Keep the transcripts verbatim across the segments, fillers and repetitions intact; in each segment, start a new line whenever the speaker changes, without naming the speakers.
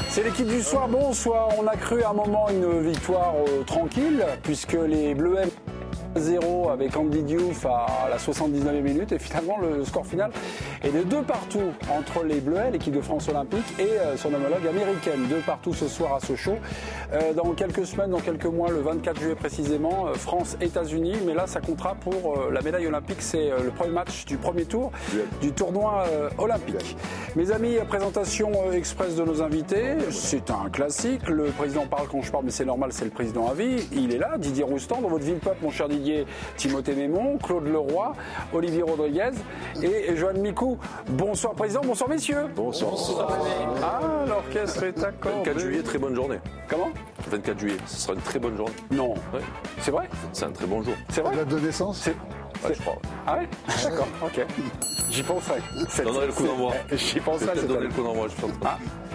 C'est l'équipe du soir. Bonsoir. On a cru à un moment une victoire euh, tranquille, puisque les Bleuets un zéro avec Andy Diouf à la soixante-dix-neuvième minute. Et finalement, le score final est de deux partout entre les Bleuets, l'équipe de France olympique, et euh, son homologue américaine. Deux partout ce soir à Sochaux. Euh, dans quelques semaines, dans quelques mois, le vingt-quatre juillet précisément, euh, France-États-Unis. Mais là, ça comptera pour euh, la médaille olympique. C'est euh, le premier match du premier tour du tournoi euh, olympique. Mes amis, présentation euh, express de nos invités. C'est un classique. Le président parle quand je parle, mais c'est normal, c'est le président à vie. Il est là, Didier Roustan, dans votre ville-peuple, mon cher Didier, Timothée Mémon, Claude Leroy, Olivier Rodriguez et Johan Micou. Bonsoir président, bonsoir messieurs.
Bonsoir. Bonsoir.
Ah, l'orchestre est accordé.
vingt-quatre juillet, très bonne journée.
Comment ?
vingt-quatre juillet, ce sera une très bonne journée.
Non.
Ouais.
C'est vrai ?
C'est un très bon jour.
C'est vrai ?
La date de naissance ?
C'est...
Ouais, je crois.
Ah ouais ? D'accord, ok. J'y penserai.
Je donnerai le coup d'envoi.
J'y penserai.
Je vais donner le coup d'envoi, je pense.
Ah.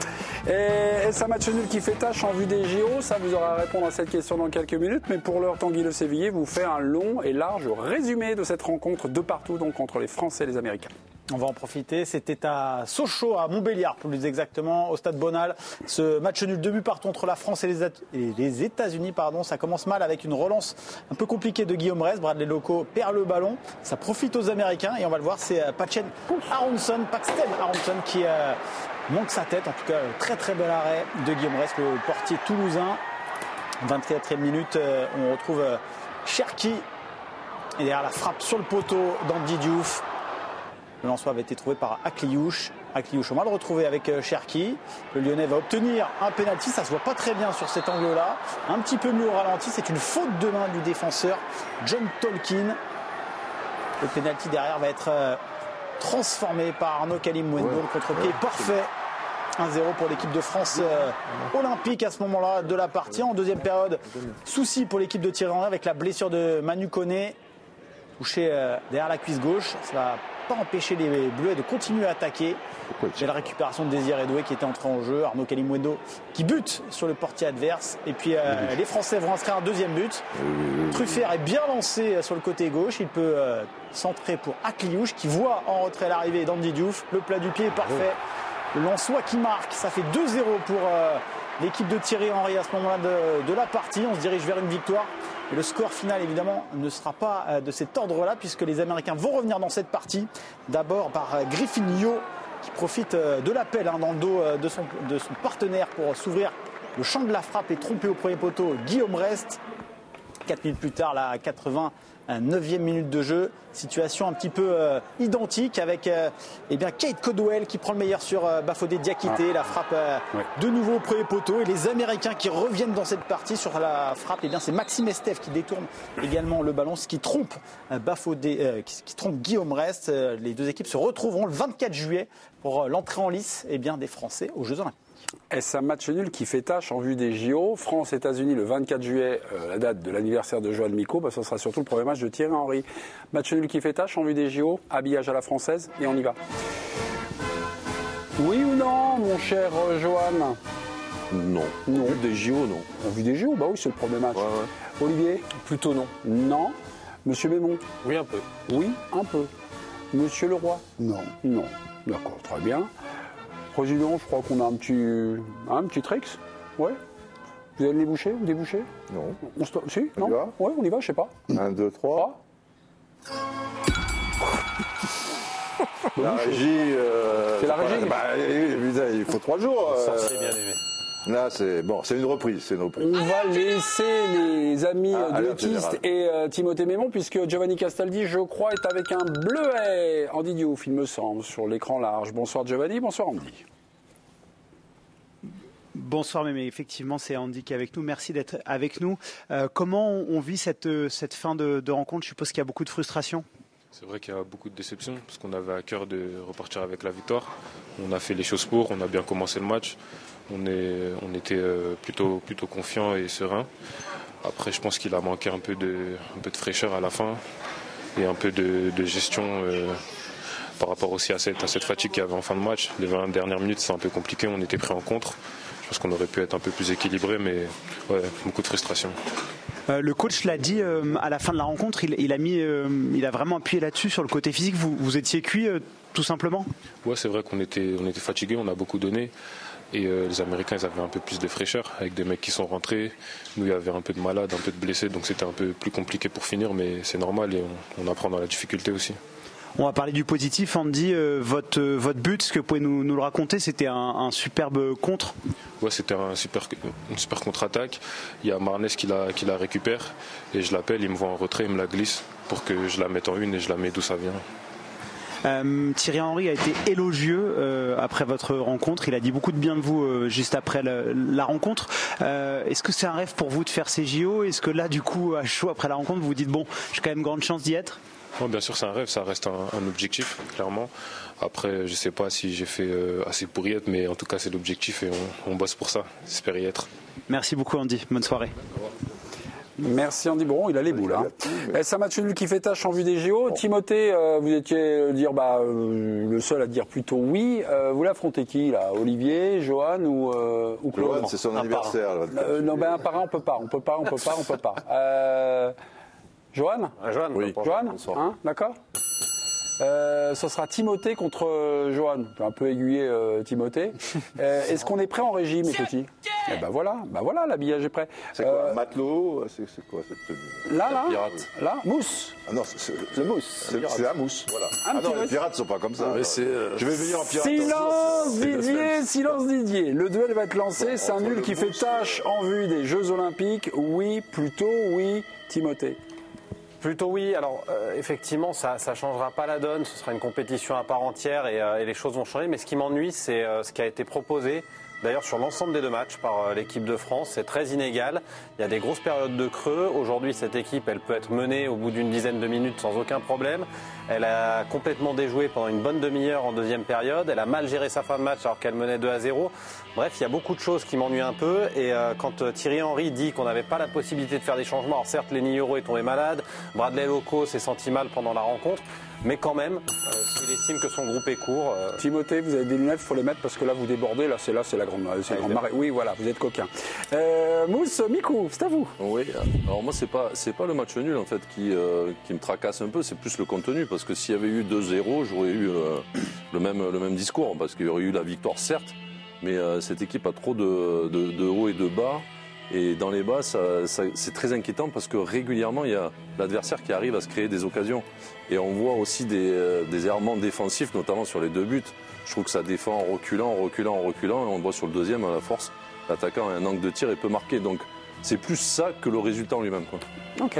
Et est-ce un match nul qui fait tâche en vue des J O ? Ça, vous aurez à répondre à cette question dans quelques minutes. Mais pour l'heure, Tanguy Le Sévillier vous fait un long et large résumé de cette rencontre de partout, donc entre les Français et les Américains.
On va en profiter. C'était à Sochaux, à Montbéliard, plus exactement, au stade Bonal. Ce match nul, deux buts partout entre la France et les, et les États-Unis. Pardon. Ça commence mal avec une relance un peu compliquée de Guillaume Rest. Bradley Locaux perd le ballon. Ça profite aux Américains et on va le voir, c'est Paxton Aronson, Paxton Aronson qui euh, manque sa tête. En tout cas, très très bel arrêt de Guillaume Rest, le portier toulousain. vingt-quatrième minute, euh, on retrouve euh, Cherki. Et derrière la frappe sur le poteau d'Andy Diouf. Le lançois avait été trouvé par Akliouche. Akliouche, on va le retrouver avec Cherki. Le Lyonnais va obtenir un pénalty. Ça se voit pas très bien sur cet angle-là. Un petit peu mieux au ralenti. C'est une faute de main du défenseur John Tolkien. Le pénalty derrière va être transformé par Arnaud Kalim-Mwendo. Ouais. Le contre-pied est parfait. un zéro pour l'équipe de France euh, olympique à ce moment-là de la partie. En deuxième période, souci pour l'équipe de Thierry Henry avec la blessure de Manu Koné. Touché euh, derrière la cuisse gauche. Ça va pas empêcher les Bleuets de continuer à attaquer. J'ai la récupération de Désiré Doué qui était entré en jeu. Arnaud Kalimwendo qui bute sur le portier adverse. Et puis euh, oui. les Français vont inscrire un deuxième but. Oui, oui, oui, Truffert est bien lancé sur le côté gauche. Il peut euh, centrer pour Akliouche qui voit en retrait l'arrivée d'Andy Diouf. Le plat du pied est parfait. Le Lensois qui marque. Ça fait deux zéro pour euh, l'équipe de Thierry Henry à ce moment-là de, de la partie. On se dirige vers une victoire. Et le score final, évidemment, ne sera pas de cet ordre-là, puisque les Américains vont revenir dans cette partie. D'abord par Griffin Yo, qui profite de l'appel hein, dans le dos de son, de son partenaire pour s'ouvrir le champ de la frappe et tromper au premier poteau Guillaume Rest. Quatre minutes plus tard, la quatre-vingt-neuvième minute de jeu. Situation un petit peu euh, identique avec euh, eh bien Kate Codwell qui prend le meilleur sur euh, Bafodé Diakité. Ah. La frappe euh, ouais. de nouveau au premier poteau. Et les Américains qui reviennent dans cette partie sur la frappe, eh bien c'est Maxime Estève qui détourne également le ballon, ce qui trompe euh, Bafodé, euh, qui, qui trompe Guillaume Rest. Euh, les deux équipes se retrouveront le vingt-quatre juillet pour euh, l'entrée en lice eh bien, des Français aux Jeux Olympiques.
Est-ce un match nul qui fait tâche en vue des J O ? France-États-Unis le vingt-quatre juillet, euh, la date de l'anniversaire de Johan Micou, bah, ce sera surtout le premier match de Thierry Henry. Match nul qui fait tâche en vue des J O, habillage à la française et on y va. Oui ou non, mon cher euh, Johan ?
Non.
Non.
En vue des J O, non.
En vue des J O, bah oui, c'est le premier match.
Ouais, ouais.
Olivier ?
Plutôt non.
Non. Monsieur Mémon ?
Oui, un peu.
Oui, un peu. Monsieur Leroy ?
Non.
Non. D'accord, très bien. Président, je crois qu'on a un petit, un petit tricks. Ouais. Vous allez les boucher ou déboucher ?
Non.
On se... Si ?
On
Non ?
y va ?
Ouais, on y va, je sais pas.
Un, deux, trois. La régie. Euh,
c'est la régie.
Bah, bah, il faut trois jours.
Euh...
Sorcier
bien aimé.
Là, c'est bon, c'est une reprise, c'est une reprise.
On va laisser les amis
ah,
de Kist et euh, Timothée Mémon, puisque Giovanni Castaldi, je crois, est avec un bleuet. Andy Diouf, il me semble, sur l'écran large. Bonsoir Giovanni, bonsoir Andy.
Bonsoir Mémé, effectivement c'est Andy qui est avec nous, merci d'être avec nous. Euh, comment on vit cette, cette fin de, de rencontre ? Je suppose qu'il y a beaucoup de frustration.
C'est vrai qu'il y a beaucoup de déceptions, parce qu'on avait à cœur de repartir avec la victoire. On a fait les choses pour, on a bien commencé le match. On, est, on était plutôt, plutôt confiants et sereins. Après, je pense qu'il a manqué un peu de, un peu de fraîcheur à la fin et un peu de, de gestion euh, par rapport aussi à cette, à cette fatigue qu'il y avait en fin de match. Les vingt dernières minutes, c'est un peu compliqué, on était pris en contre. Je pense qu'on aurait pu être un peu plus équilibré, mais ouais, beaucoup de frustration.
Euh, le coach l'a dit euh, à la fin de la rencontre, il, il, a mis, euh, il a vraiment appuyé là-dessus, sur le côté physique. Vous, vous étiez cuit, euh, tout simplement ?
Ouais, c'est vrai qu'on était, on était fatigué, on a beaucoup donné. Et euh, les Américains, ils avaient un peu plus de fraîcheur, avec des mecs qui sont rentrés. Nous, il y avait un peu de malades, un peu de blessés, donc c'était un peu plus compliqué pour finir, mais c'est normal et on, on apprend dans la difficulté aussi.
On va parler du positif, Andy. Euh, votre, euh, votre but, est-ce que vous pouvez nous, nous le raconter? C'était un, un superbe contre.
Ouais, c'était un super, une super contre-attaque. Il y a Marnes qui la, qui la récupère et je l'appelle, il me voit en retrait, il me la glisse pour que je la mette en une et je la mets d'où ça vient.
Euh, Thierry Henry a été élogieux euh, après votre rencontre. Il a dit beaucoup de bien de vous euh, juste après la, la rencontre. Euh, est-ce que c'est un rêve pour vous de faire ces J O? Est-ce que là, du coup, à chaud après la rencontre, vous vous dites bon, j'ai quand même grande chance d'y être?
Non, bien sûr, c'est un rêve, ça reste un, un objectif, clairement. Après, je ne sais pas si j'ai fait euh, assez pour y être, mais en tout cas, c'est l'objectif et on, on bosse pour ça. J'espère y être.
Merci beaucoup, Andy. Bonne soirée.
Merci Andy Boron, il a les boules. Hein. C'est un match nul qui fait tâche en vue des J O. Timothée, euh, vous étiez dire bah, euh, le seul à dire plutôt oui. Euh, vous l'affrontez qui là? Olivier, Johan ou, euh, ou Claude?
Johan, c'est son anniversaire.
Euh, non, ben un par un, on peut pas, on peut pas, on peut pas, on peut pas. Euh, Johan
Ah, Johan,
oui.
Johan, hein, d'accord. Euh, ce sera Timothée contre euh, Johan. Un peu aiguillé euh, Timothée. Euh, Est-ce qu'on est prêt en régie, mes petits? Eh ben voilà, ben voilà, l'habillage est prêt.
C'est quoi,
Euh,
un matelot? C'est c'est quoi cette tenue?
Là, là,
pirate.
là, mousse.
Ah non, c'est c'est-
Le mousse.
c'est- c'est la mousse. Voilà.
Un
Ah
petit
non,
peu.
les pirates sont pas comme ça.
Mais c'est, euh,
Je vais venir en pirate.
Silence
C'est-
Didier, silence Didier. Le duel va être lancé. C'est un nul qui fait tâche en vue des Jeux Olympiques. Oui, plutôt oui, Timothée.
Plutôt oui. Alors euh, effectivement, ça ne changera pas la donne. Ce sera une compétition à part entière et, euh, et les choses vont changer. Mais ce qui m'ennuie, c'est euh, ce qui a été proposé. D'ailleurs, sur l'ensemble des deux matchs par euh, l'équipe de France, c'est très inégal. Il y a des grosses périodes de creux. Aujourd'hui, cette équipe, elle peut être menée au bout d'une dizaine de minutes sans aucun problème. Elle a complètement déjoué pendant une bonne demi-heure en deuxième période. Elle a mal géré sa fin de match alors qu'elle menait deux à zéro. Bref, il y a beaucoup de choses qui m'ennuient un peu. Et euh, quand euh, Thierry Henry dit qu'on n'avait pas la possibilité de faire des changements, alors certes, Lenny Yoro est tombé malade, Bradley Loco s'est senti mal pendant la rencontre, mais quand même, euh, s'il estime que son groupe est court... Euh,
Timothée, vous avez des lunettes, il faut les mettre parce que là, vous débordez. Là, c'est là, c'est la grande, c'est la grande marée. Oui, voilà, vous êtes coquin. Euh, Mousse, Mikou, c'est à vous.
Oui, alors moi c'est pas c'est pas le match nul en fait qui euh, qui me tracasse un peu, c'est plus le contenu parce que s'il y avait eu deux zéro, j'aurais eu euh, le même le même discours parce qu'il y aurait eu la victoire certes, mais euh, cette équipe a trop de, de de hauts et de bas et dans les bas ça, ça, c'est très inquiétant parce que régulièrement il y a l'adversaire qui arrive à se créer des occasions et on voit aussi des euh, des errements défensifs notamment sur les deux buts. Je trouve que ça défend en reculant, en reculant, en reculant et on le voit sur le deuxième à la force. L'attaquant a un angle de tir et peut marquer. Donc c'est plus ça que le résultat en lui-même. Quoi.
Ok.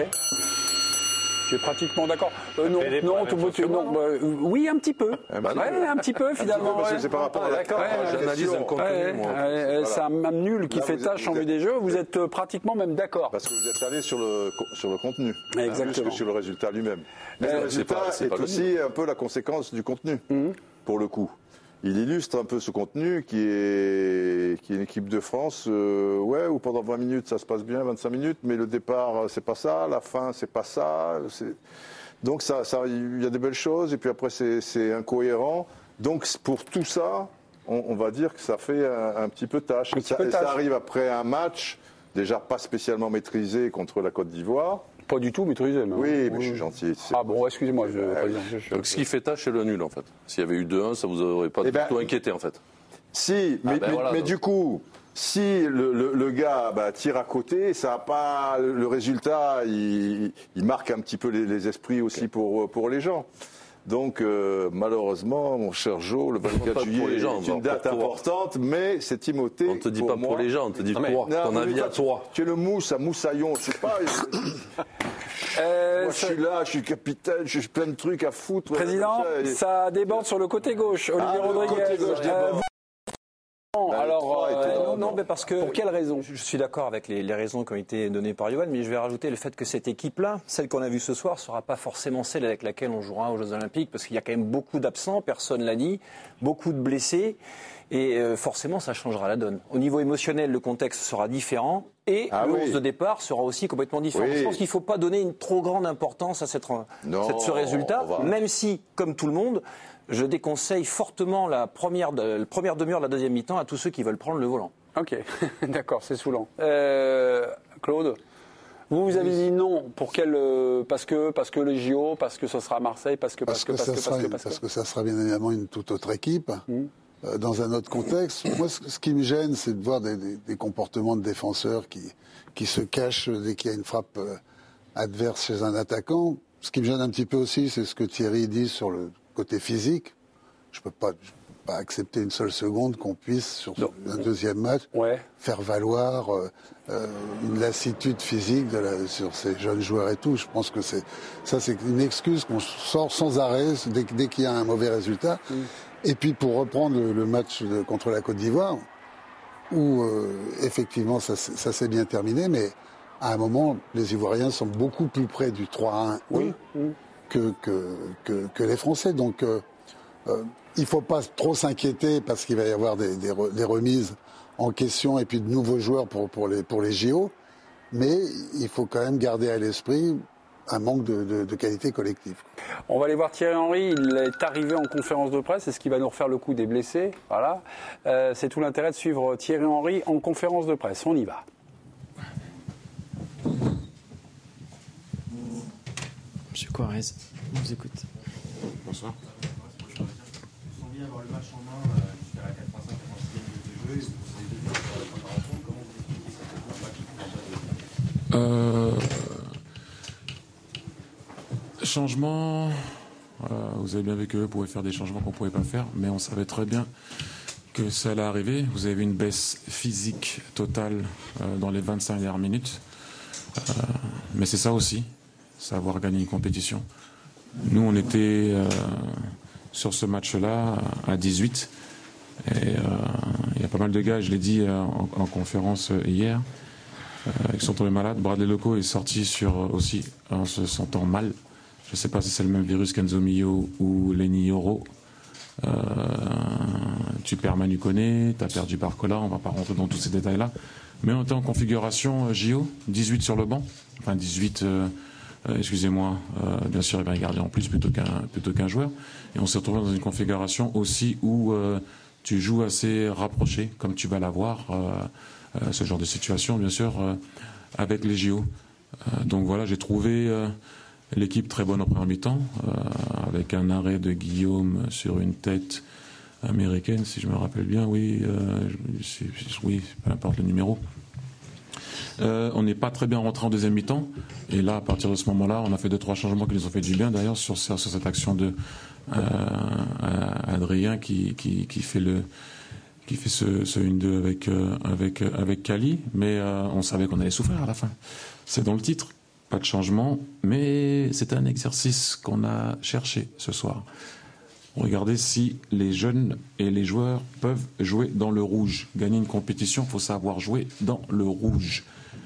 Je suis pratiquement d'accord. Euh, non,
P D
non,
pour la
tout
même
beau-
chose que
non,
moi,
euh, oui, un petit peu.
Un petit
Ouais,
peu.
un petit peu finalement.
Parce que
ouais.
c'est par rapport à la
D'accord,
à la
ouais,
j'analyse
question.
un contenu,
Ouais,
moi.
ouais, euh, c'est un, un nul qui
Là,
fait
vous
tâche
êtes-
en
vous
vue
êtes-
des Jeux. Vous êtes euh, pratiquement même d'accord.
Parce que vous êtes allé sur le, sur le contenu,
Exactement.
plus que sur le résultat lui-même. Mais
Euh,
le résultat
c'est pas- c'est
est,
pas le
aussi un peu la conséquence du contenu, pour le coup. Il illustre un peu ce contenu qui est, qui est une équipe de France, euh, ouais, où pendant vingt minutes ça se passe bien, vingt-cinq minutes, mais le départ c'est pas ça, la fin c'est pas ça. c'est- Donc ça, ça, il y a des belles choses, et puis après c'est c'est incohérent. Donc pour tout ça, on, on va dire que ça fait un, un petit peu tâche.
Un petit
Ça,
peu
et ça
tâche.
arrive après un match déjà pas spécialement maîtrisé contre la Côte d'Ivoire.
Pas du tout maîtrisé. mais-
Oui, mais je suis gentil. c'est-
Ah bon, excusez-moi, je, président, je- je-
Donc ce qui fait tâche, c'est le nul en fait. S'il y avait eu deux un, ça vous aurait pas
Eh ben,
du tout inquiété en fait.
Si, mais,
ben
mais-
voilà,
mais
donc.
du coup, si le, le- le gars bah, tire à côté, ça a pas le résultat, il, il marque un petit peu les, les esprits aussi pour, pour les gens. Donc euh, malheureusement, mon cher Joe, le vingt-quatre
Pas pour
juillet
les gens,
est une
pour
date
toi.
importante, mais c'est Timothée.
On te dit
pour
pas
moi.
pour les gens, on te dit
Non, mais-
toi,
Non,
ton
mais
avis
toi,
à toi.
Tu es le mousse à moussaillon, c'est pas.
Euh,
Moi, je
ça-
suis là, je suis capitaine, j'ai plein de trucs à foutre.
Président,
comme ça, et-
ça déborde sur le côté gauche. Olivier
Ah, le
Rodriguez.
côté gauche
Euh,
déborde.
bon,
Bah, le
alors,
trois est
euh,
tout
non, non, mais parce que
pour quelle raison
je suis d'accord avec les, les raisons qui ont été données par Yoann, mais je vais rajouter le fait que cette équipe-là, celle qu'on a vue ce soir, sera pas forcément celle avec laquelle on jouera aux Jeux Olympiques, parce qu'il y a quand même beaucoup d'absents, personne l'a dit, beaucoup de blessés, et euh, forcément ça changera la donne. Au niveau émotionnel, le contexte sera différent, et
Ah
le
oui.
onze de départ sera aussi complètement différent.
Oui.
Je pense qu'il ne faut pas donner une trop grande importance à cette,
Non,
cette- ce résultat,
on va-
même si, comme tout le monde, je déconseille fortement la première, de- la première demi-heure de la deuxième mi-temps à tous ceux qui veulent prendre le volant.
Ok, d'accord, c'est saoulant. Euh, Claude, vous, vous avez dit non. Pour quel euh, Parce que parce que les J O, parce que ce sera à Marseille, parce que parce,
Parce
que
que,
parce
ça
que
sera,
parce que parce
parce
que.
que ça sera bien évidemment une toute autre équipe. euh, dans un autre contexte. Moi, ce, ce qui me gêne, c'est de voir des, des, des comportements de défenseurs qui, qui se cachent dès qu'il y a une frappe euh, adverse chez un attaquant. Ce qui me gêne un petit peu aussi, c'est ce que Thierry dit sur le côté physique. Je peux pas, je peux pas accepter une seule seconde qu'on puisse, sur
non.
un deuxième match,
ouais.
faire valoir euh, euh, une lassitude physique de la, sur ces jeunes joueurs et tout. Je pense que c'est, ça, c'est une excuse qu'on sort sans arrêt dès, dès qu'il y a un mauvais résultat. Mm. Et puis, pour reprendre le, le match de, contre la Côte d'Ivoire, où euh, effectivement ça, ça s'est bien terminé, mais à un moment, les Ivoiriens sont beaucoup plus près du trois à un oui. que, que, que, que les Français. Donc, euh, euh, il ne faut pas trop s'inquiéter parce qu'il va y avoir des, des, re, des remises en question et puis de nouveaux joueurs pour, pour, les, pour les J O. Mais il faut quand même garder à l'esprit un manque de, de, de qualité collective.
On va aller voir Thierry Henry. Il est arrivé en conférence de presse. C'est ce qui va nous refaire le coup des blessés. Voilà. Euh, c'est tout l'intérêt de suivre Thierry Henry en conférence de presse. On y va.
Monsieur Quarez, on vous écoute.
Bonsoir.
Vous sembliez avoir le match en main jusqu'à la quatre-vingt-cinq quatre-vingt-six minutes de jeu. Vous avez dit sur la préparation. Comment vous expliquez ce match
euh, Changement. Euh, vous avez bien vu que vous pouvez faire des changements qu'on ne pouvait pas faire, mais on savait très bien que ça allait arriver. Vous avez vu une baisse physique totale euh, dans les vingt-cinq dernières minutes. Euh, mais c'est ça aussi. Savoir gagner une compétition. Nous, on était euh, sur ce match-là à dix-huit. Et il euh, y a pas mal de gars, je l'ai dit euh, en, en conférence hier, euh, qui sont tombés malades. Bradley Loco est sorti sur, aussi en se sentant mal. Je ne sais pas si c'est le même virus qu'Enzo Mio ou Lenny Yoro. Euh, tu perds Manu Koné, tu as perdu Barcola, on ne va pas rentrer dans tous ces détails-là. Mais on était en configuration J O, dix-huit sur le banc. Enfin, dix-huit... Euh, Euh, excusez-moi, euh, bien sûr, il va y garder en plus plutôt qu'un plutôt qu'un joueur. Et on s'est retrouvé dans une configuration aussi où euh, tu joues assez rapproché, comme tu vas l'avoir, euh, euh, ce genre de situation, bien sûr, euh, avec les J O. Euh, donc voilà, j'ai trouvé euh, l'équipe très bonne au premier mi-temps, euh, avec un arrêt de Guillaume sur une tête américaine, si je me rappelle bien, oui, euh, c'est, oui, peu importe le numéro. Euh, on n'est pas très bien rentré en deuxième mi-temps. Et là, à partir de ce moment-là, on a fait deux, trois changements qui nous ont fait du bien, d'ailleurs, sur, sur cette action de euh, Adrien qui, qui, qui fait le qui fait ce, ce un deux avec, euh, avec, avec Kali. Mais euh, on savait qu'on allait souffrir à la fin. C'est dans le titre. Pas de changement. Mais c'est un exercice qu'on a cherché ce soir. Regardez si les jeunes et les joueurs peuvent jouer dans le rouge. Gagner une compétition, il faut savoir jouer dans le rouge.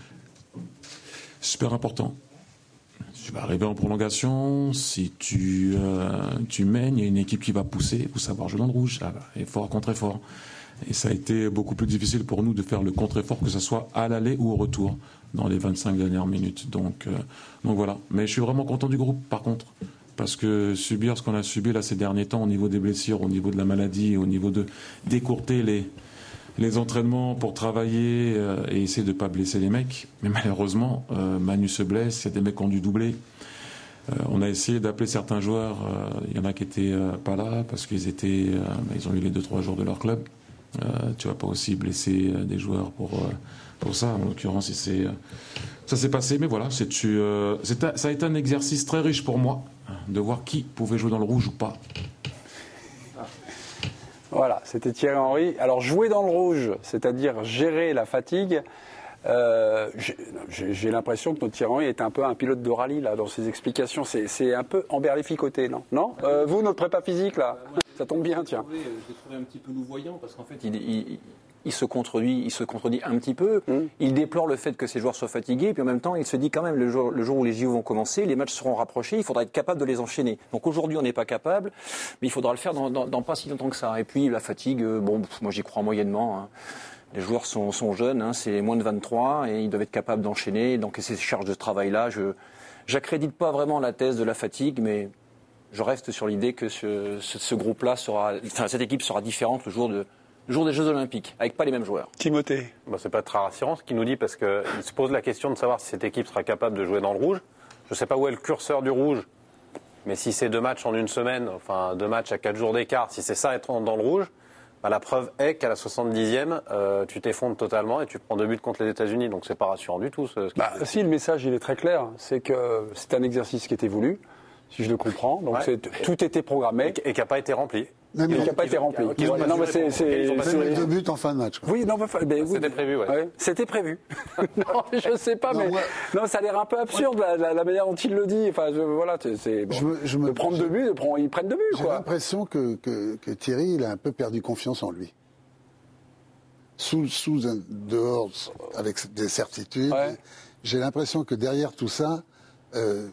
Super important. Tu vas arriver en prolongation, si tu, euh, tu mènes, il y a une équipe qui va pousser, il faut savoir jouer dans le rouge. Ah bah, effort contre effort. Et ça a été beaucoup plus difficile pour nous de faire le contre-effort, que ce soit à l'aller ou au retour, dans les vingt-cinq dernières minutes. Donc, euh, donc voilà. Mais je suis vraiment content du groupe, par contre. Parce que subir ce qu'on a subi là ces derniers temps au niveau des blessures, au niveau de la maladie, au niveau de d'écourter les, les entraînements pour travailler euh, et essayer de ne pas blesser les mecs. Mais malheureusement, euh, Manu se blesse, il y a des mecs qui ont dû doubler. Euh, on a essayé d'appeler certains joueurs, euh, il y en a qui n'étaient euh, pas là parce qu'ils étaient, euh, ils ont eu les deux trois jours de leur club. Euh, tu vas pas aussi blesser euh, des joueurs pour, euh, pour ça. En l'occurrence, c'est, euh, ça s'est passé, mais voilà, c'est, euh, c'est un, ça a été un exercice très riche pour moi de voir qui pouvait jouer dans le rouge ou pas.
Voilà, c'était Thierry Henry. Alors, jouer dans le rouge, c'est-à-dire gérer la fatigue, euh, j'ai, j'ai l'impression que notre Thierry Henry est un peu un pilote de rallye là, dans ses explications. C'est, c'est un peu emberlificoté, non, non euh, Vous, notre prépa physique, là, euh, moi, ça tombe bien, tiens.
Je l'ai trouvé un petit peu louvoyant, parce qu'en fait, il... il... Il se contredit, il se contredit un petit peu. Mmh. Il déplore le fait que ces joueurs soient fatigués, puis en même temps, il se dit quand même le jour, le jour où les J O vont commencer, les matchs seront rapprochés, il faudra être capable de les enchaîner. Donc aujourd'hui, on n'est pas capable, mais il faudra le faire dans, dans, dans pas si longtemps que ça. Et puis la fatigue, bon, moi j'y crois moyennement. Hein. Les joueurs sont, sont jeunes, hein, c'est moins de vingt-trois, et ils doivent être capables d'enchaîner. Donc ces charges de travail-là, je j'accrédite pas vraiment la thèse de la fatigue, mais je reste sur l'idée que ce, ce, ce groupe-là sera, enfin cette équipe sera différente le jour de le jour des Jeux Olympiques, avec pas les mêmes joueurs.
Timothée.
Bah, c'est pas très rassurant ce qu'il nous dit, parce qu'il se pose la question de savoir si cette équipe sera capable de jouer dans le rouge. Je ne sais pas où est le curseur du rouge, mais si c'est deux matchs en une semaine, enfin deux matchs à quatre jours d'écart, si c'est ça être dans le rouge, Bah, la preuve est qu'à la soixante-dixième, euh, tu t'effondres totalement et tu prends deux buts contre les États-Unis. Donc c'est pas rassurant du tout. Ce, ce
bah, si, le message il est très clair, c'est que c'est un exercice qui était voulu, si je le comprends. Donc ouais. tout était programmé
et, et qui n'a pas été rempli.
Et qui n'a pas été rempli.
Ils ont
non, mais c'est c'est deux buts en fin de match. Quoi.
Oui, non, mais, mais oui,
c'était prévu, ouais.
ouais. C'était prévu. non, je sais pas, non, mais moi, non, ça a l'air un peu absurde la, la, la manière dont il le dit. Enfin, je, voilà, c'est bon, je me, je me, de prendre deux buts, de prendre, ils prennent deux buts.
J'ai l'impression que, que, que Thierry, il a un peu perdu confiance en lui. Sous, sous un dehors, avec des certitudes. Ouais. J'ai l'impression que derrière tout ça. Euh,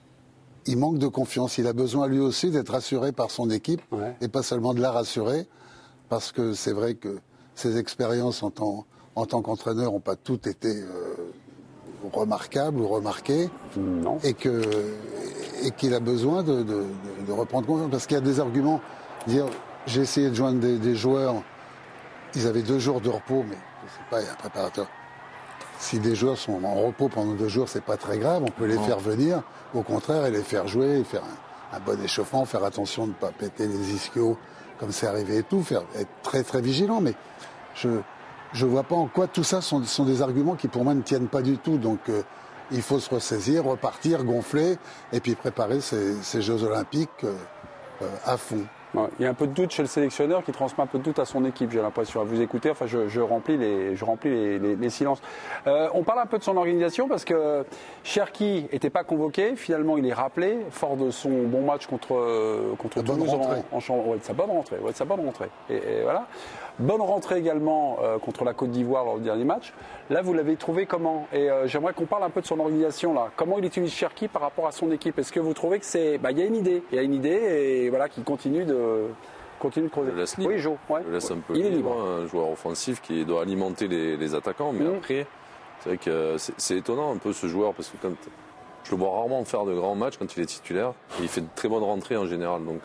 Il manque de confiance. Il a besoin lui aussi d'être rassuré par son équipe ouais. et pas seulement de la rassurer, parce que c'est vrai que ses expériences en tant, en tant qu'entraîneur n'ont pas toutes été euh, remarquables ou remarquées,
non.
et que et qu'il a besoin de, de, de reprendre confiance, parce qu'il y a des arguments. Dire, j'ai essayé de joindre des, des joueurs, ils avaient deux jours de repos, mais je sais pas, il y a un préparateur. Si des joueurs sont en repos pendant deux jours, c'est pas très grave, on peut les non. faire venir, au contraire, et les faire jouer, et faire un, un bon échauffement, faire attention de ne pas péter les ischios, comme c'est arrivé et tout, faire, être très très vigilant, mais je je vois pas en quoi tout ça sont, sont des arguments qui pour moi ne tiennent pas du tout, donc euh, il faut se ressaisir, repartir, gonfler, et puis préparer ces, ces Jeux Olympiques euh, euh, à fond.
Ouais, il y a un peu de doute chez le sélectionneur qui transmet un peu de doute à son équipe, j'ai l'impression. À vous écouter, enfin, je, je remplis les, je remplis les, les, les silences. Euh, on parle un peu de son organisation parce que Cherki n'était pas convoqué. Finalement, il est rappelé, fort de son bon match contre contre Toulouse en, en chambre. Ouais, de sa bonne rentrée. Ouais, de sa bonne rentrée. Et, et voilà. Bonne rentrée également euh, contre la Côte d'Ivoire lors du dernier match. Là, vous l'avez trouvé comment? Et euh, j'aimerais qu'on parle un peu de son organisation là. Comment il utilise Cherki par rapport à son équipe? Est-ce que vous trouvez que c'est, bah, il y a une idée, il y a une idée et voilà qui continue de continue de creuser.
Je laisse libre.
Oui, Jo. Ouais.
Je laisse un peu
il est
libre,
libre.
Un joueur offensif qui doit alimenter les, les attaquants, mais mmh. après, c'est vrai que c'est, c'est étonnant un peu ce joueur parce que quand je le vois rarement faire de grands matchs quand il est titulaire, et il fait de très bonnes rentrées en général, donc.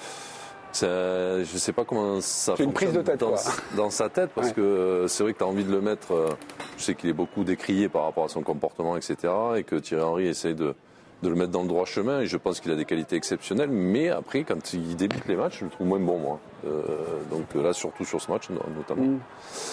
Ça, je ne sais pas comment ça
fonctionne une prise de tête,
dans,
quoi.
dans sa tête, parce ouais. que c'est vrai que tu as envie de le mettre. Je sais qu'il est beaucoup décrié par rapport à son comportement, et cetera. Et que Thierry Henry essaye de, de le mettre dans le droit chemin. Et je pense qu'il a des qualités exceptionnelles. Mais après, quand il débute les matchs, je le trouve moins bon, moi. Euh, donc là, surtout sur ce match, notamment. Mm.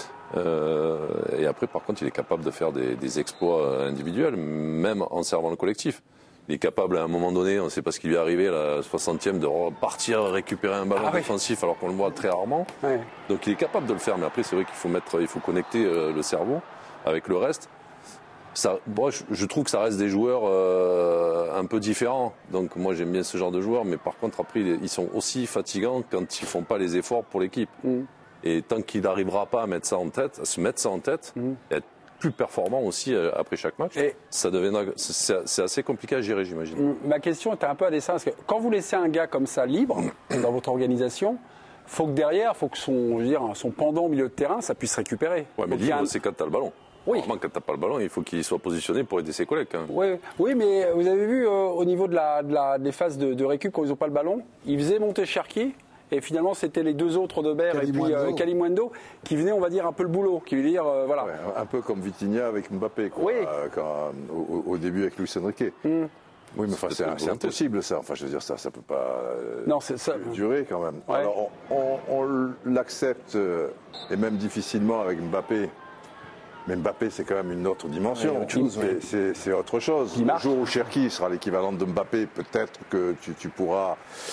Euh, et après, par contre, il est capable de faire des, des exploits individuels, même en servant le collectif. Il est capable à un moment donné, on ne sait pas ce qui lui est arrivé à la soixantième, de repartir récupérer un ballon ah oui. défensif alors qu'on le voit très rarement. Ouais. Donc il est capable de le faire, mais après c'est vrai qu'il faut mettre, il faut connecter euh, le cerveau avec le reste. Ça, bon, je, je trouve que ça reste des joueurs euh, un peu différents. Donc moi j'aime bien ce genre de joueurs, mais par contre après ils sont aussi fatigants quand ils font pas les efforts pour l'équipe. Mm. Et tant qu'il n'arrivera pas à mettre ça en tête, à se mettre ça en tête, mm. et être plus performant aussi après chaque match, et ça deviendra, c'est, c'est assez compliqué à gérer, j'imagine.
Ma question était un peu à dessein, parce que quand vous laissez un gars comme ça libre dans votre organisation, faut que derrière, faut que son, je veux dire, son pendant au milieu de terrain, ça puisse récupérer.
Ouais, mais libre, un... c'est quand tu as le ballon.
Oui.
Normalement, quand tu n'as pas le ballon, il faut qu'il soit positionné pour aider ses collègues. Quand même.
Oui, oui, mais vous avez vu euh, au niveau de la, de la, des phases de, de récup quand ils n'ont pas le ballon, ils faisaient monter Cherki. Et finalement, c'était les deux autres de Berre et puis euh, Kalimundo qui venaient, on va dire, un peu le boulot, qui veut dire, euh, voilà.
Ouais, un peu comme Vitinha avec Mbappé, quoi,
oui.
euh, quand, au, au début avec Luis Enrique. Mm. Oui, mais enfin, c'est, c'est impossible, ça. Enfin, je veux dire, ça, ça peut pas euh,
non, c'est ça.
durer quand même. Ouais. Alors, on, on, on l'accepte, euh, et même difficilement avec Mbappé. Mais Mbappé, c'est quand même une autre dimension. Ouais, autre chose, ouais. c'est, c'est autre chose. Le jour où Cherki sera l'équivalent de Mbappé, peut-être que tu, tu pourras.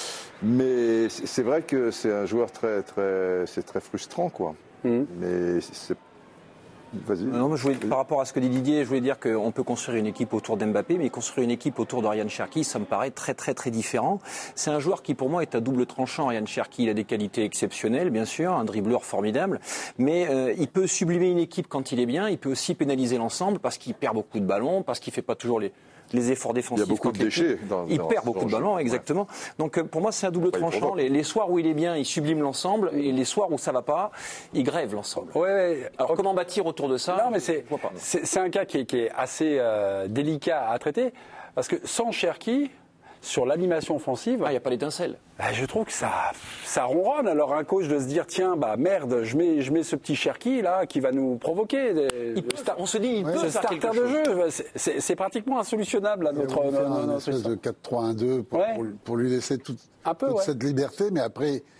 Mais c'est vrai que c'est un joueur très, très, c'est très frustrant, quoi. Mmh. Mais c'est... Vas-y.
Non, mais je voulais, par rapport à ce que dit Didier, je voulais dire qu'on peut construire une équipe autour d'Mbappé, mais construire une équipe autour de Ryan Cherki, ça me paraît très, très, très différent. C'est un joueur qui, pour moi, est à double tranchant. Ryan Cherki, il a des qualités exceptionnelles, bien sûr, un dribbleur formidable, mais euh, il peut sublimer une équipe quand il est bien. Il peut aussi pénaliser l'ensemble parce qu'il perd beaucoup de ballons, parce qu'il fait pas toujours les les efforts défensifs.
Il y a beaucoup de déchets.
Dans, il dans perd beaucoup de ballons, exactement. Ouais. Donc pour moi, c'est un double tranchant. Les, les soirs où il est bien, il sublime l'ensemble, et les soirs où ça va pas, il grève l'ensemble.
Ouais, ouais.
Alors okay. Comment bâtir autour de ça?
Non, mais c'est,
pas,
c'est, c'est un cas qui est, qui est assez euh, délicat à traiter, parce que sans Cherki, sur l'animation offensive,
il ah, n'y a pas l'étincelle.
Bah, je trouve que ça, ça ronronne. Alors un coach de se dire tiens bah merde, je mets, je mets ce petit Cherki là qui va nous provoquer. Des,
il peut, star- on se dit il
ouais,
peut
ce
faire
starter
quelque
de
chose.
jeu. C'est, c'est, c'est pratiquement insolutionnable à notre.
On
notre
un espèce de quatre trois un deux pour, ouais. pour, pour lui laisser toute, un peu, toute ouais. cette liberté, mais après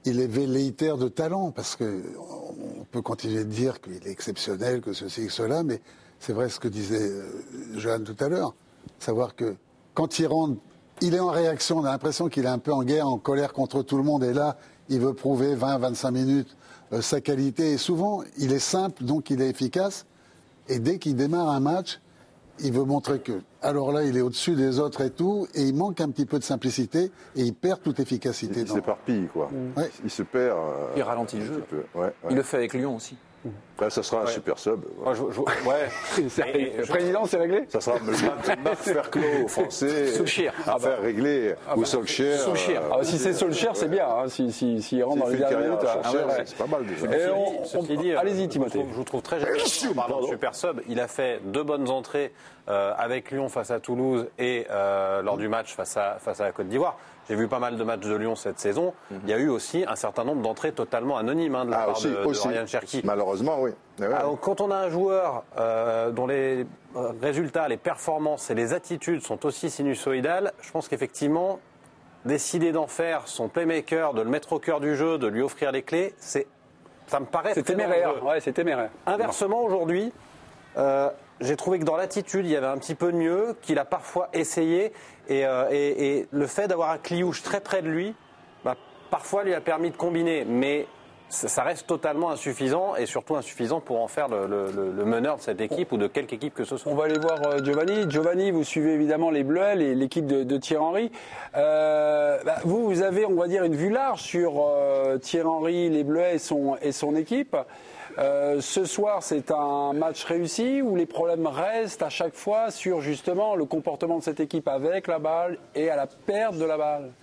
il est velléitaire de talent, parce qu'on peut continuer de dire qu'il est exceptionnel, que ceci, que cela, mais c'est vrai ce que disait euh, Johan tout à l'heure, savoir que quand il rentre, il est en réaction, on a l'impression qu'il est un peu en guerre, en colère contre tout le monde, et là, il veut prouver vingt à vingt-cinq minutes euh, sa qualité, et souvent, il est simple, donc il est efficace, et dès qu'il démarre un match, il veut montrer que, alors là, il est au-dessus des autres et tout, et il manque un petit peu de simplicité, et il perd toute efficacité.
Il
dans...
s'éparpille, quoi.
Mmh. Ouais.
Il se perd. Euh,
il ralentit le jeu.
Ouais, ouais.
Il le fait avec Lyon aussi.
Là, ça sera un
ouais.
super sub.
Moi, je, je, ouais.
Et, le président, c'est réglé.
Ça sera Marc Ferclos français.
Solskjaer.
Ah bah. Faire régler.
Ah bah.
Ou Solskjaer.
Solskjaer. Ah, si c'est Solskjaer, c'est bien. Hein. S'il si, si, si rentre dans les dernières minutes.
Ah ouais, ouais. C'est pas mal déjà.
Et on, on,
dit,
allez-y, Timothée.
Je vous trouve très généreux. Pardon, super sub. Il a fait deux bonnes entrées euh, avec Lyon face à Toulouse et euh, lors du match face à, face à la Côte d'Ivoire. J'ai vu pas mal de matchs de Lyon cette saison. Mm-hmm. Il y a eu aussi un certain nombre d'entrées totalement anonymes hein, de la
ah,
part
aussi,
de,
aussi,
de Ryan Cherki.
Malheureusement, oui. Ouais.
Alors, quand on a un joueur euh, dont les résultats, les performances et les attitudes sont aussi sinusoïdales, je pense qu'effectivement, décider d'en faire son playmaker, de le mettre au cœur du jeu, de lui offrir les clés, c'est, ça me paraît
c'est téméraire. Ouais, c'est téméraire.
Inversement, aujourd'hui, euh, j'ai trouvé que dans l'attitude, il y avait un petit peu de mieux, qu'il a parfois essayé. Et, euh, et, et le fait d'avoir un Kliouche très près de lui, bah, parfois lui a permis de combiner. Mais ça reste totalement insuffisant, et surtout insuffisant pour en faire le, le, le meneur de cette équipe ou de quelque équipe que ce soit.
On va aller voir euh, Giovanni. Giovanni, vous suivez évidemment les Bleuets, les, l'équipe de, de Thierry Henry. Euh, bah, vous, vous avez, on va dire, une vue large sur euh, Thierry Henry, les Bleuets et son, et son équipe. Euh, ce soir, c'est un match réussi où les problèmes restent à chaque fois sur justement le comportement de cette équipe avec la balle et à la perte de la balle.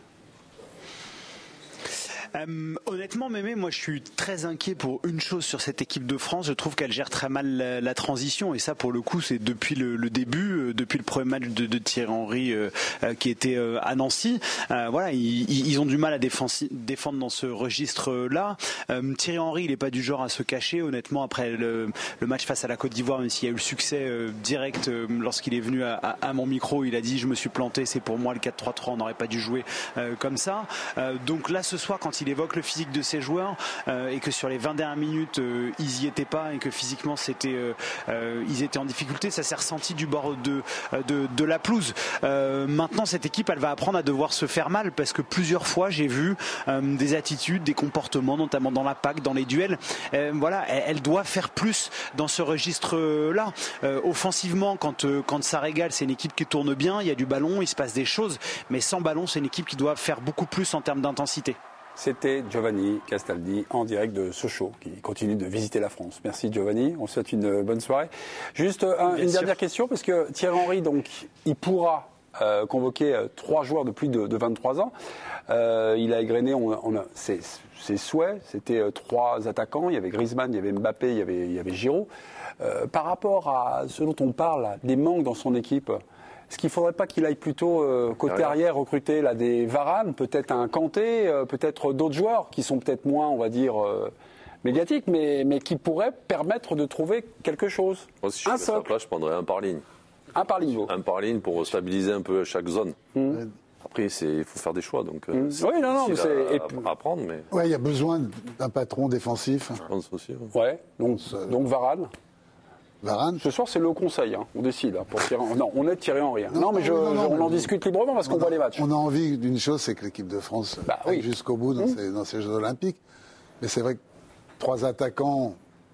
Euh, honnêtement, Mémé, moi je suis très inquiet pour une chose sur cette équipe de France. Je trouve qu'elle gère très mal la, la transition, et ça pour le coup c'est depuis le, le début, euh, depuis le premier match de, de Thierry Henry euh, euh, qui était euh, à Nancy. Euh, voilà, ils, ils ont du mal à défensi- défendre dans ce registre-là. Euh, Thierry Henry, il n'est pas du genre à se cacher. Honnêtement, après le, le match face à la Côte d'Ivoire, même s'il y a eu le succès euh, direct euh, lorsqu'il est venu à, à, à mon micro, il a dit je me suis planté, c'est pour moi le quatre trois trois, on n'aurait pas dû jouer euh, comme ça. Euh, donc là, ce soir, quand il évoque le physique de ses joueurs euh, et que sur les vingt dernières minutes euh, ils y étaient pas et que physiquement c'était euh, euh, ils étaient en difficulté, ça s'est ressenti du bord de, de, de la pelouse. Euh, maintenant cette équipe elle va apprendre à devoir se faire mal, parce que plusieurs fois j'ai vu euh, des attitudes, des comportements, notamment dans la P A C, dans les duels. Euh, voilà, elle, elle doit faire plus dans ce registre là. Euh, offensivement, quand, euh, quand ça régale, c'est une équipe qui tourne bien, il y a du ballon, il se passe des choses, mais sans ballon c'est une équipe qui doit faire beaucoup plus en termes d'intensité.
C'était Giovanni Castaldi en direct de Sochaux qui continue de visiter la France. Merci Giovanni, on vous souhaite une bonne soirée. Juste un, une sûr. dernière question, parce que Thierry Henry, donc, il pourra euh, convoquer euh, trois joueurs de plus de, de vingt-trois ans. Euh, il a égrené on, on a, ses, ses souhaits, c'était euh, trois attaquants, il y avait Griezmann, il y avait Mbappé, il y avait, il y avait Giroud. Euh, par rapport à ce dont on parle, des manques dans son équipe, est-ce qu'il ne faudrait pas qu'il aille plutôt euh, côté arrière recruter là, des Varane, peut-être un Kanté, euh, peut-être d'autres joueurs qui sont peut-être moins, on va dire, euh, médiatiques, mais, mais qui pourraient permettre de trouver quelque chose.
Moi, si je
un
fais sa place, je prendrais un par ligne.
Un par ligne.
Un par ligne pour stabiliser un peu chaque zone. Mmh. Après, il faut faire des choix. Donc,
mmh. C'est oui, non, non, mais c'est
à, à apprendre. Mais...
Ouais, il y a besoin d'un patron défensif.
Je pense aussi.
Ouais, ouais donc, donc Varane.
Varane.
Ce soir, c'est le conseil, hein. On décide. Hein, pour Thierry... Non, on est Thierry Henry. Hein. Non, non, mais je, non, non, je, on en discute librement parce qu'on voit les matchs.
On a envie d'une chose, c'est que l'équipe de France bah, aille oui. jusqu'au bout dans, mmh. ces, dans ces Jeux Olympiques. Mais c'est vrai que trois attaquants,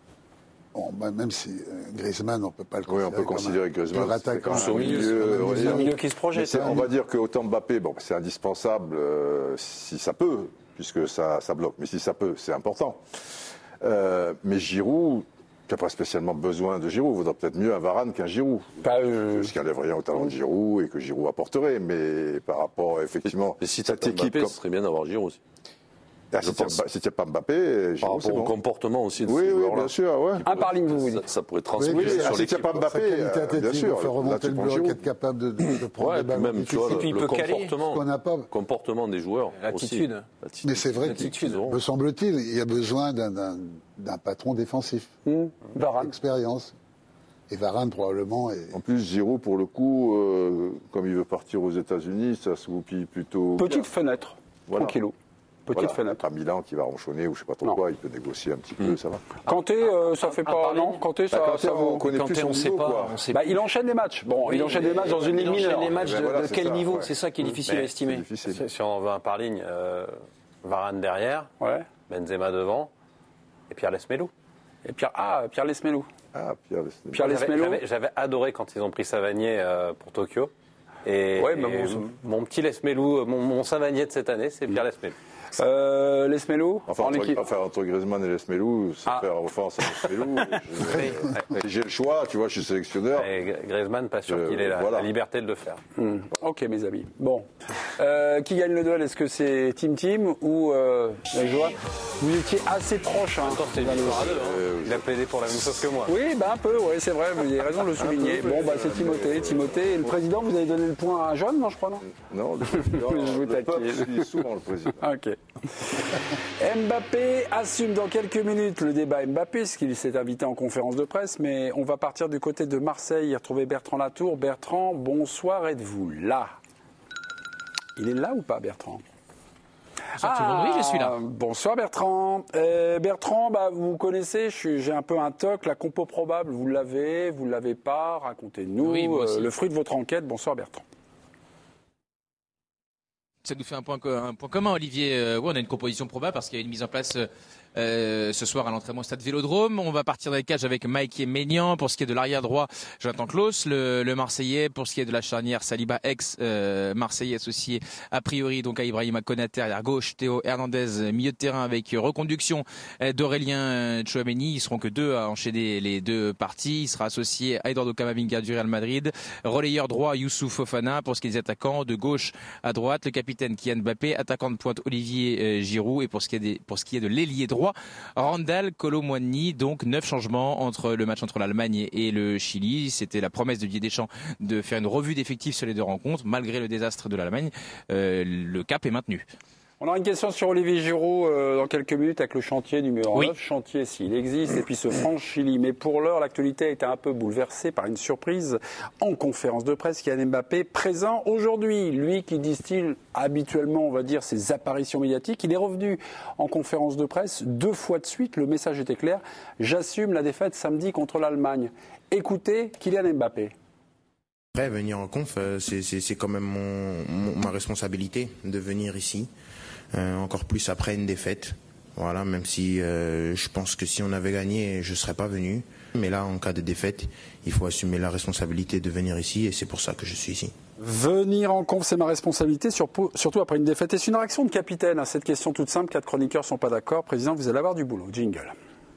bon, bah, même si euh, Griezmann, on ne peut pas le considérer.
Oui, on peut considérer Griezmann.
Attaquant,
au milieu,
au milieu, milieu qui se projette.
On va dire qu'autant Mbappé, bon, c'est indispensable euh, si ça peut, puisque ça, ça bloque. Mais si ça peut, c'est important. Euh, mais Giroud. Tu n'as pas spécialement besoin de Giroud. Il vaudrait peut-être mieux un Varane qu'un Giroud.
Bah, euh...
Parce qu'il n'enlève rien au talent de Giroud et que Giroud apporterait. Mais par rapport, effectivement,
et si cette équipe. Comme... Ce serait bien d'avoir Giroud aussi.
Ah, si tu n'as pas Mbappé,
par rapport
bon.
au comportement aussi de
oui,
ces
oui,
joueurs-là.
bien sûr. Ouais.
Un par ligne, vous vous dites.
Ça, ça pourrait transmettre oui,
oui,
sur
ah, si tu n'as pas Mbappé,
euh, bien sûr. Faire remonter le bloc, être capable de, de, de prendre
ouais,
des ballons.
Même, tu vois, le, le comportement,
qu'on n'a pas.
comportement des joueurs.
L'attitude.
Aussi.
Mais c'est vrai qu'il me semble-t-il, il y a besoin d'un patron défensif.
Mmh. Varane.
Expérience. Et Varane, probablement. Est...
En plus, Giroud, pour le coup, euh, comme il veut partir aux États-Unis, ça se goupille plutôt.
Petite bien. Fenêtre. Voilà. Tranquillou. Petite
voilà,
fenêtre.
Pas Milan qui va ronchonner ou je sais pas trop
Non.
quoi, il peut négocier un petit peu,
Mmh.
ça va.
Kanté, euh, ça fait pas. Non, Kanté, ça,
Bah, Kanté,
ça
on
vaut.
connaît
Kanté,
plus son
on sait
niveau,
pas,
quoi.
on sait
Bah, il enchaîne des matchs. Bon,
Oui,
il enchaîne des matchs dans une
il
ligue
enchaîne
mineure.
les matchs
Ben
de,
voilà,
de
c'est
quel
ça,
niveau
ouais.
C'est ça qui est difficile
Mais
à estimer.
C'est difficile.
Si, si on veut un par ligne, euh, Varane derrière,
Ouais.
Benzema devant, et Pierre Lesmelou.
Et Pierre, ah, Pierre Lesmelou.
Ah, Pierre Lesmelou.
Pierre
J'avais-
Lesmelou.
J'avais j'avais adoré quand ils ont pris Savanier euh, pour Tokyo. Et,
Ouais, bah,
et
bon,
mon petit Lesmelou, mon, mon Savanier de cette année, c'est Pierre Lesmelou.
Euh, Lesmelou.
Enfin,
en
entre,
équipe.
enfin, entre Griezmann et Lesmelou, c'est
Ah.
faire offense à Lesmelou. je- si j'ai le choix, tu vois, je suis sélectionneur.
Et Griezmann, pas sûr
Euh,
qu'il ait la,
voilà.
la liberté de le faire.
Hmm. Ok, mes amis. Bon. Euh, qui gagne le duel? Est-ce que c'est Team Team ou euh, la joie? Vous étiez assez proches. Hein,
C'était une victoire à deux. Hein. Il a plaidé pour la même chose que moi.
Oui, bah un peu, oui, c'est vrai, vous avez raison de le souligner. Bon, bah c'est Timothée. Timothée, et le président, vous avez donné le point à John, non, je crois, non?
Non, le président,
Je vous
le peuple
taquine.
suit souvent le président.
Ok. Mbappé assume dans quelques minutes le débat Mbappé, puisqu'il s'est invité en conférence de presse, mais on va partir du côté de Marseille et retrouver Bertrand Latour. Bertrand, bonsoir, êtes-vous là? Il est là ou pas, Bertrand?
Bonsoir tout le monde, oui, je suis là.
Bonsoir Bertrand. Euh, Bertrand, bah, vous connaissez, je suis- j'ai un peu un toc, la compo probable, vous l'avez, vous ne l'avez pas, racontez-nous
Oui, moi aussi.
euh, le fruit de votre enquête. Bonsoir Bertrand.
Ça nous fait un point, co- un point commun, Olivier. Euh, ouais, on a une composition probable parce qu'il y a une mise en place euh, euh, ce soir à l'entraînement au stade Vélodrome. On va partir dans les cages avec Mike et Maignan. Pour ce qui est de l'arrière droit, Jonathan Klaus, le, le Marseillais. Pour ce qui est de la charnière, Saliba, ex euh, Marseillais associé a priori donc à Ibrahima Konaté, arrière gauche, Théo Hernandez, milieu de terrain avec reconduction euh, d'Aurélien Tchouameni. Ils seront que deux à enchaîner les deux parties. Il sera associé à Eduardo Camavinga du Real Madrid. Relayeur droit, Youssouf Fofana. Pour ce qui est des attaquants, de gauche à droite, le capitaine Kylian Mbappé, attaquant de pointe Olivier euh, Giroud, et pour ce qui est des, pour ce qui est de l'ailier droit, Randal Kolo Muani. Donc neuf changements entre le match entre l'Allemagne et le Chili. C'était la promesse de Didier Deschamps de faire une revue d'effectifs sur les deux rencontres. Malgré le désastre de l'Allemagne, euh, le cap est maintenu.
On aura une question sur Olivier Giroud euh, dans quelques minutes avec le chantier numéro
Oui.
neuf. Chantier s'il existe, et puis ce France-Chili. Mais pour l'heure, l'actualité a été un peu bouleversée par une surprise en conférence de presse. Kylian Mbappé présent aujourd'hui. Lui qui distille habituellement, on va dire, ses apparitions médiatiques. Il est revenu en conférence de presse deux fois de suite. Le message était clair. J'assume la défaite samedi contre l'Allemagne. Écoutez Kylian Mbappé.
Après, venir en conf, euh, c'est- c'est c'est quand même mon, mon- ma responsabilité de venir ici, euh, encore plus après une défaite. Voilà, même si euh, je pense que si on avait gagné, je ne serais pas venu. Mais là, en cas de défaite, il faut assumer la responsabilité de venir ici et c'est pour ça que je suis ici.
Venir en conf, c'est ma responsabilité, surtout surtout après une défaite. Et c'est une réaction de capitaine à cette question toute simple. Quatre chroniqueurs ne sont pas d'accord. Président, vous allez avoir du boulot. Jingle.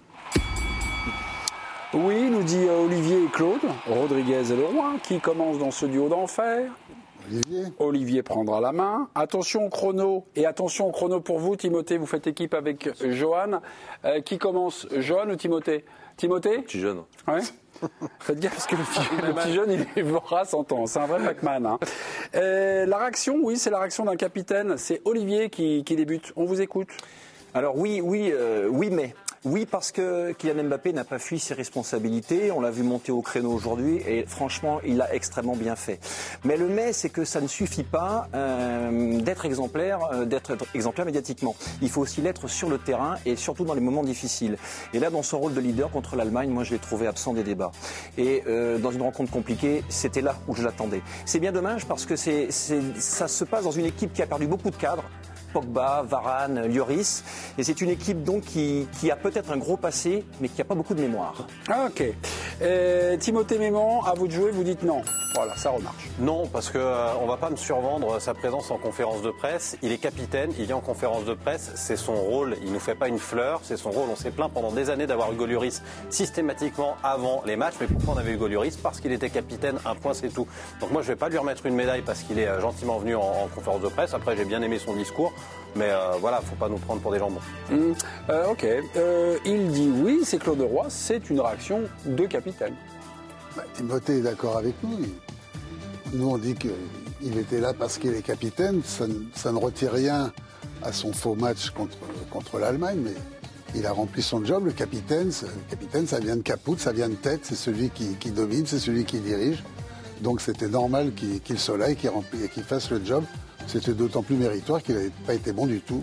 Oui, nous dit euh, Olivier et Claude, Rodriguez et Leroy, qui commence dans ce duo d'enfer.
Olivier.
Olivier prendra la main. Attention au chrono. Et attention au chrono pour vous, Timothée. Vous faites équipe avec Johan. Euh, qui commence, Johan ou Timothée? Timothée?
Petit jeune.
Ouais. Faites gaffe parce que le petit, le petit jeune, il est vorace en temps. C'est un vrai Pac-Man. Hein. Euh, la réaction, oui, c'est la réaction d'un capitaine. C'est Olivier qui, qui débute. On vous écoute.
Alors oui, oui, euh, oui, mais. Oui, parce que Kylian Mbappé n'a pas fui ses responsabilités. On l'a vu monter au créneau aujourd'hui et franchement, il l'a extrêmement bien fait. Mais le mais, c'est que ça ne suffit pas euh, d'être exemplaire, euh, d'être exemplaire médiatiquement. Il faut aussi l'être sur le terrain et surtout dans les moments difficiles. Et là, dans son rôle de leader contre l'Allemagne, moi, je l'ai trouvé absent des débats. Et euh, dans une rencontre compliquée, c'était là où je l'attendais. C'est bien dommage parce que c'est, c'est, ça se passe dans une équipe qui a perdu beaucoup de cadres. Pogba, Varane, Lloris. Et c'est une équipe donc qui, qui a peut-être un gros passé, mais qui n'a pas beaucoup de mémoire.
Ah, ok. Euh, Timothée Mémon, à vous de jouer, vous dites non. Voilà, ça remarche.
Non, parce qu'on euh, ne va pas me survendre sa présence en conférence de presse. Il est capitaine, il est en conférence de presse, c'est son rôle. Il ne nous fait pas une fleur, c'est son rôle. On s'est plaint pendant des années d'avoir Hugo Lloris systématiquement avant les matchs. Mais pourquoi on avait Hugo Lloris? Parce qu'il était capitaine, un point c'est tout. Donc moi je ne vais pas lui remettre une médaille parce qu'il est euh, gentiment venu en, en conférence de presse. Après j'ai bien aimé son discours. Mais euh, voilà, il ne faut pas nous prendre pour des jambons.
Mmh. Euh, ok. Euh, il dit oui, c'est Claude Roy, c'est une réaction de capitaine.
Bah, Timothée est d'accord avec nous. Nous, on dit qu'il était là parce qu'il est capitaine. Ça ne, ça ne retire rien à son faux match contre, contre l'Allemagne, mais il a rempli son job. Le capitaine, le capitaine, ça vient de caput, ça vient de tête. C'est celui qui, qui domine, c'est celui qui dirige. Donc c'était normal qu'il, qu'il soit là et qu'il, remplit, et qu'il fasse le job. C'était d'autant plus méritoire qu'il n'avait pas été bon du tout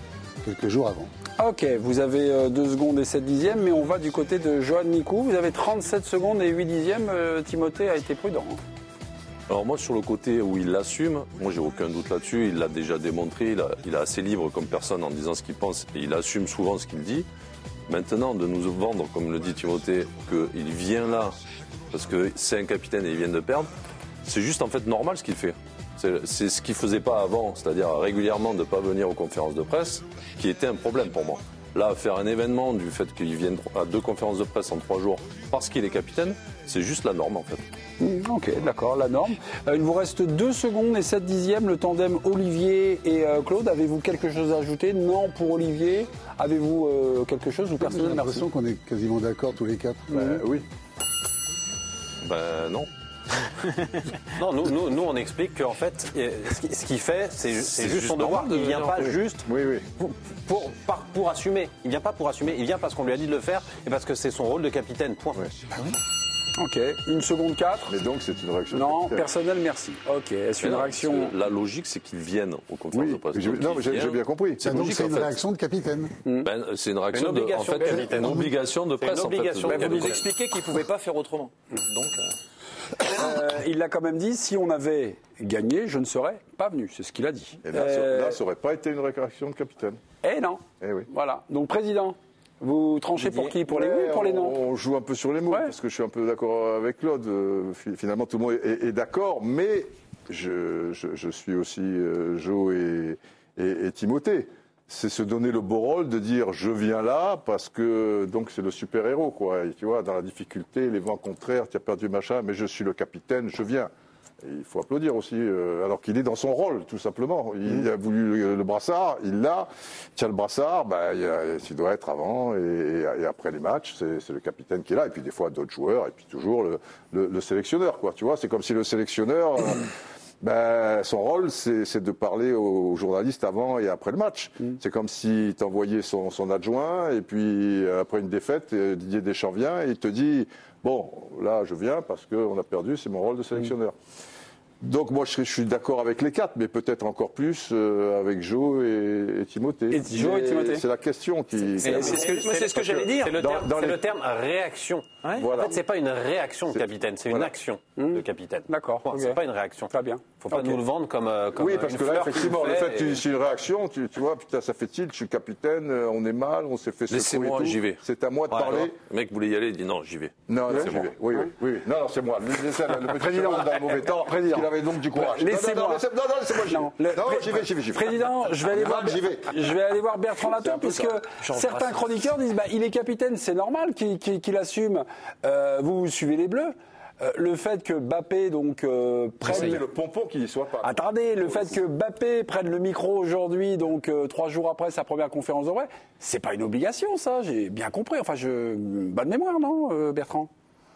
quelques jours avant.
Ok, vous avez deux secondes et sept dixièmes, mais on va du côté de Johan Mikou. Vous avez trente-sept secondes et huit dixièmes. Euh, Timothée a été prudent.
Alors moi, sur le côté où il l'assume, moi j'ai aucun doute là-dessus, il l'a déjà démontré, il, a, il est assez libre comme personne en disant ce qu'il pense et il assume souvent ce qu'il dit. Maintenant, de nous vendre, comme le dit Timothée, qu'il vient là parce que c'est un capitaine et il vient de perdre, c'est juste en fait normal ce qu'il fait. C'est, c'est ce qu'il ne faisait pas avant, c'est-à-dire régulièrement de ne pas venir aux conférences de presse, qui était un problème pour moi. Là, faire un événement du fait qu'il vienne à deux conférences de presse en trois jours parce qu'il est capitaine, c'est juste la norme en fait.
Mmh, ok, d'accord, la norme. Euh, il vous reste deux secondes et sept dixièmes, le tandem Olivier et euh, Claude. Avez-vous quelque chose à ajouter? Non pour Olivier. Avez-vous euh, quelque chose ou personnel?
J'ai l'impression qu'on est quasiment d'accord tous les quatre.
Bah, oui.
Ben non.
Non, nous, nous, nous, on explique qu'en fait, ce qu'il fait, c'est, c'est juste son devoir. Il ne vient pas juste
oui, oui.
Pour, pour, pour, pour assumer. Il ne vient pas pour assumer. Il vient parce qu'on lui a dit de le faire et parce que c'est son rôle de capitaine. Point.
Ouais.
Ah oui. Ok, une seconde quatre.
Mais donc c'est une réaction.
Non, personnel, merci. Ok, est-ce une
non,
réaction?
La logique, c'est qu'ils viennent aux conférences
oui,
de presse.
j'ai, non, mais j'ai, j'ai bien compris.
C'est, donc c'est une fait. réaction de capitaine.
Ben, c'est une réaction
une
de,
obligation
en fait,
de capitaine.
une obligation de presse.
C'est une obligation
en fait,
de
Vous nous
capitaine.
expliquez qu'il ne pouvait pas faire autrement. Donc, euh...
Euh, il l'a quand même dit, si on avait gagné, je ne serais pas venu. C'est ce qu'il a dit.
Et là,
Euh,
là, ça n'aurait pas été une réaction de capitaine.
Eh non.
Eh oui.
Voilà. Donc, président, vous tranchez pour qui? Pour les oui ou pour les non?
On joue un peu sur les mots,
Ouais.
parce que je suis un peu d'accord avec Claude. Euh, Finalement, tout le monde est, est d'accord, mais je, je, je suis aussi euh, Joe et, et, et Timothée. C'est se donner le beau rôle de dire je viens là parce que donc c'est le super héros quoi. Et tu vois, dans la difficulté, les vents contraires, tu as perdu machin, mais je suis le capitaine, je viens. Et il faut applaudir aussi, euh, alors qu'il est dans son rôle, tout simplement. Il a voulu le, le brassard, il l'a. Tiens le brassard, bah, il, a, il doit être avant et, et, et après les matchs, c'est, c'est le capitaine qui est là. Et puis des fois d'autres joueurs, et puis toujours le, le, le sélectionneur, quoi. Tu vois, c'est comme si le sélectionneur. Euh, Ben, son rôle, c'est, c'est de parler aux journalistes avant et après le match. Mm. C'est comme s'il t'envoyait son, son adjoint, et puis après une défaite, Didier Deschamps vient et il te dit « Bon, là, je viens parce qu'on a perdu, c'est mon rôle de sélectionneur. Mm. » Donc moi, je, je suis d'accord avec les quatre, mais peut-être encore plus euh, avec Joe et, et Timothée.
Et Joe et Timothée.
C'est la question qui...
C'est, c'est, c'est, ce que, c'est ce que j'allais dire.
C'est le
Dans-
terme,
dans
c'est
les-
le terme réaction.
Ouais.
Voilà.
En fait, c'est pas une réaction de capitaine, c'est
Voilà.
une action
Mmh.
de capitaine.
D'accord,
Point.
ok.
C'est pas une réaction.
Très bien.
Faut pas
Ok.
nous le vendre comme, euh, comme
Oui,
euh,
parce
une
que là,
fleur qui
effectivement,
nous
le
fait
fait, tu,
et-
c'est une réaction, tu, tu vois, putain, ça fait-il, je suis capitaine, euh, on est mal, on s'est fait secouer
Laissez-moi,
et tout.
j'y vais.
C'est à moi de
Ouais,
parler.
alors.
Le mec voulait y aller, il dit non, j'y vais.
Non, non,
C'est
j'y
bon.
vais. Oui, oui, oui, oui. Non, non, c'est moi. Le, c'est ça, le petit
Président.
cheval dans le mauvais temps,
Président.
il avait donc du courage.
Laissez-moi.
Non, non, non, laissez- non, non, laissez-moi, j'y vais.
Non, le-
Non,
pré-
j'y vais, j'y vais, j'y vais.
Président, je vais aller
Ah,
voir,
j'y vais.
je vais aller voir Bertrand
C'est
Latour,
un peu
puisque
ça.
certains chroniqueurs disent bah, il est capitaine, c'est normal qu'il, qu'il, qu'il assume. Euh, vous, vous suivez les Bleus. Euh, le fait que Mbappé donc euh, prenne
C'est le pompon qui y soit pas.
Attendez, le fait que Mbappé prenne le micro aujourd'hui, donc euh, trois jours après sa première conférence de presse, c'est pas une obligation, ça. J'ai bien compris. Enfin, je bonne mémoire, non, euh, Bertrand?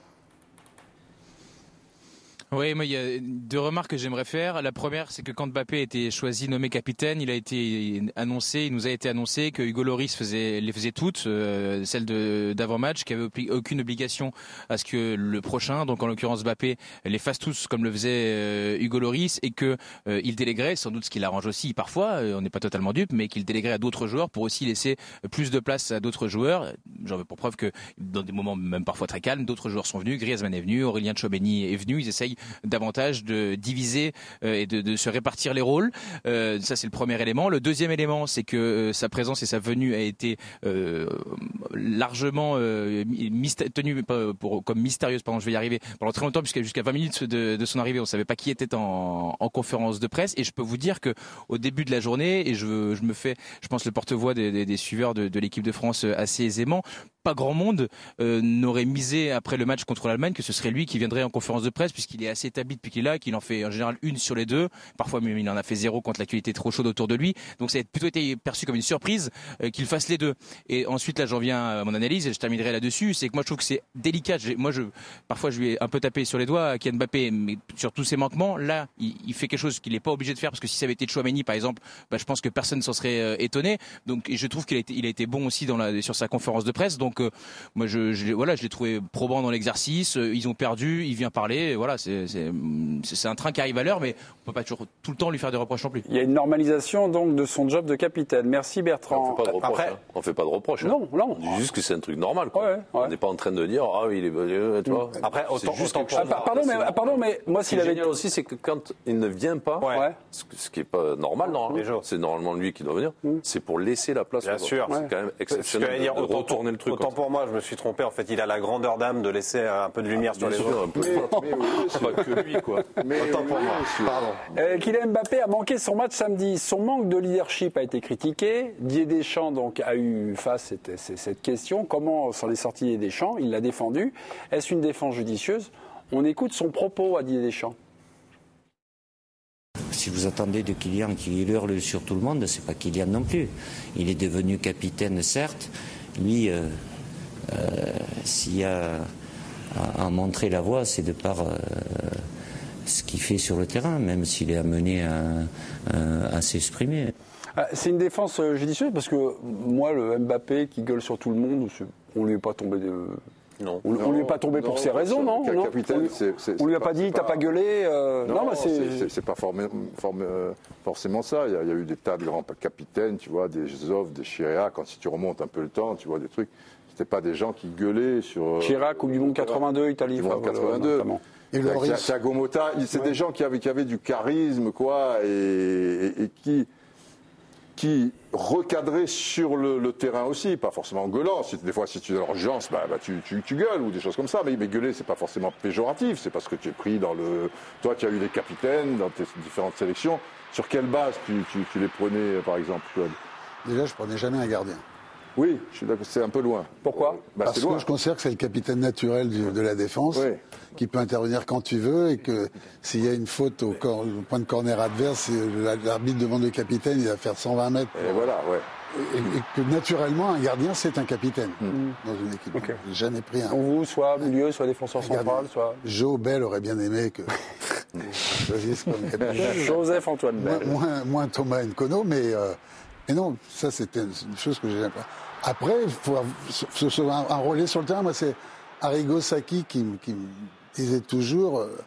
Oui, moi, il y a deux remarques que j'aimerais faire. La première, c'est que quand Mbappé a été choisi, nommé capitaine, il a été annoncé, il nous a été annoncé que Hugo Lloris faisait, les faisait toutes, euh, celles de, d'avant-match, qu'il n'y avait aucune obligation à ce que le prochain, donc en l'occurrence Mbappé, les fasse tous comme le faisait euh, Hugo Lloris, et que euh, il déléguerait, sans doute ce qui l'arrange aussi parfois, euh, on n'est pas totalement dupe, mais qu'il déléguerait à d'autres joueurs pour aussi laisser plus de place à d'autres joueurs. J'en veux pour preuve que dans des moments même parfois très calmes, d'autres joueurs sont venus, Griezmann est venu, Aurélien Tchouameni est venu, ils essayent davantage de diviser euh, et de, de se répartir les rôles. Euh, ça, c'est le premier élément. Le deuxième élément, c'est que euh, sa présence et sa venue a été euh, largement euh, myst- tenue pour, comme mystérieuse, pardon, je vais y arriver, pendant très longtemps, puisque jusqu'à vingt minutes de, de son arrivée, on ne savait pas qui était en, en conférence de presse. Et je peux vous dire que au début de la journée, et je, je me fais, je pense, le porte-voix des, des, des suiveurs de, de l'équipe de France assez aisément, pas grand monde euh, n'aurait misé après le match contre l'Allemagne que ce serait lui qui viendrait en conférence de presse, puisqu'il est assez établi depuis qu'il est là, qu'il en fait en général une sur les deux, parfois même il en a fait zéro quand l'actualité est trop chaude autour de lui, donc ça a plutôt été perçu comme une surprise euh, qu'il fasse les deux. Et ensuite là j'en viens à mon analyse et je terminerai là-dessus, c'est que moi je trouve que c'est délicat. J'ai, moi je, parfois je lui ai un peu tapé sur les doigts à Kylian Mbappé, mais sur tous ses manquements, là il, il fait quelque chose qu'il n'est pas obligé de faire, parce que si ça avait été Tchouameni par exemple, bah, je pense que personne ne s'en serait euh, étonné. Donc et je trouve qu'il a été, il a été bon aussi dans la, sur sa conférence de presse, donc euh, moi je, je, voilà, je l'ai trouvé probant dans l'exercice, ils ont perdu, il vient parler, voilà, c'est, c'est, c'est un train qui arrive à l'heure, mais on peut pas toujours tout le temps lui faire des reproches non plus.
Il y a une normalisation donc de son job de capitaine. Merci Bertrand.
On fait pas de reproches.
Après...
Hein. On fait pas de reproches. Hein.
Non, non.
On dit juste que c'est un truc normal. Quoi.
Ouais, ouais.
On n'est pas en train de dire ah oui il est euh, tu vois.
Après autant,
juste
autant
quelque chose.
Ah, pardon, mais pardon, mais moi
Ce
s'il
qui est
avait
génial aussi, c'est que quand il ne vient pas,
ouais.
ce, ce qui est pas normal, normalement, c'est normalement lui qui doit venir. Mm. C'est pour laisser la place.
Bien sûr.
C'est quand même exceptionnel
dire,
de, de
autant
retourner le truc.
Autant pour moi, je me suis trompé. En fait, il a la grandeur d'âme de laisser un peu de lumière
ah,
sur les
sûr,
autres.
Un peu, mais, mais oui, c'est pas que lui, quoi.
Mais autant pour moi. Pardon.
Euh, Kylian Mbappé a manqué son match samedi. Son manque de leadership a été critiqué. Didier Deschamps donc a eu face à cette, cette question. Comment s'en est sorti Didier Deschamps? Il l'a défendu. Est-ce une défense judicieuse? On écoute son propos à Didier Deschamps.
Si vous attendez de Kylian qu'il hurle sur tout le monde, c'est pas Kylian non plus. Il est devenu capitaine, certes. Lui, euh, euh, s'il y a à, à montrer la voie, c'est de par euh, ce qu'il fait sur le terrain, même s'il est amené à, à, à s'exprimer.
C'est une défense judicieuse parce que moi, le Mbappé qui gueule sur tout le monde, on lui est pas tombé de...
Non.
On, on lui est pas tombé
non,
pour ces raisons, non,
non
capitaine,
on lui, c'est, c'est,
on lui a pas dit, t'as pas gueulé. Euh,
non,
non bah
c'est,
c'est...
c'est, c'est pas formé, formé, forcément ça. Il y, a, il y a eu des tas de grands capitaines, tu vois, des Zoff, des Chirac. Quand si tu remontes un peu le temps, tu vois des trucs. C'était pas des gens qui gueulaient sur.
Chirac, Coupe du Monde quatre-vingt-deux, Italie.
Coupe du Monde quatre-vingt-deux. Et le Thiago Motta, c'est ouais. des gens qui avaient, qui avaient du charisme, quoi, et, et, et qui. qui recadraient sur le, le terrain aussi, pas forcément en gueulant. Si, des fois, si tu es dans l'urgence, bah, bah, tu, tu, tu gueules ou des choses comme ça. Mais, mais gueuler, c'est pas forcément péjoratif. C'est parce que tu es pris dans le. Toi, tu as eu des capitaines dans tes différentes sélections. Sur quelle base tu, tu, tu les prenais, par exemple, Claude?
Déjà, je prenais jamais un gardien.
Oui, je suis d'accord, c'est un peu loin.
Pourquoi?
bah,
Parce
c'est loin.
que je considère que c'est le capitaine naturel du, de la défense, oui. qui peut intervenir quand tu veux, et que s'il y a une faute au, cor, au point de corner adverse, l'arbitre demande le capitaine, il va faire cent vingt mètres.
Et voilà, ouais.
Et, et que naturellement, un gardien, c'est un capitaine mmh. dans une équipe.
Okay.
J'ai jamais pris un.
Donc vous, soit milieu, soit défenseur central, soit.
Joe Bell aurait bien aimé que. choisisse comme capitaine.
Joseph Antoine Bell.
Moins, moins, moins Thomas Nkono, mais, euh, mais non, ça c'était une chose que j'aime pas. Après, il faut se, se enrôler sur le terrain. Moi, c'est Arrigo Sacchi qui, qui me disait toujours, euh,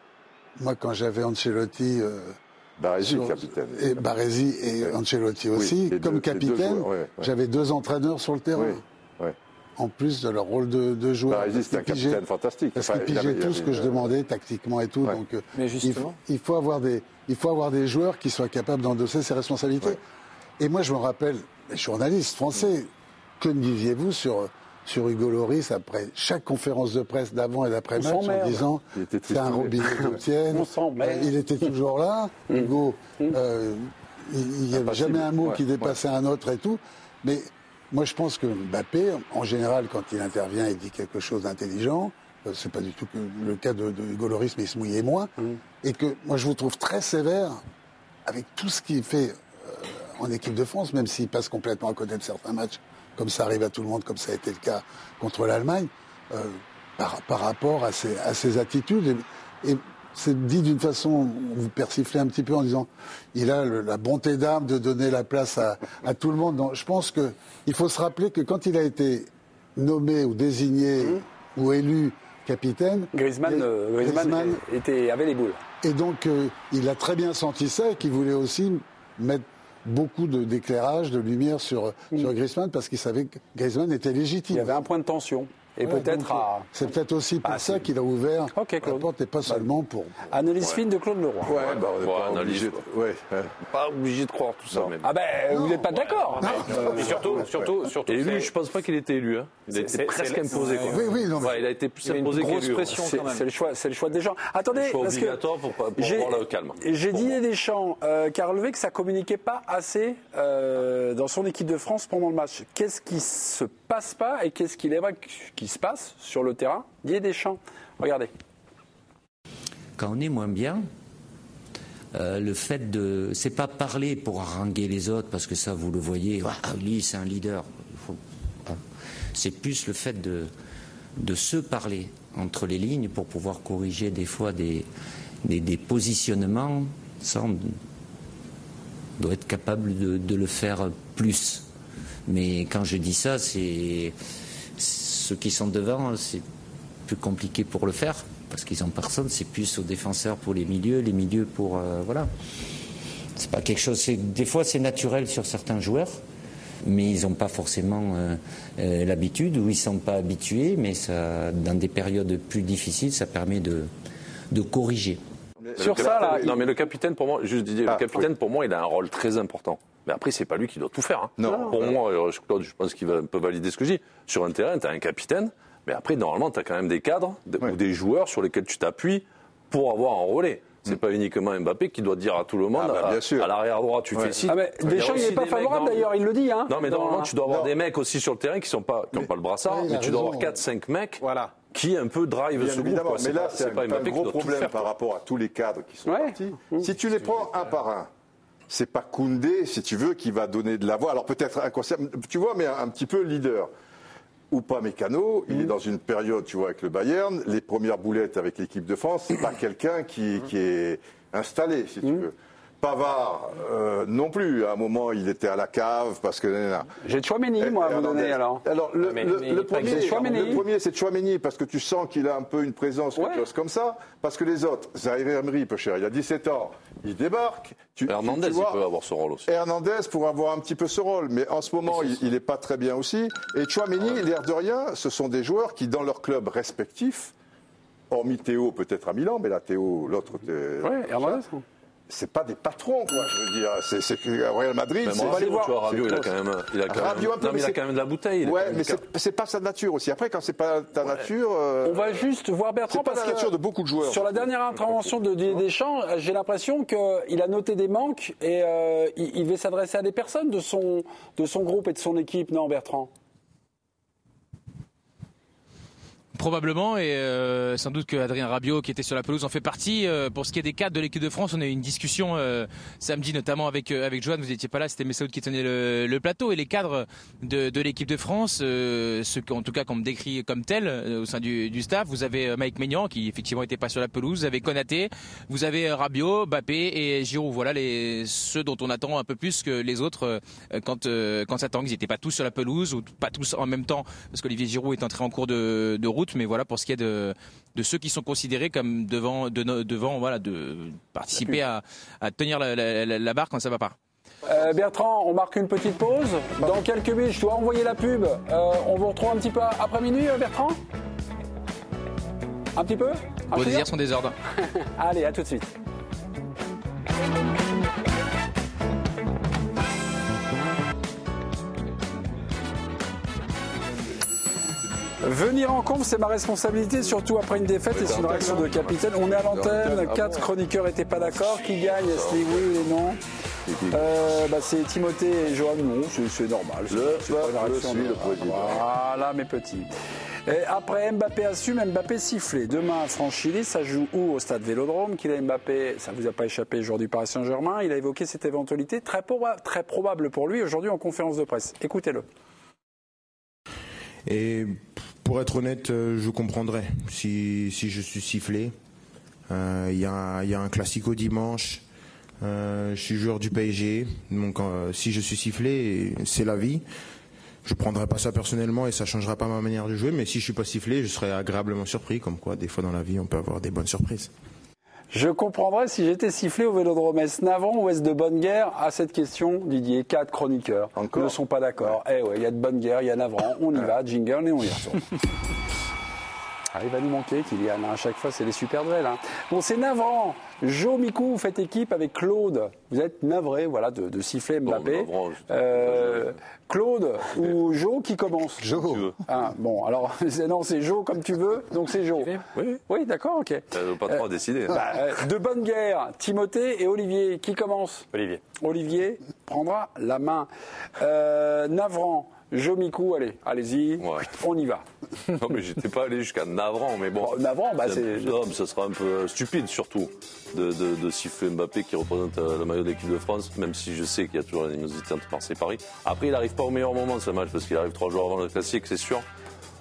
moi, quand j'avais Ancelotti, euh,
Baresi, sur, capitaine,
et Baresi et ouais. Ancelotti aussi, oui, comme deux, capitaine, ouais, ouais. j'avais deux entraîneurs sur le terrain.
Oui, ouais.
En plus de leur rôle de, de joueur.
Baresi, c'était un capitaine fantastique.
Parce qu'il pigeait tout ce que je demandais tactiquement et tout.
Ouais.
Donc,
Mais justement.
il, il, faut avoir des, il faut avoir des joueurs qui soient capables d'endosser ces responsabilités. Ouais. Et moi, je me rappelle, les journalistes français, que me disiez-vous sur, sur Hugo Lloris après chaque conférence de presse d'avant et d'après-match en disant c'est un robinet d'eau tienne, euh, il était toujours là, mmh. Hugo, euh, il n'y avait jamais un mot ouais, qui dépassait ouais. un autre et tout. Mais moi je pense que Mbappé, en général, quand il intervient, il dit quelque chose d'intelligent. Euh, c'est pas du tout le cas de, de Hugo Lloris, mais il se mouillait moins. Mmh. Et que moi je vous trouve très sévère avec tout ce qu'il fait euh, en équipe de France, même s'il passe complètement à côté de certains matchs. Comme ça arrive à tout le monde, comme ça a été le cas contre l'Allemagne, euh, par, par rapport à ses, à ses attitudes. Et, et c'est dit d'une façon, on vous persiflez un petit peu en disant, il a le, la bonté d'âme de donner la place à, à tout le monde. Donc, je pense qu'il faut se rappeler que quand il a été nommé ou désigné mmh. ou élu capitaine,
Griezmann, et, euh, Griezmann, Griezmann était, avait les boules.
Et donc, euh, il a très bien senti ça et qu'il voulait aussi mettre beaucoup de, d'éclairage, de lumière sur, mmh. sur Griezmann, parce qu'il savait que Griezmann était légitime.
Il y avait un point de tension. Et ouais, peut-être
donc,
à...
C'est peut-être aussi pour ah, ça c'est... qu'il a ouvert
okay,
la porte et pas
bah,
seulement pour...
Analyse
ouais.
fine de Claude Leroy.
Ouais, bah, on n'est
ouais,
pas, obligé de... ouais, ouais. pas obligé de croire tout ça. Même.
Ah ben, non. Vous n'êtes pas d'accord.
Euh, surtout, surtout, surtout...
Et lui, je ne pense pas qu'il ait été élu. Hein. Il a été c'est, presque c'est imposé. Quoi.
Oui, oui, non, mais...
ouais, il a été plus imposé qu'élu.
Grosse pression quand même. C'est le choix, c'est le choix des gens. Attendez,
le choix
parce
obligatoire
que
pour, pour
j'ai,
avoir le calme.
J'ai Didier Deschamps euh, qui a relevé que ça communiquait pas assez euh, dans son équipe de France pendant le match. Qu'est-ce qui se passe pas et qu'est-ce qu'il aimerait qu'il se passe sur le terrain? Didier Deschamps, regardez.
Quand on est moins bien, euh, le fait de... C'est pas parler pour haranguer les autres, parce que ça, vous le voyez, ah, lui, c'est un leader. Il faut... C'est plus le fait de, de se parler entre les lignes pour pouvoir corriger des fois des, des, des positionnements. Ça, on doit être capable de, de le faire plus. Mais quand je dis ça, c'est... Ceux qui sont devant, c'est plus compliqué pour le faire, parce qu'ils n'ont personne, c'est plus aux défenseurs pour les milieux, les milieux pour... Euh, voilà. C'est pas quelque chose... Des fois, c'est naturel sur certains joueurs, mais ils n'ont pas forcément euh, euh, l'habitude, ou ils ne sont pas habitués, mais ça, dans des périodes plus difficiles, ça permet de, de corriger.
Sur ça, là, non, mais le capitaine, pour moi, juste Didier, ah, le capitaine, oui. pour moi, il a un rôle très important. Mais après, c'est pas lui qui doit tout faire. Hein.
Non.
Pour non. moi, Claude, je pense qu'il va, peut valider ce que je dis. Sur un terrain, tu as un capitaine, mais après, normalement, tu as quand même des cadres oui. ou des joueurs sur lesquels tu t'appuies pour avoir un relais. C'est mmh. pas uniquement Mbappé qui doit dire à tout le monde, ah bah, bien à, sûr. à l'arrière droit, tu ouais. fais ci.
Ah mais Deschamps, il n'est pas favorable d'ailleurs, il le dit. Hein,
non, mais normalement, tu dois avoir non. des mecs aussi sur le terrain qui n'ont pas, pas le brassard, oui, mais tu dois avoir quatre cinq mecs. Voilà. Qui un peu drive
Bien
ce groupe.
Quoi. Mais là,
c'est,
c'est, c'est
pas
un,
Mbappé
un gros problème
faire,
par rapport à tous les cadres qui sont
ouais.
partis. Mmh. Si tu les prends un par un, c'est pas Koundé, si tu veux, qui va donner de la voix. Alors peut-être inconsciemment, tu vois, mais un, un petit peu leader. Ou pas Mécano, mmh. il est dans une période, tu vois, avec le Bayern, les premières boulettes avec l'équipe de France, c'est pas quelqu'un qui, qui est installé, si tu mmh. veux. Pavard, euh, non plus. À un moment, il était à la cave parce que.
J'ai Tchouaméni, moi, à vous donner alors.
Alors, le, mais, le, mais le, premier, le premier, c'est Tchouaméni parce que tu sens qu'il a un peu une présence, quelque ouais. chose comme ça. Parce que les autres, Zaïre Emery, peu cher, il a dix-sept ans, il débarque.
Tu, Hernandez, tu vois, il peut avoir ce rôle aussi.
Hernandez pour avoir un petit peu ce rôle, mais en ce moment, il n'est pas très bien aussi. Et Tchouaméni, ouais. l'air de rien, ce sont des joueurs qui, dans leur club respectif, hormis Théo, peut-être à Milan, mais là, Théo, l'autre.
Oui, Hernandez.
C'est pas des patrons, quoi, je veux dire. C'est, c'est Real Madrid.
On va aller voir. Tu vois, Rabiot, il a quand même, il a quand
Rabiot,
même, non, mais il a quand même de la bouteille.
Ouais, mais c'est, c'est pas sa nature aussi. Après, quand c'est pas ta ouais. nature. Euh,
on va juste voir Bertrand
c'est pas
parce
la nature
que
de beaucoup de joueurs.
Sur la dernière intervention de Didier Deschamps, j'ai l'impression qu'il a noté des manques et euh, il, il veut s'adresser à des personnes de son, de son groupe et de son équipe, non, Bertrand?
Probablement, et euh, sans doute que Adrien Rabiot, qui était sur la pelouse, en fait partie. Euh, pour ce qui est des cadres de l'équipe de France, on a eu une discussion euh, samedi, notamment avec euh, avec Johan. Vous n'étiez pas là, c'était Messaoud qui tenait le, le plateau. Et les cadres de, de l'équipe de France, euh, ceux en tout cas qu'on me décrit comme tels euh, au sein du, du staff, vous avez Mike Maignan, qui effectivement n'était pas sur la pelouse. Vous avez Konaté, vous avez Rabiot, Mbappé et Giroud. Voilà les ceux dont on attend un peu plus que les autres euh, quand euh, quand ça tend. Ils n'étaient pas tous sur la pelouse ou pas tous en même temps, parce qu'Olivier Giroud est entré en cours de, de route. Mais voilà pour ce qui est de, de ceux qui sont considérés comme devant, de, devant voilà, de participer à, à tenir la, la, la, la barre quand ça va pas.
Euh, Bertrand, on marque une petite pause. Dans quelques minutes, je dois envoyer la pub. Euh, on vous retrouve un petit peu après minuit, Bertrand? Un petit peu?
Vos désirs sont désordres.
Allez, à tout de suite. Venir en conf, c'est ma responsabilité, surtout après une défaite, et c'est une réaction de capitaine. On est à l'antenne, quatre chroniqueurs n'étaient pas d'accord. Qui gagne? Est-ce les oui ou les non? euh, bah, C'est Timothée et Johan. Non, c'est, c'est normal. C'est,
le
c'est pas une réaction
le
de... Voilà, mes petits. Et après, Mbappé assume, Mbappé sifflé. Demain, France-Chili, ça joue où? Au stade Vélodrome. Qu'il a Mbappé, ça ne vous a pas échappé aujourd'hui, Paris Saint-Germain. Il a évoqué cette éventualité très, proba- très probable pour lui aujourd'hui en conférence de presse. Écoutez-le.
Et pour être honnête, je comprendrais si, si je suis sifflé. Il euh, y, y a un classico dimanche. Euh, je suis joueur du P S G. Donc euh, si je suis sifflé, c'est la vie. Je ne prendrai pas ça personnellement et ça ne changera pas ma manière de jouer. Mais si je ne suis pas sifflé, je serai agréablement surpris. Comme quoi, des fois dans la vie, on peut avoir des bonnes surprises.
Je comprendrais si j'étais sifflé au Vélodrome. Est-ce Navon ou est-ce de bonne guerre? À cette question, Didier, quatre chroniqueurs Encore ne sont pas d'accord. Eh ouais, il y a de bonne guerre, il y a Navran, on y va, jingle et on y retourne. Ah, il va nous manquer, Kylian. À chaque fois, c'est les super duels. Hein. Bon, c'est navrant. Jo Mikou, vous faites équipe avec Claude. Vous êtes navré, voilà, de, de siffler Mbappé. Bon, euh, Claude ou Jo qui commence?
Jo.
Ah, bon, alors, c'est, non, c'est Jo comme tu veux, donc c'est Jo.
Oui.
Oui, d'accord, ok.
Le patron euh, a décidé.
Bah, euh, de bonne guerre, Timothée et Olivier. Qui commence?
Olivier.
Olivier prendra la main. Euh, Navran. Jo Mikou, allez, allez-y, ouais. On y va.
Non, mais j'étais pas allé jusqu'à Navran, mais bon.
bon Navran, bah c'est.
Non, mais ça sera un peu stupide, surtout, de, de, de siffler Mbappé qui représente le maillot de l'équipe de France, même si je sais qu'il y a toujours l'animosité entre Marseille et Paris. Après, il n'arrive pas au meilleur moment, ce match, parce qu'il arrive trois jours avant le classique, c'est sûr.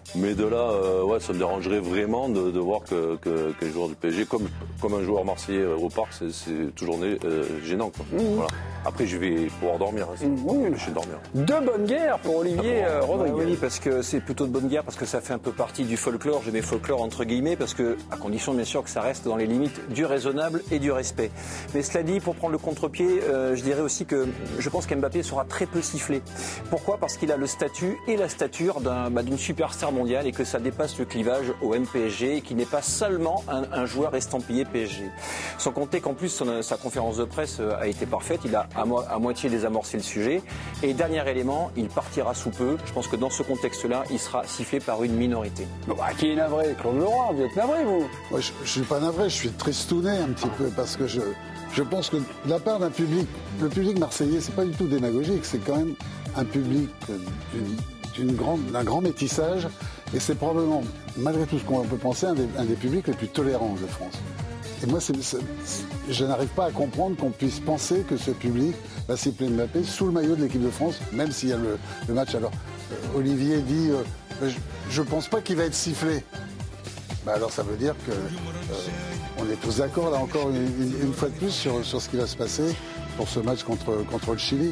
Mais de là, euh, ouais, ça me dérangerait vraiment de, de voir que, que, qu'un joueur du P S G, comme, comme un joueur marseillais au parc, c'est, c'est toujours euh, gênant. Quoi. Mmh. Voilà. Après, je vais pouvoir dormir. Hein,
mmh. Oui.
Je vais dormir.
De bonne guerre pour Olivier euh, Rodriguez.
Oui, parce que c'est plutôt de bonne guerre, parce que ça fait un peu partie du folklore. Je mets folklore entre guillemets, parce que, à condition bien sûr que ça reste dans les limites du raisonnable et du respect. Mais cela dit, pour prendre le contre-pied, euh, je dirais aussi que je pense qu'Mbappé sera très peu sifflé. Pourquoi ? Parce qu'il a le statut et la stature d'un, bah, d'une superstar mondiale et que ça dépasse le clivage au M P S G et qui n'est pas seulement un, un joueur estampillé P S G. Sans compter qu'en plus son, sa conférence de presse a été parfaite, il a à, mo- à moitié désamorcé le sujet. Et dernier élément, il partira sous peu. Je pense que dans ce contexte-là, il sera sifflé par une minorité.
Bon, bah, qui est navré ? Claude Leroy, vous êtes navré vous ?
Moi, je ne suis pas navré, je suis tristouné un petit peu parce que je, je pense que de la part d'un public, le public marseillais, c'est pas du tout démagogique, c'est quand même un public d'une, d'une grande, d'un grand métissage et c'est probablement, malgré tout ce qu'on peut penser, un des, un des publics les plus tolérants de France. Et moi, c'est, c'est, je n'arrive pas à comprendre qu'on puisse penser que ce public va siffler Mbappé sous le maillot de l'équipe de France, même s'il y a le, le match. Alors, euh, Olivier dit, euh, je ne pense pas qu'il va être sifflé. Bah alors ça veut dire que euh, on est tous d'accord là encore une, une, une fois de plus sur, sur ce qui va se passer pour ce match contre, contre le Chili.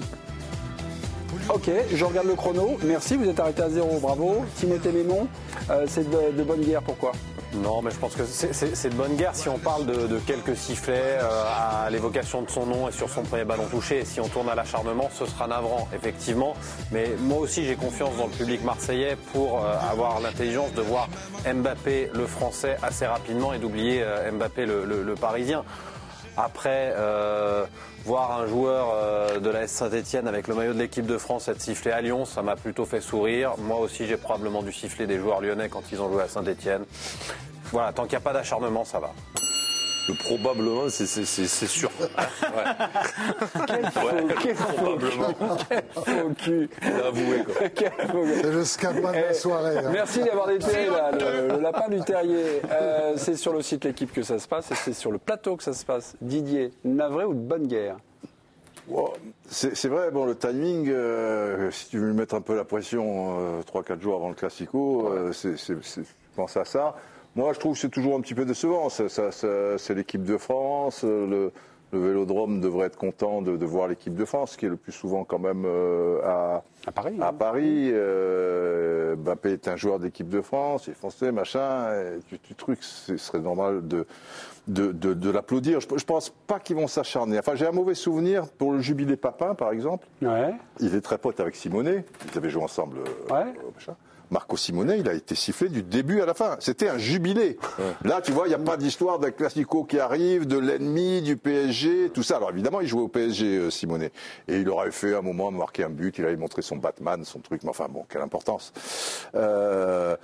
Ok, je regarde le chrono. Merci, vous êtes arrêté à zéro, bravo. Timothée Mémon, euh, c'est de, de bonne guerre, pourquoi ?
Non, mais je pense que c'est, c'est, c'est de bonne guerre si on parle de, de quelques sifflets euh, à l'évocation de son nom et sur son premier ballon touché. Et si on tourne à l'acharnement, ce sera navrant, effectivement. Mais moi aussi, j'ai confiance dans le public marseillais pour euh, avoir l'intelligence de voir Mbappé, le Français, assez rapidement et d'oublier euh, Mbappé, le, le, le Parisien. Après, euh, voir un joueur euh, de la S Saint-Etienne avec le maillot de l'équipe de France être sifflé à Lyon, ça m'a plutôt fait sourire. Moi aussi, j'ai probablement dû siffler des joueurs lyonnais quand ils ont joué à Saint-Etienne. Voilà, tant qu'il n'y a pas d'acharnement, ça va.
Le probablement, c'est, c'est, c'est, c'est sûr. Ouais.
Quel faux,
ouais,
quel
probablement.
Quel faux cul.
Avoué, quoi.
Quel faux cul.
C'est le scapin de la soirée. Hein.
Merci d'avoir été là, le, le lapin du terrier. Euh, c'est sur le site L'équipe que ça se passe et c'est sur le plateau que ça se passe. Didier, navré ou de bonne guerre ?
Wow. C'est, c'est vrai, bon, le timing, euh, si tu veux lui mettre un peu la pression euh, trois quatre jours avant le Classico, euh, c'est, c'est, c'est, je pense à ça. Moi, je trouve que c'est toujours un petit peu décevant. Ça, ça, ça, c'est l'équipe de France. Le, le Vélodrome devrait être content de, de voir l'équipe de France, qui est le plus souvent quand même euh, à,
à Paris.
À Paris. Euh, Mbappé est un joueur d'équipe de France, il est français, machin. Et tu, tu truc, ce serait normal de, de, de, de l'applaudir. Je, je pense pas qu'ils vont s'acharner. Enfin, j'ai un mauvais souvenir pour le Jubilé Papin, par exemple.
Ouais.
Il est très pote avec Simonet. Ils avaient joué ensemble. Euh,
ouais.
euh, machin. Marco Simonet, il a été sifflé du début à la fin. C'était un jubilé. Ouais. Là, tu vois, il n'y a pas d'histoire d'un classico qui arrive, de l'ennemi, du P S G, tout ça. Alors évidemment, il jouait au P S G, euh, Simonet. Et il aurait fait un moment marquer un but, il avait montré son Batman, son truc, mais enfin bon, quelle importance. Euh,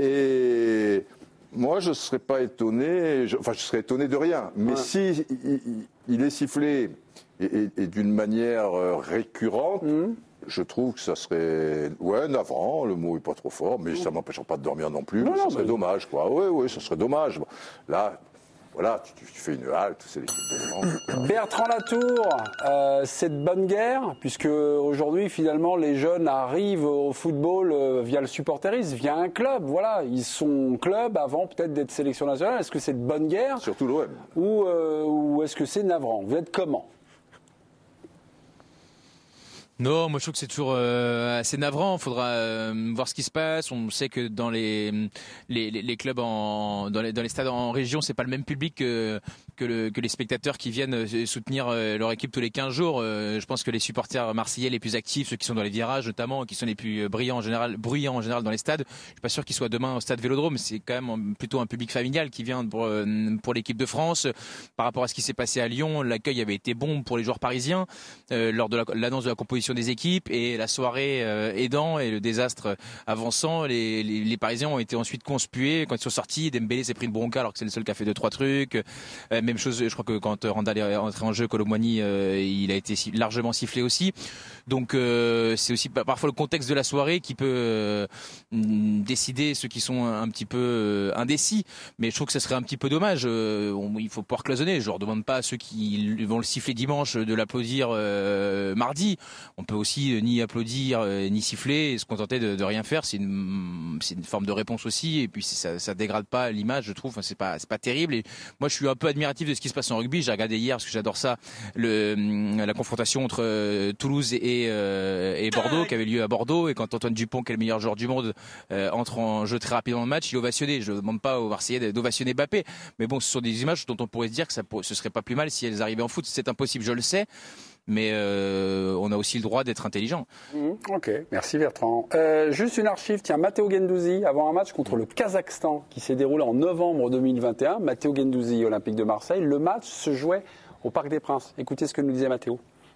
et moi, je ne serais pas étonné, je, enfin, je serais étonné de rien. Mais ouais. si il, il est sifflé et, et, et d'une manière récurrente, mmh. je trouve que ça serait, ouais, navrant, le mot est pas trop fort, mais ça m'empêchera pas de dormir non plus. Non, ça non, serait mais... dommage, quoi. Oui, oui, ça serait dommage. Bon, là, voilà, tu, tu fais une halte, c'est l'équipe de France.
Bertrand Latour, euh, c'est de bonne guerre, puisque aujourd'hui, finalement, les jeunes arrivent au football euh, via le supporterisme, via un club. Voilà, ils sont club avant peut-être d'être sélection nationale. Est-ce que c'est de bonne guerre ?
Surtout l'O M.
Ou, euh, ou est-ce que c'est navrant ? Vous êtes comment ?
Non, moi je trouve que c'est toujours euh, assez navrant. Il faudra euh, voir ce qui se passe. On sait que dans les les, les clubs en dans les, dans les stades en région, c'est pas le même public que que, le, que les spectateurs qui viennent soutenir leur équipe tous les quinze jours. Euh, je pense que les supporters marseillais les plus actifs, ceux qui sont dans les virages notamment, qui sont les plus brillants en général, bruyants en général dans les stades, je suis pas sûr qu'ils soient demain au stade Vélodrome. C'est quand même plutôt un public familial qui vient pour pour l'équipe de France. Par rapport à ce qui s'est passé à Lyon, l'accueil avait été bon pour les joueurs parisiens euh, lors de la, l'annonce de la composition des équipes et la soirée euh, aidant et le désastre avançant, les, les, les Parisiens ont été ensuite conspués quand ils sont sortis. Dembélé s'est pris une bronca alors que c'est le seul qui a fait deux trois trucs. Euh, même chose, je crois que quand Randall est entré en jeu, Kolo Muani, euh, il a été largement sifflé aussi. Donc euh, c'est aussi parfois le contexte de la soirée qui peut euh, décider ceux qui sont un, un petit peu euh, indécis. Mais je trouve que ce serait un petit peu dommage. Euh, on, il faut pouvoir cloisonner. Je leur demande pas à ceux qui vont le siffler dimanche de l'applaudir euh, mardi. on peut aussi euh, ni applaudir euh, ni siffler et se contenter de, de rien faire. C'est une, c'est une forme de réponse aussi. Et puis ça, ça dégrade pas l'image, je trouve. Enfin, c'est pas, c'est pas terrible. Et moi, je suis un peu admiratif de ce qui se passe en rugby. J'ai regardé hier parce que j'adore ça, le, la confrontation entre euh, Toulouse et, euh, et Bordeaux qui avait lieu à Bordeaux. Et quand Antoine Dupont, qui est le meilleur joueur du monde, euh, entre en jeu très rapidement dans le match, il ovationnait. Je ne demande pas aux Marseillais d'ovationner Mbappé, mais bon, ce sont des images dont on pourrait se dire que ça, ce serait pas plus mal si elles arrivaient en foot. C'est impossible, je le sais. Mais euh, on a aussi le droit d'être intelligent.
Mmh, ok, merci Bertrand. Euh, juste une archive, tiens, Matteo Guendouzi, avant un match contre le Kazakhstan qui s'est déroulé en novembre deux mille vingt et un, Matteo Guendouzi, Olympique de Marseille, le match se jouait au Parc des Princes. Écoutez ce que nous disait Matteo.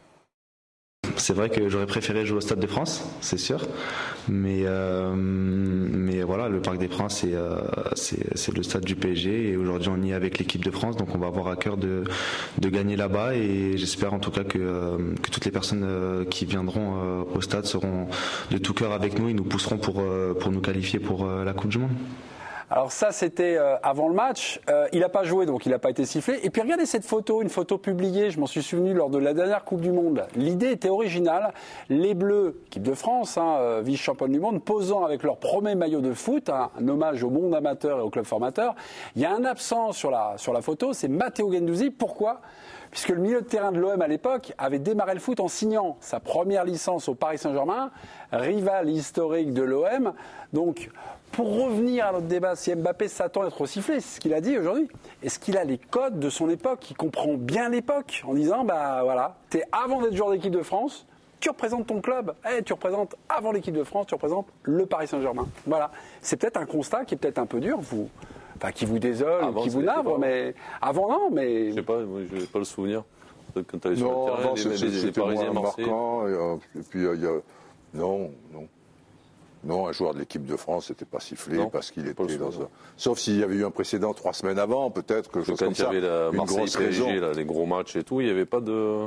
C'est vrai que j'aurais préféré jouer au Stade de France, c'est sûr, mais euh, mais voilà, le Parc des Princes c'est, euh, c'est c'est le stade du P S G et aujourd'hui on y est avec l'équipe de France, donc on va avoir à cœur de de gagner là-bas et j'espère en tout cas que euh, que toutes les personnes euh, qui viendront euh, au stade seront de tout cœur avec nous et nous pousseront pour euh, pour nous qualifier pour euh, la Coupe du Monde.
Alors ça, c'était euh, avant le match. Euh, il n'a pas joué, donc il n'a pas été sifflé. Et puis regardez cette photo, une photo publiée, je m'en suis souvenu lors de la dernière Coupe du Monde. L'idée était originale. Les Bleus, équipe de France, hein, euh, vice-championne du monde, posant avec leur premier maillot de foot, hein, un hommage au monde amateur et au club formateur. Il y a un absent sur la, sur la photo, c'est Matteo Guendouzi. Pourquoi ? Puisque le milieu de terrain de l'O M à l'époque avait démarré le foot en signant sa première licence au Paris Saint-Germain, rival historique de l'O M. Donc, pour revenir à notre débat, si Mbappé s'attend à être sifflé, c'est ce qu'il a dit aujourd'hui. Est-ce qu'il a les codes de son époque ? Il comprend bien l'époque en disant, bah voilà, t'es avant d'être joueur d'équipe de France, tu représentes ton club, hey, tu représentes avant l'équipe de France, tu représentes le Paris Saint-Germain. Voilà, c'est peut-être un constat qui est peut-être un peu dur, vous. Enfin, qui vous désole, avant, qui vous navre, mais avant non, mais...
Je sais pas, moi, je n'ai pas le souvenir. Quand tu allais sur
non,
le terrain,
non,
les,
c'est,
les, les
c'était
Parisiens
moins
marseillais.
marquant. Et, euh, et puis, il y a... Non, non. Non, un joueur de l'équipe de France n'était pas sifflé non, parce qu'il était dans un... Sauf s'il y avait eu un précédent trois semaines avant, peut-être, que chose
quand
comme
il y avait la
une
Marseille
grosse
P S G,
raison.
là, les gros matchs et tout, il n'y avait pas de...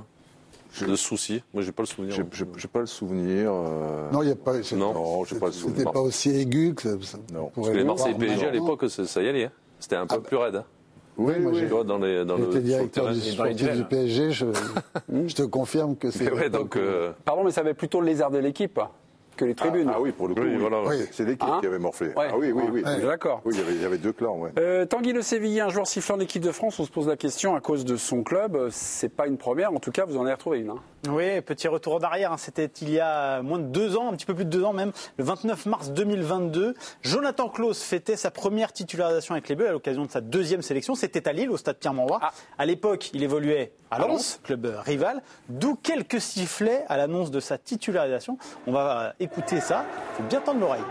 de soucis. Moi, j'ai pas le souvenir.
J'ai, j'ai, j'ai pas le souvenir. Euh...
Non, il y a pas. C'est,
non, non j'ai pas le souvenir.
C'était pas aussi aigu que ça. ça
non.
Parce que les Marseille P S G à l'époque, ça, ça y allait. Hein. C'était un peu ah, plus raide. Hein.
Oui,
moi,
oui.
J'ai,
vois, dans les, dans
j'étais
le,
directeur du sportif du P S G. Je, je te confirme que c'est.
Ouais, donc, euh...
Pardon, mais ça avait plutôt lézardé l'équipe que les tribunes.
Ah, ah oui, pour le coup,
oui,
oui.
Voilà,
oui. C'est l'équipe hein qui avait morflé.
Ouais.
Ah oui, oui, oui.
Ouais. D'accord.
Oui, il y avait, il y avait deux clans, ouais.
Euh, Tanguy Le Sévillé, un joueur sifflant en équipe de France, on se pose la question à cause de son club. C'est pas une première, en tout cas, vous en avez retrouvé une. Hein.
Oui, petit retour en arrière, hein. C'était il y a moins de deux ans, un petit peu plus de deux ans même, le vingt-neuf mars deux mille vingt-deux. Jonathan Klaus fêtait sa première titularisation avec les Bleus à l'occasion de sa deuxième sélection. C'était à Lille, au stade Pierre-Mauroy. Ah. À l'époque, il évoluait à Lens, club rival, d'où quelques sifflets à l'annonce de sa titularisation. On va écouter ça, il faut bien tendre l'oreille.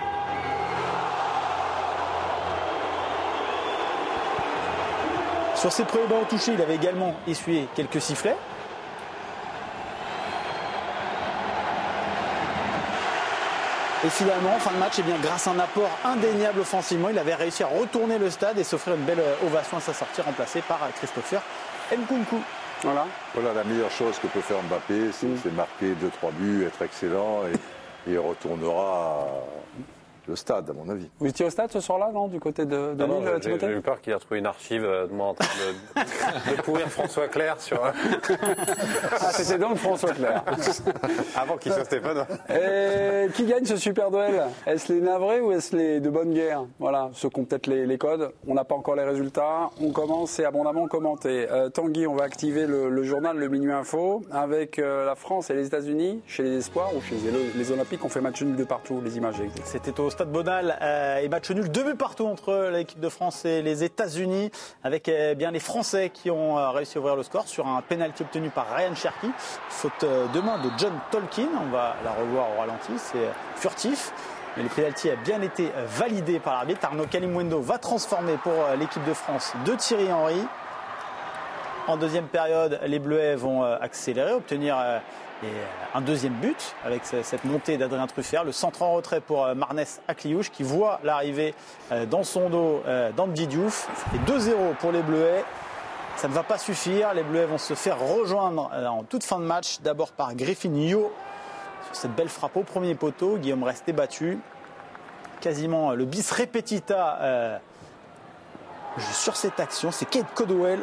Sur ses premiers ballons touchés, il avait également essuyé quelques sifflets. Et finalement, en fin de match, eh bien, grâce à un apport indéniable offensivement, il avait réussi à retourner le stade et s'offrir une belle ovation à sa sortie, remplacée par Christopher Nkunku.
Voilà.
Voilà la meilleure chose que peut faire Mbappé, c'est, mmh. c'est marquer deux trois buts, être excellent et, et il retournera le stade, à mon avis.
Vous étiez au stade ce soir-là, non, du côté de, de
non,
Lille,
non,
Timothée ?
J'ai eu peur qu'il a trouvé une archive de moi en train de, de pourrir François Clair sur.
Ah, c'était donc François Clair.
Avant qu'il soit Stéphane.
Et qui gagne ce super duel ? Est-ce les navrés ou est-ce les de bonne guerre ? Voilà, ceux qui ont peut-être les, les codes. On n'a pas encore les résultats. On commence, c'est abondamment commenté. Euh, Tanguy, on va activer le, le journal, le Minuit Info, avec euh, la France et les États-Unis, chez les Espoirs ou chez les, les Olympiques. On fait match nul de partout, les images existent.
C'était au Stade Bonal euh, et match nul, deux buts partout entre l'équipe de France et les États-Unis, avec euh, bien les Français qui ont euh, réussi à ouvrir le score sur un pénalty obtenu par Ryan Cherki. Faute euh, de main de John Tolkien, on va la revoir au ralenti, c'est euh, furtif. Mais le pénalty a bien été euh, validé par l'arbitre. Arnaud Kalimwendo va transformer pour euh, l'équipe de France de Thierry Henry. En deuxième période, les Bleuets vont euh, accélérer, obtenir euh, et un deuxième but avec cette montée d'Adrien Truffert, le centre en retrait pour Marnès Akliouche qui voit l'arrivée dans son dos d'Amdi Diouf. Et deux zéro pour les Bleuets. Ça ne va pas suffire, les Bleuets vont se faire rejoindre en toute fin de match, d'abord par Griffin Yo sur cette belle frappe au premier poteau. Guillaume reste débattu. Quasiment le bis repetita euh, sur cette action, c'est Kate Codwell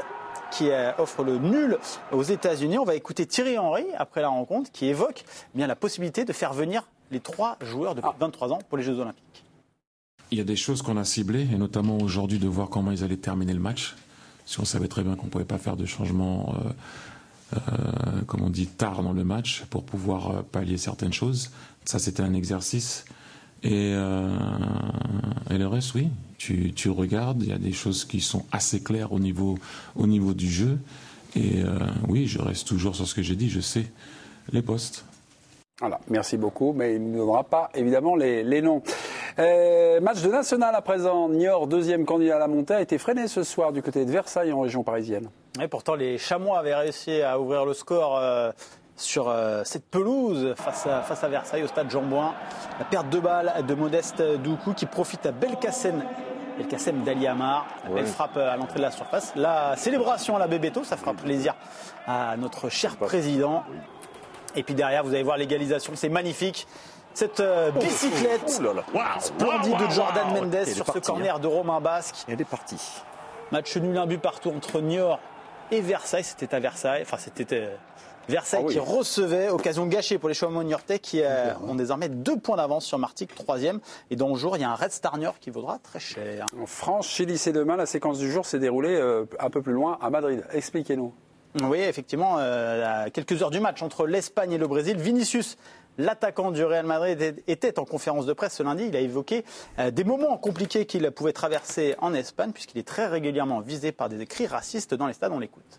qui euh, offre le nul aux États-Unis. On va écouter Thierry Henry après la rencontre qui évoque eh bien la possibilité de faire venir les trois joueurs de plus de vingt-trois ans pour les Jeux Olympiques.
Il y a des choses qu'on a ciblées, et notamment aujourd'hui de voir comment ils allaient terminer le match. Si on savait très bien qu'on ne pouvait pas faire de changement, euh, euh, comme on dit, tard dans le match pour pouvoir euh, pallier certaines choses. Ça, c'était un exercice. Et, euh, et le reste, oui, tu, tu regardes, il y a des choses qui sont assez claires au niveau, au niveau du jeu. Et euh, oui, je reste toujours sur ce que j'ai dit, je sais les postes.
Voilà, merci beaucoup, mais il ne nous donnera pas évidemment les, les noms. Euh, match de national à présent. Niort, deuxième candidat à la montée, a été freiné ce soir du côté de Versailles en région parisienne.
Et pourtant, les Chamois avaient réussi à ouvrir le score euh, sur euh, cette pelouse face à, face à Versailles au stade Jean-Bouin. La perte de balle de Modeste Doukou qui profite à Belkacem. Belkacem d'Ali Amar, la belle ouais. frappe à l'entrée de la surface. La célébration à la Bébéto, ça fera plaisir à notre cher président. Et puis derrière, vous allez voir l'égalisation, c'est magnifique. Cette euh, bicyclette oh, oh, oh wow, splendide wow, wow, de Jordan wow, Mendes sur partie, ce corner hein. de Romain Basque.
Elle est partie.
Match nul, un but partout entre Niort et Versailles. C'était à Versailles. Enfin, c'était euh, Versailles ah, oui. qui recevait. Occasion gâchée pour les Chamois niortais qui euh, ont désormais deux points d'avance sur Martigues, troisième. Et dans le jour, il y a un Red Star Niort qui vaudra très cher.
En France, Chili, c'est demain. La séquence du jour s'est déroulée euh, un peu plus loin à Madrid. Expliquez-nous.
Oui, effectivement, euh, à quelques heures du match entre l'Espagne et le Brésil, Vinicius, l'attaquant du Real Madrid, était en conférence de presse ce lundi. Il a évoqué euh, des moments compliqués qu'il pouvait traverser en Espagne, puisqu'il est très régulièrement visé par des cris racistes dans les stades. On l'écoute.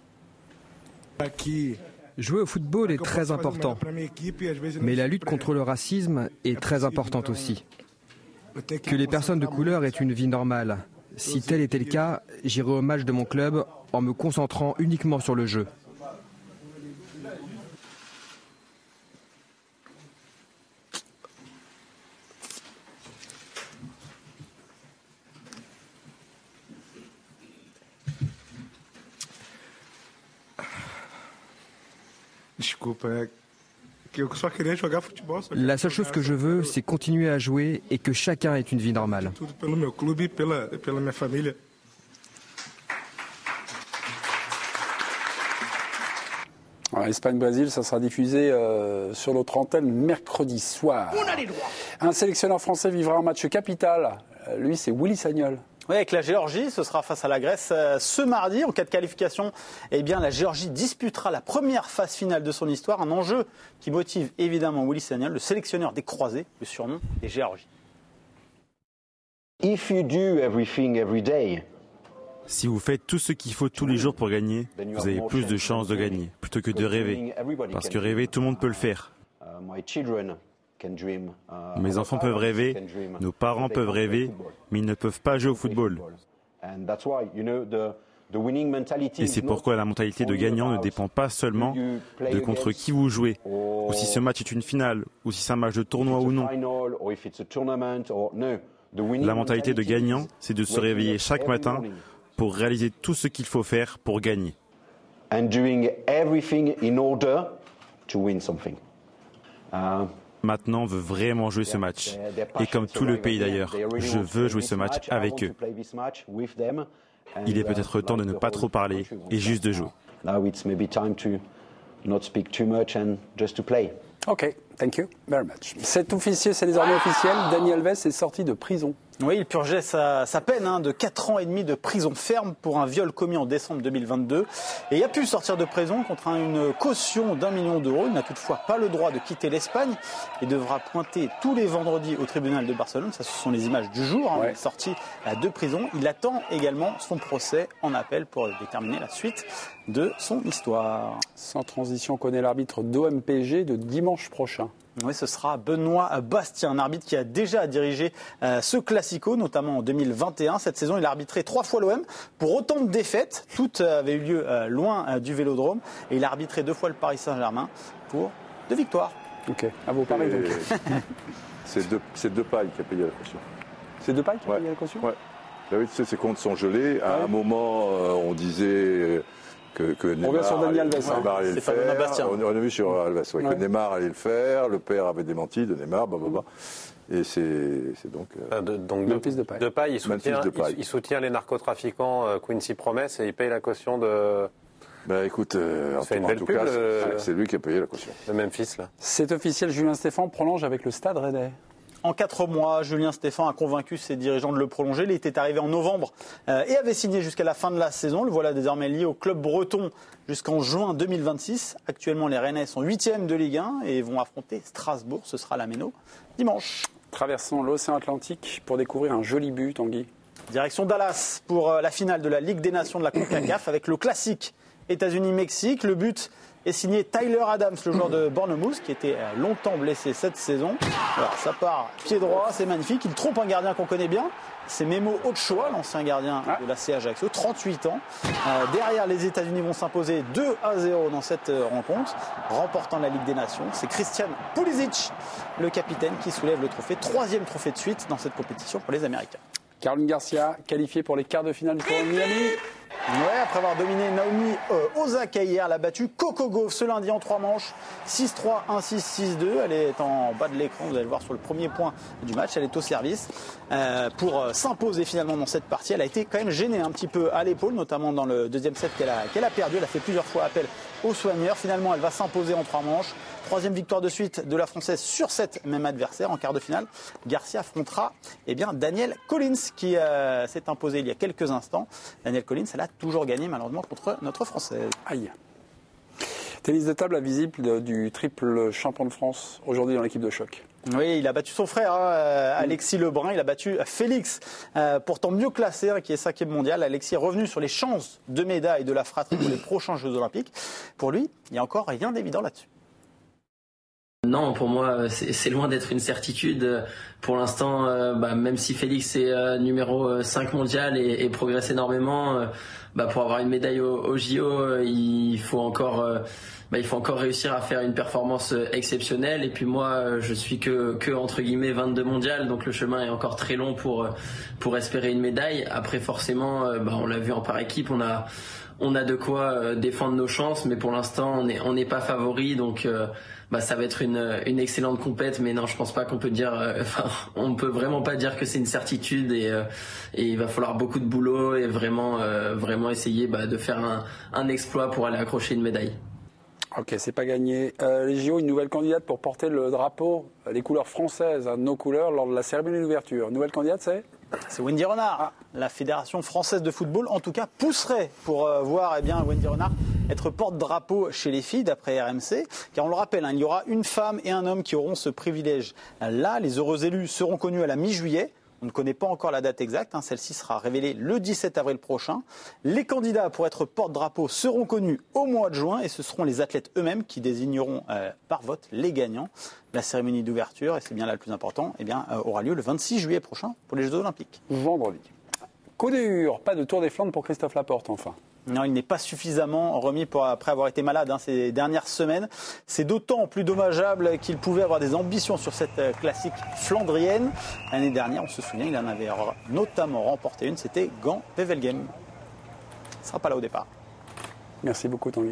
Jouer au football est très important, mais la lutte contre le racisme est très importante aussi. Que les personnes de couleur aient une vie normale. Si tel était le cas, j'irai au match de mon club en me concentrant uniquement sur le jeu. La seule chose que je veux, c'est continuer à jouer et que chacun ait une vie normale.
Espagne-Brésil, ça sera diffusé euh, sur notre antenne mercredi soir. Un sélectionneur français vivra un match capital. Lui, c'est Willy Sagnol.
Oui, avec la Géorgie, ce sera face à la Grèce euh, ce mardi. En cas de qualification, eh bien, la Géorgie disputera la première phase finale de son histoire. Un enjeu qui motive évidemment Willy Sagnol, le sélectionneur des croisés, le surnom des Géorgies.
If you do everything every day,
si vous faites tout ce qu'il faut tous les jours pour gagner, vous avez plus de chances de gagner, plutôt que de rêver. Parce que rêver, tout le monde peut le faire. Mes enfants peuvent rêver, nos parents peuvent rêver, mais ils ne peuvent pas jouer au football. Et c'est pourquoi la mentalité de gagnant ne dépend pas seulement de contre qui vous jouez, ou si ce match est une finale, ou si c'est un match de tournoi ou non. La mentalité de gagnant, c'est de se réveiller chaque matin pour réaliser tout ce qu'il faut faire pour gagner.
And doing everything in order to win something.
Uh, Maintenant, on veut vraiment jouer ce match. Et comme tout le pays d'ailleurs, je veux jouer ce match avec eux. Il est peut-être temps de ne pas trop parler et juste de jouer.
Now it's maybe time to not speak too much and just to play.
Ok, thank you very much. Cet officier, c'est désormais officiel. Dani Alves est sorti de prison.
Oui, il purgeait sa, sa peine hein, de quatre ans et demi de prison ferme pour un viol commis en décembre deux mille vingt-deux. Et il a pu sortir de prison contre une caution d'un million d'euros. Il n'a toutefois pas le droit de quitter l'Espagne et devra pointer tous les vendredis au tribunal de Barcelone. Ça, ce sont les images du jour. Hein, ouais. Il est sorti de prison. Il attend également son procès en appel pour déterminer la suite de son histoire.
Sans transition, on connaît l'arbitre d'O M P G de dimanche prochain.
Oui, ce sera Benoît Bastien, un arbitre qui a déjà dirigé euh, ce Classico, notamment en deux mille vingt et un. Cette saison, il a arbitré trois fois l'O M pour autant de défaites. Toutes euh, avaient eu lieu euh, loin euh, du Vélodrome. Et il a arbitré deux fois le Paris Saint-Germain pour deux victoires.
Ok, à vos paris donc.
C'est deux, c'est deux pailles qui a payé la caution.
C'est deux pailles qui a
ouais.
payé la caution
Ouais. Là, oui, tu sais, ces comptes sont gelés. À ouais. un moment, euh, on disait... Euh, Que, que Neymar,
on revient sur Dani Alves.
Neymar
hein.
allait le faire. On, on a vu sur Alves ouais, ouais. que Neymar allait le faire. Le père avait démenti de Neymar. Bah, bah, bah. Et c'est, c'est donc.
Euh, de, donc Memphis Depay. Depay, il soutient, Depay. Il, il soutient les narcotrafiquants euh, Quincy Promes et il paye la caution de.
Ben écoute, euh, en,
fait
tout,
une
en
belle
tout
pub,
cas,
le...
c'est, c'est lui qui a payé la caution.
De Memphis, là.
C'est officiel, Julien Stéphan prolonge avec le Stade Rennais.
En quatre mois, Julien Stéphan a convaincu ses dirigeants de le prolonger. Il était arrivé en novembre euh, et avait signé jusqu'à la fin de la saison. Le voilà désormais lié au club breton jusqu'en juin deux mille vingt-six. Actuellement, les Rennais sont huitièmes de Ligue un et vont affronter Strasbourg. Ce sera la Méno dimanche.
Traversons l'océan Atlantique pour découvrir un joli but, Tanguy.
Direction Dallas pour euh, la finale de la Ligue des Nations de la CONCACAF avec le classique États-Unis-Mexique. Le but est signé Tyler Adams, le joueur de Bournemouth, qui était longtemps blessé cette saison. Alors ça part pied droit, c'est magnifique. Il trompe un gardien qu'on connaît bien. C'est Memo Ochoa, l'ancien gardien de la C Ajaccio, trente-huit ans. Euh, derrière, les États-Unis vont s'imposer deux à zéro dans cette euh, rencontre, remportant la Ligue des Nations. C'est Christian Pulisic, le capitaine, qui soulève le trophée. Troisième trophée de suite dans cette compétition pour les Américains.
Caroline Garcia, qualifiée pour les quarts de finale du Tour de Miami.
Ouais, après avoir dominé Naomi euh, Osaka hier, elle a battu Coco Gauff ce lundi en trois manches. six trois, un six, six deux. Elle est en bas de l'écran, vous allez le voir sur le premier point du match. Elle est au service euh, pour euh, s'imposer finalement dans cette partie. Elle a été quand même gênée un petit peu à l'épaule, notamment dans le deuxième set qu'elle a, qu'elle a perdu. Elle a fait plusieurs fois appel aux soigneurs. Finalement, elle va s'imposer en trois manches. Troisième victoire de suite de la Française sur cette même adversaire en quart de finale. Garcia affrontera eh bien, Danielle Collins qui euh, s'est imposée il y a quelques instants. Danielle Collins, elle a toujours gagné malheureusement contre notre Française.
Aïe. Tennis de table invisible du triple champion de France aujourd'hui dans l'équipe de choc.
Oui, il a battu son frère, hein, Alexis Lebrun. Il a battu Félix, euh, pourtant mieux classé, hein, qui est cinquième mondial. Alexis est revenu sur les chances de médaille de la fratrie pour les prochains Jeux Olympiques. Pour lui, il n'y a encore rien d'évident là-dessus.
Non, pour moi, c'est, c'est loin d'être une certitude. Pour l'instant, euh, bah, même si Félix est euh, numéro cinq mondial et, et progresse énormément, euh, bah, pour avoir une médaille au, au J O, euh, il faut encore, euh, bah, il faut encore réussir à faire une performance exceptionnelle. Et puis moi, euh, je suis que, que entre guillemets vingt-deux mondial, donc le chemin est encore très long pour pour espérer une médaille. Après, forcément, euh, bah, on l'a vu en par équipe, on a on a de quoi euh, défendre nos chances, mais pour l'instant, on n'est on n'est pas favori, donc. Euh, Bah, ça va être une, une excellente compète, mais non, je pense pas qu'on peut dire, euh, enfin, on peut vraiment pas dire que c'est une certitude et, euh, et il va falloir beaucoup de boulot et vraiment, euh, vraiment essayer bah, de faire un, un exploit pour aller accrocher une médaille.
Ok, c'est pas gagné. Euh, les J O, une nouvelle candidate pour porter le drapeau, les couleurs françaises, hein, nos couleurs, lors de la cérémonie d'ouverture. Nouvelle candidate, c'est
C'est Wendy Renard. Ah. La Fédération française de football, en tout cas, pousserait pour euh, voir eh bien, Wendy Renard être porte-drapeau chez les filles, d'après R M C. Car on le rappelle, hein, il y aura une femme et un homme qui auront ce privilège-là. Les heureux élus seront connus à la mi-juillet. On ne connaît pas encore la date exacte, hein. Celle-ci sera révélée le dix-sept avril prochain. Les candidats pour être porte-drapeau seront connus au mois de juin et ce seront les athlètes eux-mêmes qui désigneront euh, par vote les gagnants. La cérémonie d'ouverture, et c'est bien là le plus important, eh bien, euh, aura lieu le vingt-six juillet prochain pour les Jeux Olympiques.
Vendredi. Côte d'Ur, pas de Tour des Flandres pour Christophe Laporte enfin.
Non, il n'est pas suffisamment remis pour, après avoir été malade hein, ces dernières semaines. C'est d'autant plus dommageable qu'il pouvait avoir des ambitions sur cette classique flandrienne. L'année dernière, on se souvient, il en avait notamment remporté une, c'était Gand-Wevelgem. Il ne sera pas là au départ.
Merci beaucoup Tanguy.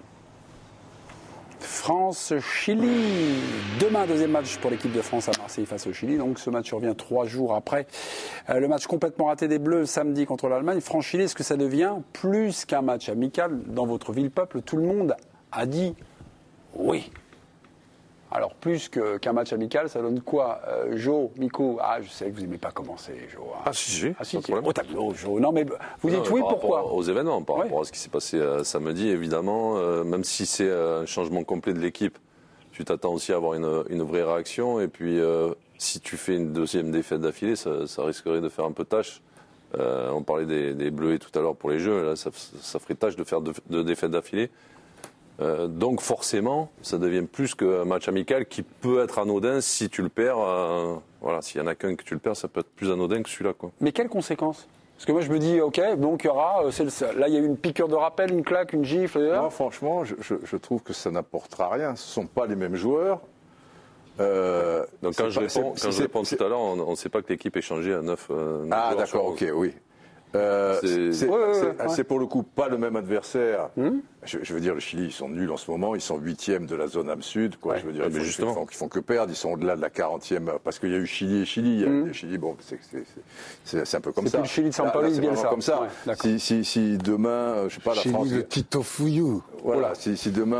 France-Chili. Demain, deuxième match pour l'équipe de France à Marseille face au Chili. Donc ce match revient trois jours après euh, le match complètement raté des Bleus samedi contre l'Allemagne. France-Chili, est-ce que ça devient plus qu'un match amical dans votre ville-peuple? Tout le monde a dit oui. Alors plus que, qu'un match amical, ça donne quoi euh, Jo, Miko, ah je sais que vous n'aimez pas commencer, Jo. Hein.
Ah si, si,
ah, si,
si
au tableau, Jo. Non mais vous
non,
dites
mais
oui,
par
pourquoi?
Aux événements, par
ouais.
rapport à ce qui s'est passé euh, samedi, évidemment, euh, même si c'est euh, un changement complet de l'équipe, tu t'attends aussi à avoir une, une vraie réaction. Et puis, euh, si tu fais une deuxième défaite d'affilée, ça, ça risquerait de faire un peu tâche. Euh, on parlait des, des Bleuets tout à l'heure pour les Jeux, là, ça, ça ferait tâche de faire deux, deux défaites d'affilée. Euh, donc forcément, ça devient plus qu'un match amical qui peut être anodin si tu le perds. Euh, voilà, s'il y en a qu'un que tu le perds, ça peut être plus anodin que celui-là, quoi.
Mais quelles conséquences? Parce que moi je me dis, ok, donc il y aura, c'est le, là il y a eu une piqûre de rappel, une claque, une gifle.
Moi franchement, je, je, je trouve que ça n'apportera rien. Ce ne sont pas les mêmes joueurs.
Euh, donc quand je pas, réponds, quand je réponds tout à l'heure, on ne sait pas que l'équipe est changée à neuf. Euh,
ah d'accord, ok, oui. Euh,
C'est-
c'est
Ouais, ouais,
c'est-
ouais, ouais.
c'est pour le coup pas le même adversaire.
Hmm
je, je veux dire, le Chili, ils sont nuls en ce moment. Ils sont huitièmes de la zone âme sud. Quoi. Je veux dire,
Ouais,
ils,
mais
font,
justement.
ils, font, ils font que perdre. Ils sont au-delà de la quarantième. Parce qu'il y a eu Chili et Chili. Il y a
Hmm.
eu Chili, bon, c'est, c'est, c'est, c'est, c'est un peu comme
C'est
ça.
plus le Chili de Sampaoli,
Là, là, c'est
Bielsa.
vraiment comme ça.
Ouais, d'accord.
si, si, si demain, euh, je sais pas, la
Chili
France.
de Tito Fouillou.
Voilà, si, si demain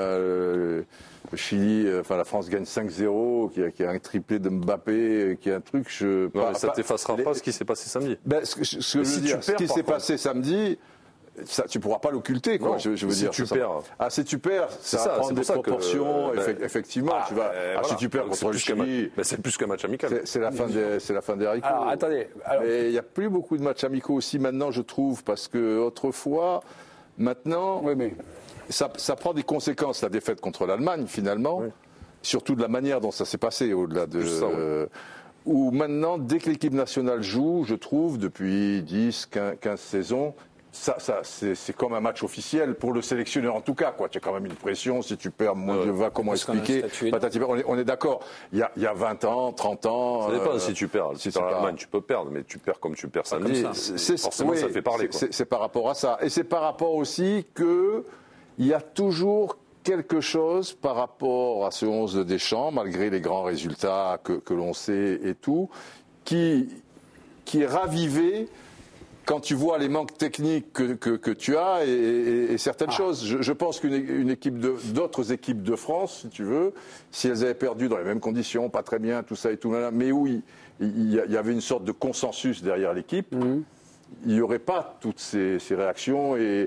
euh, le Chili, euh, enfin la France gagne cinq zéro, qu'il y a, qu'il y a un triplé de Mbappé, qu'il y a un truc, je.
Non,
pas-
mais ça
pas-
t'effacera
les-
pas ce qui s'est passé samedi.
Ben, ce que, ce que je veux
si tu
dire, ce
perds,
qui
par
s'est
contre.
passé samedi, ça, tu pourras pas l'occulter, quoi.
Non,
je, je veux
si
dire,
tu
ça,
perds.
Ah, si tu perds,
C'est
ça,
ça,
va prendre
c'est
des
pour ça que,
proportions.
euh,
effe-
ben,
effectivement,
ah,
tu vas.
euh,
ah,
voilà.
si tu perds
Donc,
contre
c'est
le
plus qu'un match-
Chili,
ben, c'est plus qu'un match amical.
c'est, c'est la fin des, c'est la fin des haricots.
Alors, attendez. Alors-
Mais il n'y a plus beaucoup de matchs amicaux aussi maintenant, je trouve, parce que autrefois, maintenant,
Oui, mais
ça, ça prend des conséquences, la défaite contre l'Allemagne, finalement, surtout de la manière dont ça s'est passé, au-delà de...
Plus ça, ouais.
euh, où maintenant, dès que l'équipe nationale joue, je trouve, depuis dix, quinze, quinze saisons, ça, ça, c'est, c'est comme un match officiel pour le sélectionneur en tout cas, quoi. Tu as quand même une pression, si tu perds, mon Dieu, va, comment
Parce qu'on a un
expliquer
statut
patati, on, est, on est d'accord, il y a, il y a vingt ans, trente ans...
Ça dépend
euh,
si tu perds. Si
c'est
tu perds
pas-
l'Allemagne, tu peux perdre, mais tu perds comme tu perds samedi.
comme ça.
c'est-
c'est-
Forcément,
oui,
ça fait parler.
c'est-
quoi.
C'est, c'est par rapport à ça. Et c'est par rapport aussi que il y a toujours quelque chose par rapport à ce onze de Deschamps, malgré les grands résultats que, que l'on sait et tout, qui, qui est ravivé quand tu vois les manques techniques que, que, que tu as et, et- et certaines choses. Je, je pense qu'une une équipe de, d'autres équipes de France, si tu veux, si elles avaient perdu dans les mêmes conditions, pas très bien, tout ça et tout, mais où il, il y a- il y avait une sorte de consensus derrière l'équipe, il n'y aurait pas toutes ces, ces réactions et,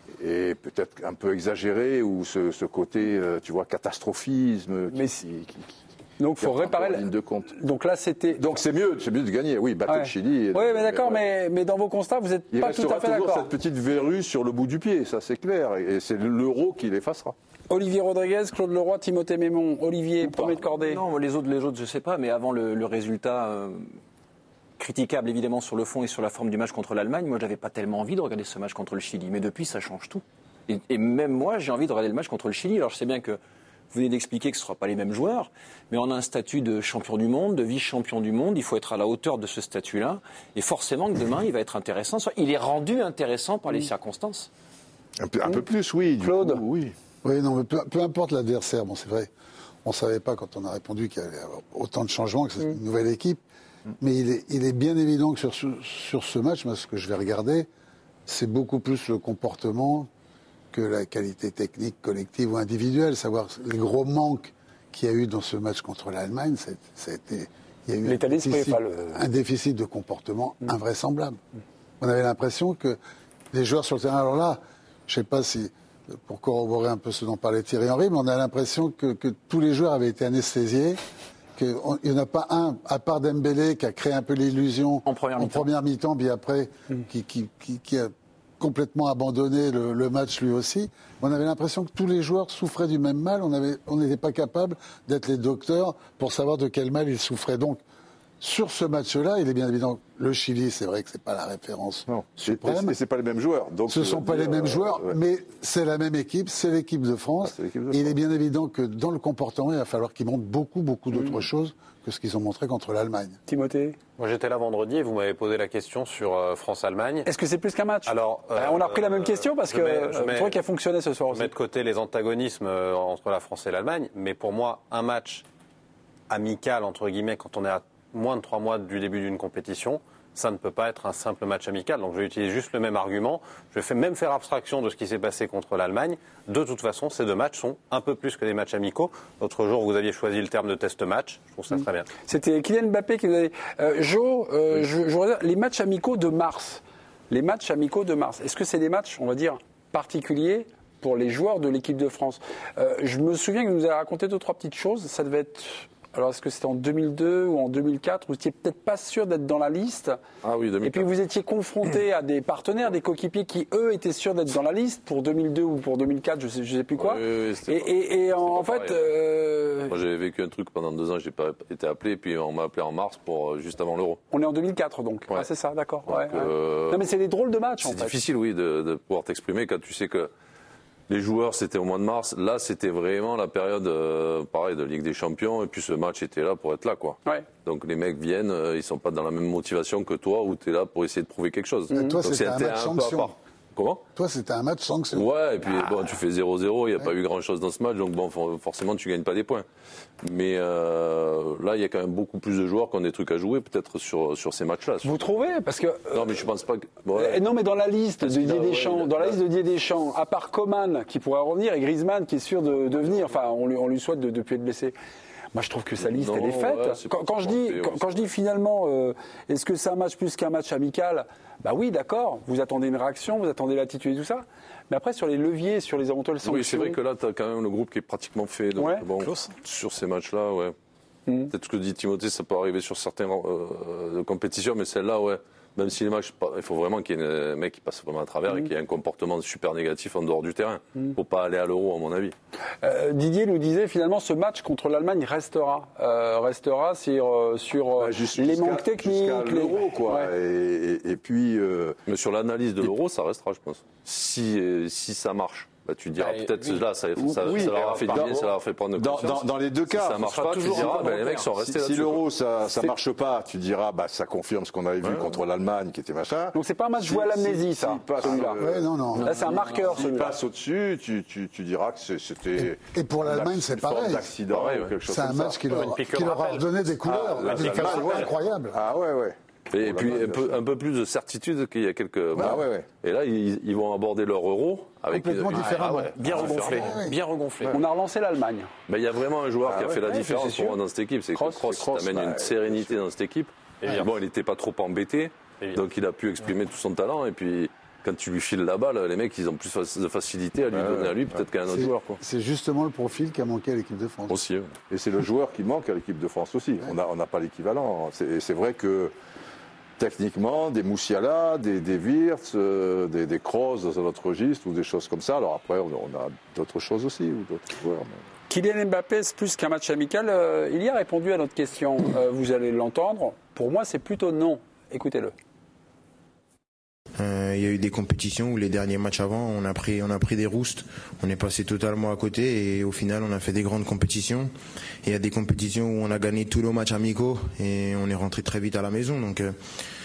et peut-être un peu exagéré ou ce, ce côté, euh, tu vois, catastrophisme. Qui,
Mais
qui- qui-
donc,
qui
faut
entre en
réparer. La...
ligne de compte.
Donc là, c'était.
Donc c'est mieux, c'est mieux de gagner. Oui, battre
Ouais.
le Chili. et-
Oui, mais d'accord,
ouais.
mais, mais dans vos constats, vous n'êtes
Il
pas tout
restera
à fait
toujours
d'accord.
cette petite verrue sur le bout du pied, ça c'est clair. Et c'est l'euro qui l'effacera.
Olivier Rodriguez, Claude Leroy, Timothée Mémon. Olivier, premier de cordée.
Non, les autres, les autres, je sais pas, mais avant le, le résultat euh, critiquable évidemment sur le fond et sur la forme du match contre l'Allemagne, moi j'avais pas tellement envie de regarder ce match contre le Chili, mais depuis ça change tout. Et, et même moi j'ai envie de regarder le match contre le Chili. Alors je sais bien que vous venez d'expliquer que ce ne sera pas les mêmes joueurs, mais on a un statut de champion du monde, de vice-champion du monde, il faut être à la hauteur de ce statut-là, et forcément que demain il va être intéressant. Il est rendu intéressant par les circonstances.
Un peu, un peu plus, oui. du
Claude.
coup, oui.
Oui, non, mais peu, peu importe l'adversaire, bon, c'est vrai, on ne savait pas quand on a répondu qu'il y avait autant de changements, que c'est une nouvelle équipe, mais il est, il est bien évident que sur ce, sur ce match, moi, ce que je vais regarder, c'est beaucoup plus le comportement que la qualité technique collective ou individuelle, savoir les gros manques qu'il y a eu dans ce match contre l'Allemagne, ça, ça a été, il y a eu
L'état
un
d'esprit,
déficit,
pas le-
un déficit de comportement invraisemblable. On avait l'impression que les joueurs sur le terrain, alors là, je ne sais pas si, pour corroborer un peu ce dont parlait Thierry Henry, mais on a l'impression que, que tous les joueurs avaient été anesthésiés, qu'il n'y en a pas un, à part Dembélé, qui a créé un peu l'illusion
En première mi-temps.
première mi-temps, puis après, qui, qui, qui, qui a complètement abandonné le, le match lui aussi. On avait l'impression que tous les joueurs souffraient du même mal. On avait- on n'était pas capable d'être les docteurs pour savoir de quel mal ils souffraient. Donc, sur ce match-là, il est bien évident que le Chili, c'est vrai que c'est pas la référence suprême.
Et c'est pas les mêmes joueurs. Donc,
Ce ne sont pas les mêmes joueurs,
ouais.
mais c'est la même équipe, c'est l'équipe de France.
Ah, c'est l'équipe de
Et il
France.
est bien évident que dans le comportement, il va falloir qu'ils montrent beaucoup, beaucoup d'autres choses que ce qu'ils ont montré contre l'Allemagne.
Timothée.
Moi j'étais là vendredi et vous m'avez posé la question sur euh, France-Allemagne.
Est-ce que c'est plus qu'un match
Alors,
Euh, On a repris la même question parce
je
que
mets- je
euh,
mets-
je crois qu'il a fonctionné ce soir
Je
aussi.
mets de côté les antagonismes euh, entre la France et l'Allemagne, mais pour moi, un match amical, entre guillemets, quand on est à moins de trois mois du début d'une compétition, ça ne peut pas être un simple match amical. Donc je vais utiliser juste le même argument. Je vais même faire abstraction de ce qui s'est passé contre l'Allemagne. De toute façon, ces deux matchs sont un peu plus que des matchs amicaux. L'autre jour, vous aviez choisi le terme de test match. Je trouve ça très bien.
C'était Kylian Mbappé qui nous a dit euh, Jo, euh, je, je regarde les matchs amicaux de mars. Les matchs amicaux de mars. Est-ce que c'est des matchs, on va dire, particuliers pour les joueurs de l'équipe de France? euh, Je me souviens qu'il nous a raconté deux, trois petites choses. Ça devait être. Alors, est-ce que c'était en deux mille deux ou en deux mille quatre? Vous n'étiez peut-être pas sûr d'être dans la liste.
Ah oui, deux mille quatre.
Et puis, vous étiez confronté à des partenaires, des coéquipiers qui, eux, étaient sûrs d'être dans la liste pour deux mille deux ou pour deux mille quatre, je ne sais, je sais plus quoi.
Oui, oui,
et,
c'était pas-
et, et en,
pas
fait.
pareil.
euh,
Moi, j'avais vécu un truc pendant deux ans, j'ai pas été appelé, puis on m'a appelé en mars pour euh, juste avant l'Euro.
On est en deux mille quatre, donc.
Ouais.
Ah, c'est ça, d'accord.
Donc,
Ouais, ouais.
euh,
Non, mais c'est des drôles de matchs, en
C'est
fait.
difficile, oui, de, de pouvoir t'exprimer quand tu sais que Les joueurs, c'était au mois de mars. Là, c'était vraiment la période, euh, pareil, de Ligue des Champions. Et puis ce match était là pour être là, quoi.
Ouais.
Donc les mecs viennent, euh, ils sont pas dans la même motivation que toi, où tu es là pour essayer de prouver quelque chose.
Et toi,
Donc,
c'était un match
un peu à
sanction.
part. Comment ?
Toi, c'était un match sanction.
Ouais, et puis
Ah.
bon, tu fais zéro zéro, il n'y a ouais. pas eu grand-chose dans ce match, donc bon, forcément, tu gagnes pas des points. Mais euh, là, il y a quand même beaucoup plus de joueurs qui ont des trucs à jouer, peut-être sur, sur ces matchs-là.
Vous trouvez ? Parce que.
Non, mais je pense pas que. Ouais.
Non, mais dans la liste de Didier
ouais,
Deschamps,
ouais,
dans la
ouais.
liste de Didier Deschamps, à part Coman qui pourrait revenir et Griezmann qui est sûr de, de venir, enfin, on lui, on lui souhaite de ne plus être blessé. Moi, je trouve que sa liste,
non,
elle est faite.
ouais, c'est
quand, quand, je dis,
fait,
quand,
ouais,
quand je dis finalement, euh, est-ce que c'est un match plus qu'un match amical ? Bah oui, d'accord. Vous attendez une réaction, vous attendez l'attitude et tout ça. Mais après, sur les leviers, sur les éventuelles sanctions.
Oui, c'est vrai que là, tu as quand même le groupe qui est pratiquement fait. Donc,
ouais,
bon, sur ces matchs-là, ouais. Mmh. Peut-être ce que dit Timothée, ça peut arriver sur certaines euh, compétitions, mais celle-là, ouais. Même si les matchs, il faut vraiment qu'il y ait un mec qui passe vraiment à travers mmh. et qu'il y ait un comportement super négatif en dehors du terrain. Il mmh. ne faut pas aller à l'euro, à mon avis.
Euh, Didier nous disait finalement ce match contre l'Allemagne restera. Euh, restera sur, sur
bah, juste,
les manques techniques.
Jusqu'à l'euro, quoi. Ouais. Et, et, et puis. Euh...
Mais sur l'analyse de l'euro, ça restera, je pense. Si, euh, si ça marche. Bah, tu diras bah, peut-être oui. là, ça, ça,
oui,
ça leur a fait du bien, ça leur a fait prendre
dans, dans, dans les deux cas,
si ça marche pas, tu diras, bah, les mecs sont restés
si,
là-dessus.
Si l'euro, ça, ça marche pas, tu diras, bah, ça confirme ce qu'on avait vu ouais. contre l'Allemagne, qui était machin.
Donc c'est pas un match si, joué à l'amnésie, si, ça, si celui-là.
Euh, ouais, non, non.
Là, c'est un marqueur,
si
celui-là.
Si passe au-dessus, tu, tu, tu diras que c'était.
Et, et pour l'Allemagne, c'est pareil.
D'accident, ouais, quelque chose
c'est un match qui leur, qui leur a redonné des couleurs,
ah,
des façons incroyables.
Ah ouais, ouais.
Et puis un peu, un peu plus de certitude qu'il y a quelques mois.
Ah ouais, ouais.
Et là, ils, ils vont aborder leur euro avec
complètement
une...
différemment.
Ah ouais,
bien regonflé. Ouais. Bien regonflé.
Ouais. On a relancé l'Allemagne.
Ben, il y a vraiment un joueur ah qui a ouais, fait la ouais, différence pour moi dans cette équipe. C'est que Kroos, Kroos t'amène bah, une sérénité dans cette équipe. Et bon, il n'était pas trop embêté, donc il a pu exprimer tout son talent. Et puis, quand tu lui files la balle, les mecs, ils ont plus de facilité à lui
ouais,
donner à lui, peut-être qu'à un autre joueur.
C'est justement le profil qui a manqué à l'équipe de France.
Aussi. Ouais.
Et c'est le joueur qui manque à l'équipe de France aussi. Ouais. On n'a pas l'équivalent. C'est vrai que. Techniquement, des Moussiala, des, des Wirtz, euh, des, des Kroos dans un autre registre ou des choses comme ça. Alors après, on, on a d'autres choses aussi ou d'autres joueurs. Mais...
Kylian Mbappé, c'est plus qu'un match amical. Euh, il y a répondu à notre question. Euh, vous allez l'entendre. Pour moi, c'est plutôt non. Écoutez-le.
Euh, il y a eu des compétitions où les derniers matchs avant, on a pris, on a pris des roustes, on est passé totalement à côté et au final, on a fait des grandes compétitions. Et il y a des compétitions où on a gagné tous nos matchs amicaux et on est rentré très vite à la maison. Donc, euh,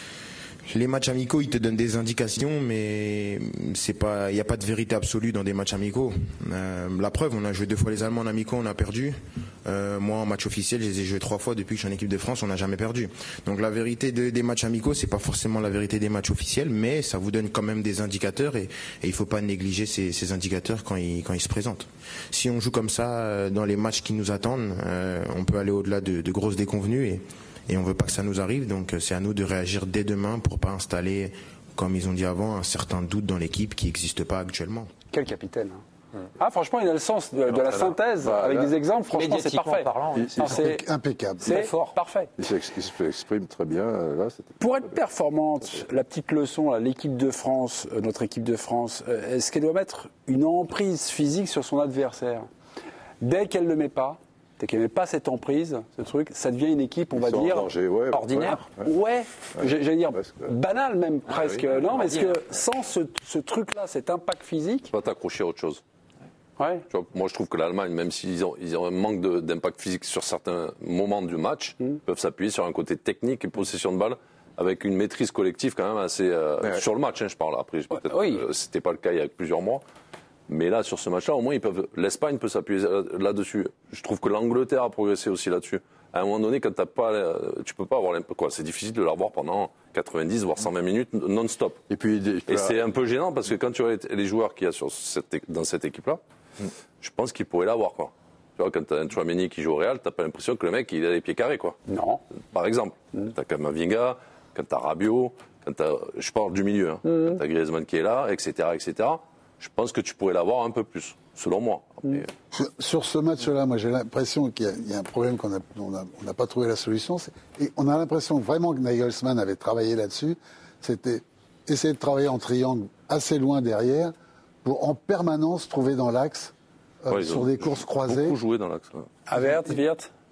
les matchs amicaux, ils te donnent des indications, mais c'est pas, il n'y a pas de vérité absolue dans des matchs amicaux. Euh, la preuve, on a joué deux fois les Allemands en amicaux, on a perdu. Euh, moi, en match officiel, je les ai joués trois fois depuis que je suis en équipe de France, on n'a jamais perdu. Donc la vérité de, des matchs amicaux, c'est pas forcément la vérité des matchs officiels, mais ça vous donne quand même des indicateurs et, et il faut pas négliger ces, ces indicateurs quand ils, quand ils se présentent. Si on joue comme ça dans les matchs qui nous attendent, euh, on peut aller au-delà de, de grosses déconvenues et Et on ne veut pas que ça nous arrive, donc c'est à nous de réagir dès demain pour ne pas installer, comme ils ont dit avant, un certain doute dans l'équipe qui n'existe pas actuellement.
Quel capitaine hein. Ah, franchement, il a le sens de, de la synthèse, bah, avec là, des exemples, franchement, c'est parfait.
Parlant, oui. C'est impeccable.
C'est fort. Parfait.
Il s'exprime très bien. Là,
pour être performante, la petite leçon, l'équipe de France, notre équipe de France, est-ce qu'elle doit mettre une emprise physique sur son adversaire ? Dès qu'elle ne le met pas, c'est qu'elle ne met pas cette emprise, ce truc, ça devient une équipe, on
Ils
va dire,
danger, ouais,
ordinaire. Ouais, ouais. ouais. j'allais dire presque. Banal même, ah, presque. Oui, non, mais est-ce que sans ce, ce truc-là, cet impact physique...
Tu vas t'accrocher à autre chose.
Ouais.
Tu vois, moi, je trouve que l'Allemagne, même s'ils ont, ils ont un manque d'impact physique sur certains moments du match, mmh. peuvent s'appuyer sur un côté technique et possession de balle, avec une maîtrise collective quand même assez... Euh, ouais. Sur le match, hein, je parle. Après, peut-être oui. euh, c'était pas le cas il y a plusieurs mois. Mais là, sur ce match-là, au moins, ils peuvent. L'Espagne peut s'appuyer là-dessus. Je trouve que l'Angleterre a progressé aussi là-dessus. À un moment donné, quand t'as pas, tu peux pas avoir quoi. C'est difficile de l'avoir pendant quatre-vingt-dix voire cent vingt minutes non-stop.
Et puis,
et c'est un peu gênant parce que quand tu vois les joueurs qu'il y a sur cette, dans cette équipe-là, mm. je pense qu'ils pourraient l'avoir, quoi. Tu vois, quand t'as un Tchouaméni qui joue au Real, t'as pas l'impression que le mec il a les pieds carrés, quoi.
Non.
Par exemple, mm. t'as Camavinga, quand t'as Rabiot, quand t'as, je parle du milieu, hein, mm. quand t'as Griezmann qui est là, et cetera, et cetera. Je pense que tu pourrais l'avoir un peu plus, selon moi. Après...
Sur, sur ce match-là, moi j'ai l'impression qu'il y, y a un problème qu'on n'a on a pas trouvé la solution. Et on a l'impression vraiment que Nagelsmann avait travaillé là-dessus. C'était essayer de travailler en triangle assez loin derrière pour en permanence trouver dans l'axe euh, ouais, sur des courses croisées.
Beaucoup joué dans l'axe. Ouais.
Havertz, Wirtz.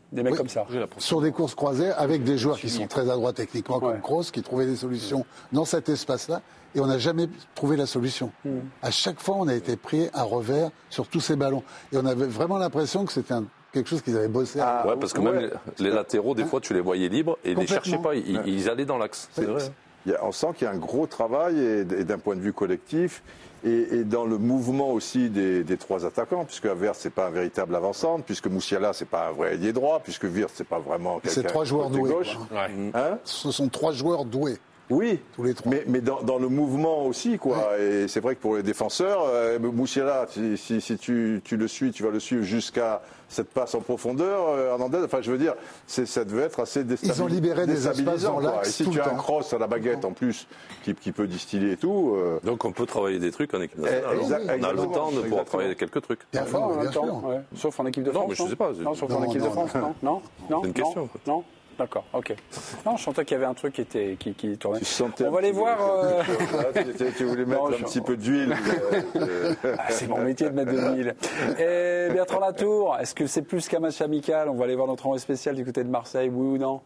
des mecs
Oui.
comme ça.
Sur des courses croisées, avec des joueurs qui sont très adroits techniquement, comme
Ouais.
Kroos, qui trouvaient des solutions dans cet espace-là, et on n'a jamais trouvé la solution.
Mm.
À chaque fois, on a été pris à revers sur tous ces ballons. Et on avait vraiment l'impression que c'était un- quelque chose qu'ils avaient bossé. à...
Ouais, parce que même
Ouais.
les, les latéraux, des fois, tu les voyais libres et ils les
Complètement.
cherchaient pas. Ils,
Ouais.
ils allaient dans l'axe. C'est vrai.
Il y a- on sent qu'il y a un gros travail et, et d'un point de vue collectif et, et dans le mouvement aussi des, des trois attaquants, puisque Havertz c'est pas un véritable avant-centre, puisque Moussiala c'est pas un vrai ailier droit, puisque Wirtz c'est pas vraiment quelqu'un
C'est trois joueurs
côté
doués.
gauche.
quoi.
Hein
Ce sont trois joueurs doués.
Oui,
tous les trois.
Mais, mais dans, dans le mouvement aussi, quoi. Et c'est vrai que pour les défenseurs, euh, Moussiala, si, si, si tu, tu le suis, tu vas le suivre jusqu'à cette passe en profondeur. Euh, Hernandez, enfin, je veux dire, c'est, ça devait être assez déstabilisant.
Ils ont libéré des espaces dans
quoi.
l'axe
Et si
tout
tu
le
as un
temps.
cross à la baguette en plus, qui, qui peut distiller et tout. euh,
Donc on peut travailler des trucs en équipe nationale.
Eh, exact-
on a le
exactement.
temps de pouvoir
Exactement.
travailler quelques trucs.
Bien sûr, en même temps, ouais. Sauf en équipe de
Non,
France.
mais je sais pas.
Non, sauf en
Non,
équipe
non,
de France,
non.
non Non, non,
C'est une question,
non,
quoi.
non. D'accord, ok. Non, je sentais qu'il y avait un truc qui était qui, qui tournait.
Tu sentais
On
un
va aller
petit
voir. euh,
peu- tu, tu- tu voulais mettre
Non,
un
je-
petit peu d'huile. euh,
Ah, c'est mon métier de mettre de l'huile. Et Bertrand Latour, est-ce que c'est plus qu'un match amical? On va aller voir notre envoyé spécial du côté de Marseille, oui ou non?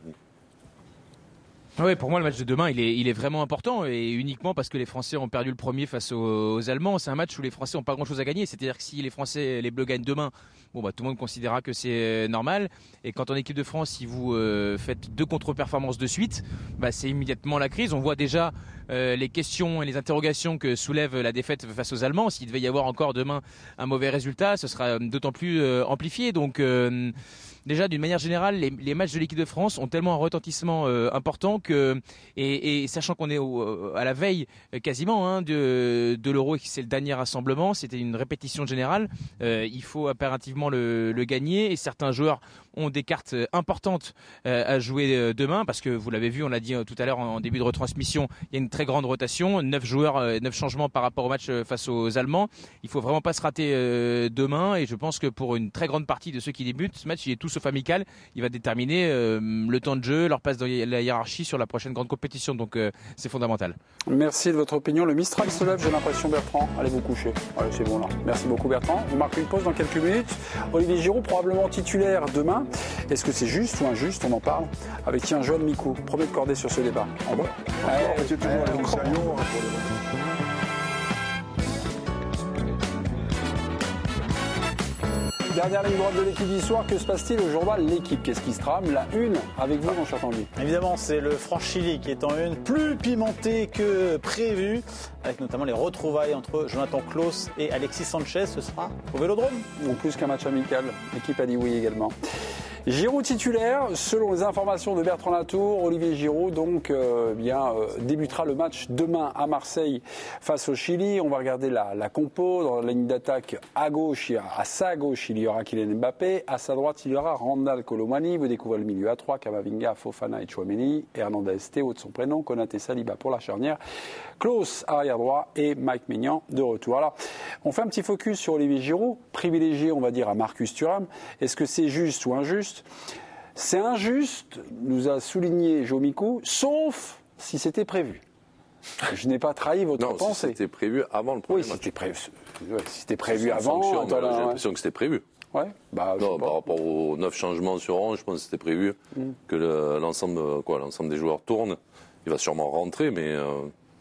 Oui, pour moi, le match de demain, il est, il est vraiment important et uniquement parce que les Français ont perdu le premier face aux, aux Allemands. C'est un match où les Français n'ont pas grand-chose à gagner. C'est-à-dire que si les Français, les Bleus gagnent demain, bon, bah, tout le monde considérera que c'est normal. Et quand en équipe de France, si vous euh, faites deux contre-performances de suite, bah, c'est immédiatement la crise. On voit déjà euh, les questions et les interrogations que soulève la défaite face aux Allemands. S'il devait y avoir encore demain un mauvais résultat, ce sera d'autant plus euh, amplifié. Donc, euh, déjà, d'une manière générale, les, les matchs de l'équipe de France ont tellement un retentissement euh, important que, et, et sachant qu'on est au, à la veille euh, quasiment hein, de, de l'Euro et que c'est le dernier rassemblement, c'était une répétition générale, euh, il faut impérativement le, le gagner et certains joueurs ont des cartes importantes euh, à jouer euh, demain parce que vous l'avez vu, on l'a dit euh, tout à l'heure en, en début de retransmission, il y a une très grande rotation, neuf joueurs, euh, neuf changements par rapport au match euh, face aux Allemands. Il faut vraiment pas se rater euh, demain et je pense que pour une très grande partie de ceux qui débutent, ce match il est tout sauf amical. Il va déterminer euh, le temps de jeu, leur place dans la hiérarchie sur la prochaine grande compétition. Donc euh, c'est fondamental.
Merci de votre opinion. Le Mistral se lève, j'ai l'impression, Bertrand. Allez vous coucher. Allez, c'est bon là. Merci beaucoup, Bertrand. On marque une pause dans quelques minutes. Olivier Giroud, probablement titulaire demain. Est-ce que c'est juste ou injuste? On en parle avec tiens, Johan Micou, premier de cordée sur ce débat. Au revoir.
Encore, c'est toujours un Moussaillon, hein, pour les-
Dernière ligne droite de l'équipe d'histoire, que se passe-t-il au journal L'équipe? Qu'est-ce qui se trame? La une avec vous, mon cher Tanguy.
Évidemment, c'est le France-Chili qui est en une, plus pimenté que prévu, avec notamment les retrouvailles entre Jonathan Klaus et Alexis Sanchez. Ce sera au Vélodrome.
Ou plus qu'un match amical. L'équipe a dit oui également. Giroud titulaire, selon les informations de Bertrand Latour, Olivier Giroud donc euh, bien euh, débutera le match demain à Marseille face au Chili. On va regarder la, la compo. Dans la ligne d'attaque à gauche, il y a, à sa gauche, il y aura Kylian Mbappé. À sa droite, il y aura Randal Colomani. Vous découvrez le milieu à trois, Camavinga, Fofana et Tchouaméni. Hernandez, Théo de son prénom, Konaté, Saliba pour la charnière. Klaus arrière droit et Mike Maignan de retour. Alors, on fait un petit focus sur Olivier Giroud, privilégié, on va dire, à Marcus Thuram. Est-ce que c'est juste ou injuste? C'est injuste, nous a souligné Jo Micou, sauf si c'était prévu. Je n'ai pas trahi votre
Non, si
pensée.
c'était prévu avant le premier
Oui,
match.
c'était prévu, ouais, si c'était prévu
C'est une
avant.
sanction,
attends,
mais là, J'ai
ouais.
l'impression que c'était prévu.
Ouais, bah, je
non,
sais pas.
par rapport aux neuf changements sur onze, je pense que c'était prévu
Mm.
que le- l'ensemble, euh, quoi, l'ensemble des joueurs tourne. Il va sûrement rentrer, mais euh,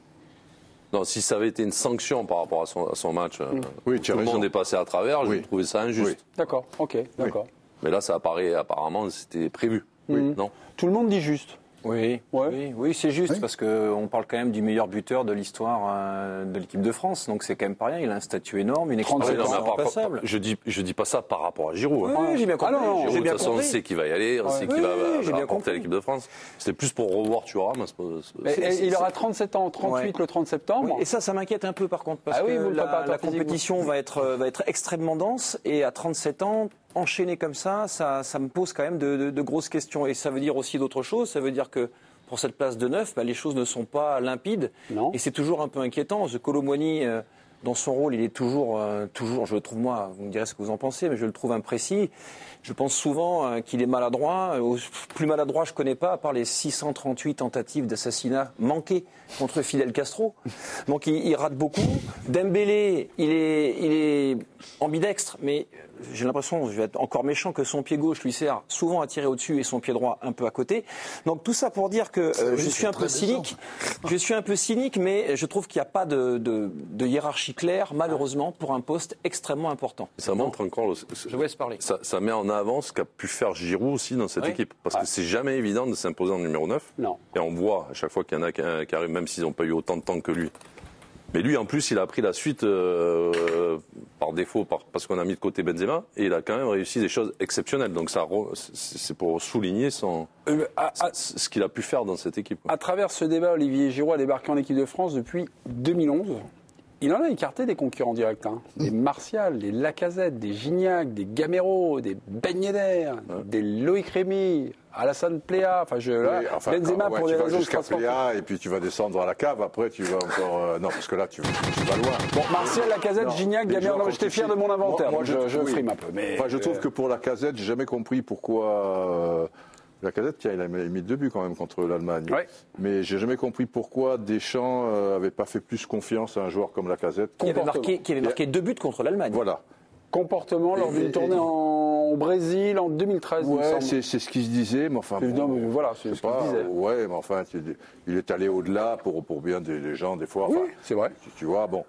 non, si ça avait été une sanction par rapport à son, à son match, euh,
Oui,
tout
tu as
le
raison.
monde est passé à travers.
Oui.
J'ai trouvé ça injuste.
D'accord, ok, d'accord.
Mais là, ça apparaît apparemment, c'était prévu.
Mm.
Non.
Tout le monde dit juste.
Oui,
Ouais.
oui, oui, c'est juste
Oui.
parce qu'on parle quand même du meilleur buteur de l'histoire euh, de l'équipe de France, donc c'est quand même pas rien. Il a un statut énorme, une
Ah oui,
expérience
non, mais à part-
irremplaçable.
je dis, je dis pas ça par rapport à Giroud.
Oui,
hein.
oui, j'ai bien compris.
Ah non, non,
Giroud,
j'ai
de
bien
toute façon, on
compris.
sait qu'il va y aller, on sait
Ouais.
qu'il va,
Oui, oui,
va
j'ai bien
apporter
compris.
à l'équipe de France. C'était plus pour revoir Thuram. c'est pas- c'est-
Mais,
C'est-
et il
c'est-
aura trente-sept ans, trente-huit
Ouais.
le trente septembre.
Oui, et ça, ça m'inquiète un peu par contre, parce
Ah oui,
que
vous le
la,
préparateur
la
physique,
compétition va être, euh, va être extrêmement dense, et à trente-sept ans, enchaîner comme ça, ça, ça me pose quand même de, de- de grosses questions. Et ça veut dire aussi d'autres choses, ça veut dire que pour cette place de neuf, bah, les choses ne sont pas limpides,
Non.
et c'est toujours un peu inquiétant. The Colomboigny, euh, dans son rôle, il est toujours, euh, toujours, je le trouve moi, vous me direz ce que vous en pensez, mais je le trouve imprécis. Je pense souvent euh, qu'il est maladroit. Euh, plus maladroit, je ne connais pas, à part les six cent trente-huit tentatives d'assassinat manquées contre Fidel Castro. Donc il, il rate beaucoup. Dembélé, il est, il est ambidextre, mais j'ai l'impression, je vais être encore méchant, que son pied gauche lui sert souvent à tirer au-dessus et son pied droit un peu à côté. Donc tout ça pour dire que euh,
oui,
je suis un peu cynique. Je suis un peu cynique, mais je trouve qu'il n'y a pas de, de, de hiérarchie claire, malheureusement, pour un poste extrêmement important.
Ça montre encore. Le,
je vous laisse parler.
Ça, ça met en avant ce qu'a pu faire Giroud aussi dans cette
oui.
équipe, parce
ah.
que c'est jamais évident de s'imposer en numéro neuf.
Non.
Et on voit à chaque fois qu'il y en a qui, qui arrivent, même s'ils n'ont pas eu autant de temps que lui. Mais lui, en plus, il a pris la suite euh, par défaut, par, parce qu'on a mis de côté Benzema, et il a quand même réussi des choses exceptionnelles. Donc ça, c'est pour souligner son,
euh, à, à,
ce qu'il a pu faire dans cette équipe.
À travers ce débat, Olivier Giroud a débarqué en équipe de France depuis deux mille onze. Il en a écarté des concurrents directs. Hein. Des Martial, des Lacazette, des Gignac, des Gamero, des Ben Yedder, ouais. des Loïc Rémy, Alassane Plea. Enfin, je, là,
oui, enfin,
Benzema
quand, ouais,
pour
tu
des
vas
raisons
jusqu'à Plea et puis tu vas descendre à la cave. Après, tu vas encore. Euh, non, parce que là, tu, tu vas loin.
Bon, Martial, Lacazette, Gignac, Gamero. Non, j'étais fier de mon inventaire. Moi,
moi
je, je
oui.
frime un peu. Mais
enfin, je trouve euh... que pour Lacazette, j'ai jamais compris pourquoi. Euh, Lacazette, tiens, il a mis deux buts quand même contre l'Allemagne.
Ouais.
Mais j'ai jamais compris pourquoi Deschamps euh, avait pas fait plus confiance à un joueur comme Lacazette.
Qui avait marqué, qui avait marqué deux buts contre l'Allemagne.
Voilà.
Comportement lors d'une tournée et... en... au Brésil en deux mille treize.
Ouais, c'est ce qu'il se disait, mais enfin.
Bon, non, mais voilà, c'est ce qu'il disait.
Ouais, mais enfin, il est allé au-delà pour, pour bien des, des gens, des fois. Enfin,
oui, c'est vrai.
Tu, tu vois, bon.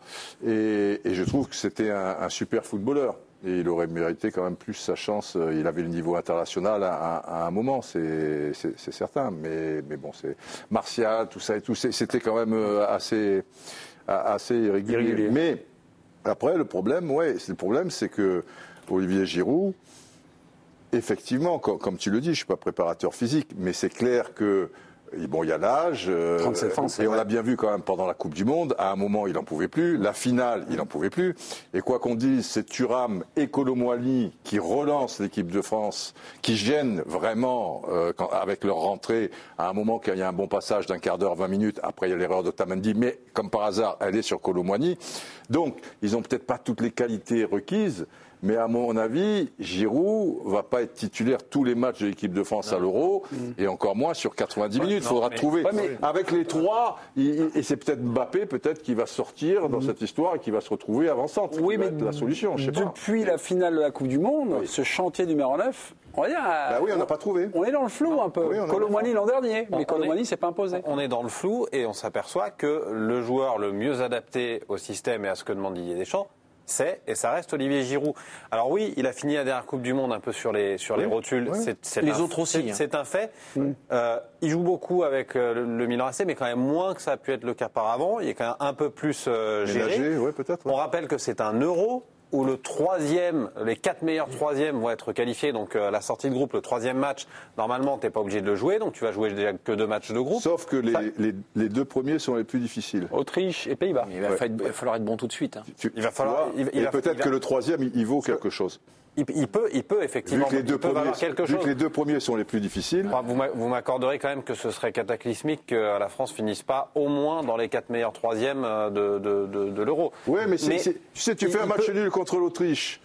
Et, et je trouve que c'était un, un super footballeur. Et il aurait mérité quand même plus sa chance. Il avait le niveau international à, à, à un moment, c'est certain. Mais, mais bon, c'est Martial, tout ça et tout, c'était quand même assez, assez irrégulier. irrégulier. Mais après, le problème, ouais, le problème, c'est que Olivier Giroud, effectivement, comme, comme tu le dis, je ne suis pas préparateur physique, mais c'est clair que bon, il y a l'âge, euh,
trente-sept ans,
et on
vrai.
l'a bien vu quand même pendant la Coupe du Monde. À un moment, il n'en pouvait plus. La finale, il n'en pouvait plus. Et quoi qu'on dise, c'est Thuram et Kolo Muani qui relancent l'équipe de France, qui gênent vraiment euh, quand, avec leur rentrée. À un moment, qu'il y a un bon passage d'un quart d'heure, vingt minutes. Après, il y a l'erreur de Tamendi, mais comme par hasard, elle est sur Kolo Muani. Donc, ils n'ont peut-être pas toutes les qualités requises. Mais à mon avis, Giroud va pas être titulaire tous les matchs de l'équipe de France à l'Euro, mmh. et encore moins sur quatre-vingt-dix minutes. Il faudra mais, trouver. Ouais, mais, avec les trois, il, et c'est peut-être Mbappé, peut-être qui va sortir dans mmh. cette histoire et qui va se retrouver avançante. Oui, mais la solution. Je sais
depuis
pas.
la finale de la Coupe du Monde, oui. ce chantier numéro neuf. On va dire,
bah oui, on n'a pas trouvé.
On est dans le flou non, un peu. Oui, Kolo Muani l'an dernier, mais Kolo Muani s'est pas imposé.
On est dans le flou et on s'aperçoit que le joueur le mieux adapté au système et à ce que demande Didier Deschamps, c'est, et ça reste Olivier Giroud. Alors oui, il a fini la dernière Coupe du Monde un peu sur les, sur oui, les rotules.
Oui.
C'est,
les
un,
autres aussi.
C'est
hein.
un fait. Mm. Euh, il joue beaucoup avec euh, le, le Milan A C, mais quand même moins que ça a pu être le cas par avant. Il est quand même un peu plus euh, géré.
Ménagé, ouais, peut-être. Ouais.
On rappelle que c'est un euro où le troisième, les quatre meilleurs troisièmes vont être qualifiés. Donc euh, la sortie de groupe, le troisième match, normalement, tu n'es pas obligé de le jouer. Donc tu vas jouer déjà que deux matchs de groupe.
Sauf que les,
ça...
les, les deux premiers sont les plus difficiles.
Autriche et Pays-Bas.
Il va, ouais. falloir, il va falloir être bon tout de suite. Hein.
Tu,
il va falloir.
Il, il et peut-être que le troisième, il, il vaut quelque chose.
Il, il, peut, il peut effectivement
vu que les deux premiers,
quelque
vu
chose.
que les deux premiers sont les plus difficiles.
Enfin, vous m'accorderez quand même que ce serait cataclysmique que la France finisse pas au moins dans les quatre meilleurs troisièmes de, de, de, de l'Euro.
Oui, mais, mais tu sais, tu fais un match peut... nul contre l'Autriche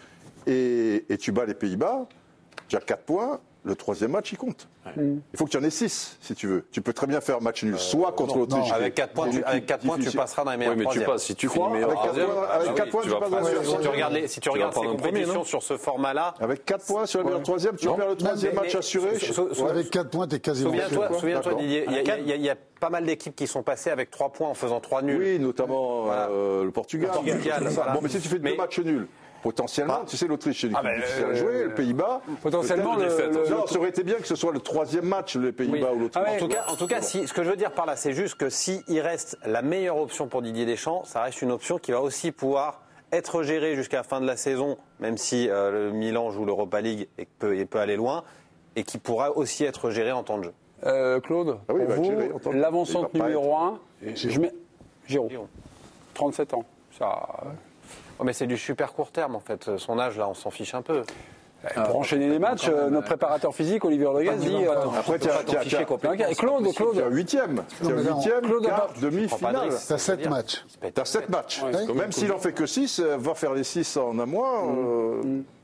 et, et tu bats les Pays-Bas, tu as quatre points. Le troisième match, il compte. Ouais. Il faut que tu en aies six, si tu veux. Tu peux très bien faire match nul, euh, soit contre l'Autriche.
Avec quatre points, tu, avec quatre points, tu passeras dans les meilleurs
oui, mais
troisièmes.
tu passes, si tu crois,
avec quatre points, tu passes dans les meilleurs troisièmes.
Si tu regardes, les, si tu regardes ces compétitions sur ce format-là.
Avec quatre points sur les meilleurs troisièmes, tu perds le troisième match assuré.
Avec quatre points, tu es quasiment sûr.
Souviens-toi, Didier, il y a pas mal d'équipes qui sont passées avec trois points en faisant trois nuls.
Oui, notamment le Portugal. Bon, mais si tu fais deux matchs nuls. Potentiellement, ah. tu sais, l'Autriche, c'est une équipe ah ben difficile à jouer, le Pays-Bas.
Potentiellement, le, le, le,
non, ça aurait été bien que ce soit le troisième match, les Pays-Bas oui. ou l'Autriche.
Ah ouais, en tout cas, en tout cas, si, ce que je veux dire par là, c'est juste que s'il reste la meilleure option pour Didier Deschamps, ça reste une option qui va aussi pouvoir être gérée jusqu'à la fin de la saison, même si euh, le Milan joue l'Europa League et peut, et peut aller loin, et qui pourra aussi être gérée en temps de jeu.
Euh, Claude, ah oui, pour vous, l'avancante numéro un, je mets Giroud, trente-sept ans. Ça.
Oh, mais c'est du super court terme en fait. Son âge là, on s'en fiche un peu.
Euh, pour enchaîner les matchs, euh, notre préparateur physique, Olivier Rodriguez, dit. Euh,
après, tu as
Claude, Claude.
Tu as huitième. Tu as huitième, quart, demi-finale.
Tu as sept matchs.
Tu as sept matchs. Même s'il en fait que six, va faire les six en un mois.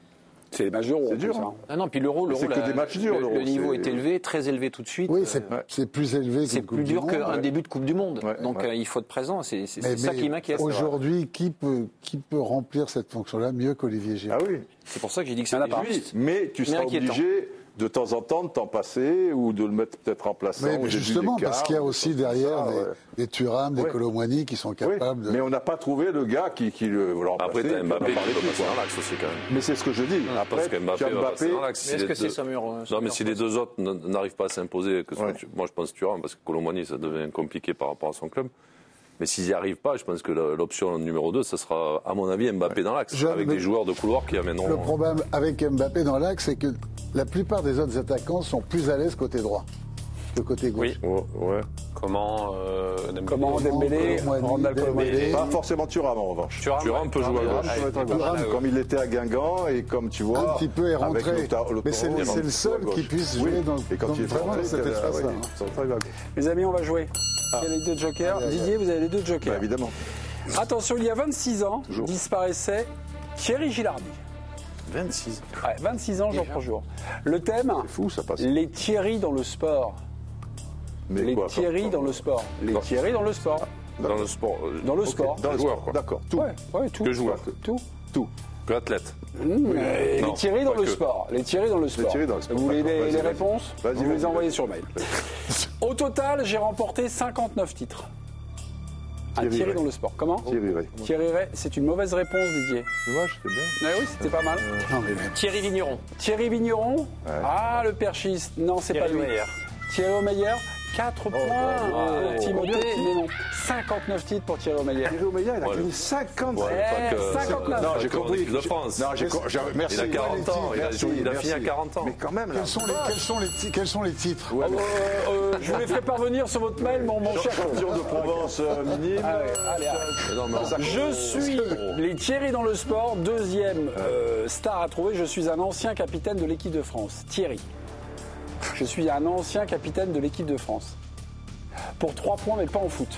C'est les matchs d'Euro.
C'est dur. Hein.
Ah non, puis l'Euro, l'Euro,
c'est que
la,
des matchs durs,
le,
l'Euro,
le niveau
c'est...
est élevé, très élevé tout de suite.
Oui, c'est, ouais. c'est plus élevé.
C'est plus dur qu'un
ouais.
début de Coupe du Monde.
Ouais,
Donc
ouais.
euh, il faut être présent. C'est, c'est,
mais,
c'est ça
mais
qui m'inquiète.
Aujourd'hui, qui peut, qui peut remplir cette fonction-là mieux qu'Olivier Giroud?
Ah oui.
C'est pour ça que j'ai dit que c'était juste.
Mais tu seras obligé de temps en temps de t'en passer ou de le mettre peut-être remplaçant.
Mais, mais justement, parce qu'il y a aussi derrière ça, des, ouais. des Thuram, des ouais. Colomboigny qui sont capables
oui.
de...
Mais on n'a pas trouvé le gars qui, qui le remplace.
Après, t'as Mbappé qui peut passer dans l'axe aussi quand même.
Mais c'est ce que je dis. Après,
parce que Mbappé,
Mbappé
va passer dans l'axe.
Mais est-ce que c'est Samuel?
Non, mais si les deux autres n'arrivent pas à s'imposer, que ouais. moi je pense Thuram, parce que Colomboigny, ça devient compliqué par rapport à son club. Mais s'ils n'y arrivent pas, je pense que l'option numéro deux, ce sera, à mon avis, Mbappé dans l'axe, avec des joueurs de couloir qui amèneront...
Le problème avec Mbappé dans l'axe, c'est que la plupart des autres attaquants sont plus à l'aise côté droit que côté gauche.
Oui, oh, ouais. Comment euh, Dembélé,
Comment Dembélé,
Dembélé, Dembélé.
Pas forcément Thuram en revanche.
Thuram, Thuram ouais. peut jouer à gauche.
Thuram, Thuram, comme il était à Guingamp et comme tu vois...
Un petit peu est rentré, mais c'est le, c'est le seul qui puisse jouer
oui.
dans,
et quand
dans
il est
vraiment
rentré,
cet espace-là.
Ouais, hein.
Les amis, on va jouer. Ah. Il y a les deux jokers. Ah, Didier, vous avez les deux jokers.
Bah, évidemment.
Attention, il y a vingt-six ans, Toujours. disparaissait Thierry Gilardi.
vingt-six
Ouais, vingt-six ans jour pour jour. Le thème,
c'est fou, ça passe.
Les Thierry dans le sport.
Mais
les
quoi,
Thierry
comme,
dans le sport. Les
dans...
Thierry dans le sport.
Dans le sport.
Dans le
okay.
sport.
Dans le joueur, quoi.
D'accord. Tout.
Ouais, ouais, tout.
Que joueur.
Tout.
Tout. Que athlète.
Mmh, non, les Thierry dans le que. sport. Les Thierry dans le sport.
Les Thierry dans le sport.
Vous voulez les,
vas-y,
les
vas-y.
réponses
vas-y,
Vous
vas-y,
les envoyez
vas-y.
sur mail. Au total, j'ai remporté cinquante-neuf titres. Un Thierry, Thierry dans le sport. Comment
Thierry Ray.
Thierry Ray, c'est une mauvaise réponse, Didier.
Dommage, c'était bien.
Ah oui, c'était pas mal.
Euh,
non, mais...
Thierry Vigneron.
Thierry Vigneron
ouais.
Ah, le perchiste. Non, c'est pas lui.
Meyer.
Thierry Omeyer, quatre
oh,
points
oh,
pour
oh,
Timothée, mais non. cinquante-neuf titres pour Thierry Omeyer.
Thierry Omeyer, il a
ouais,
gagné cinquante.
Ouais,
que... cinquanteneuf.
Non, j'ai compris.
De France.
Non, j'ai j'ai... Merci.
Il a quarante ans. Il a,
merci,
il a
merci.
fini à quarante ans.
Mais quand même, là.
Quels sont les, quels sont les, quels sont les titres
ouais, mais... euh, euh, Je vous les ferai parvenir sur votre mail, mon, mon cher.
Champion de Provence euh, minime.
Ah ouais, allez, allez.
Non, mais
je suis les Thierry dans le sport, deuxième euh, star à trouver. Je suis un ancien capitaine de l'équipe de France. Thierry. Je suis un ancien capitaine de l'équipe de France. Pour trois points, mais pas en foot.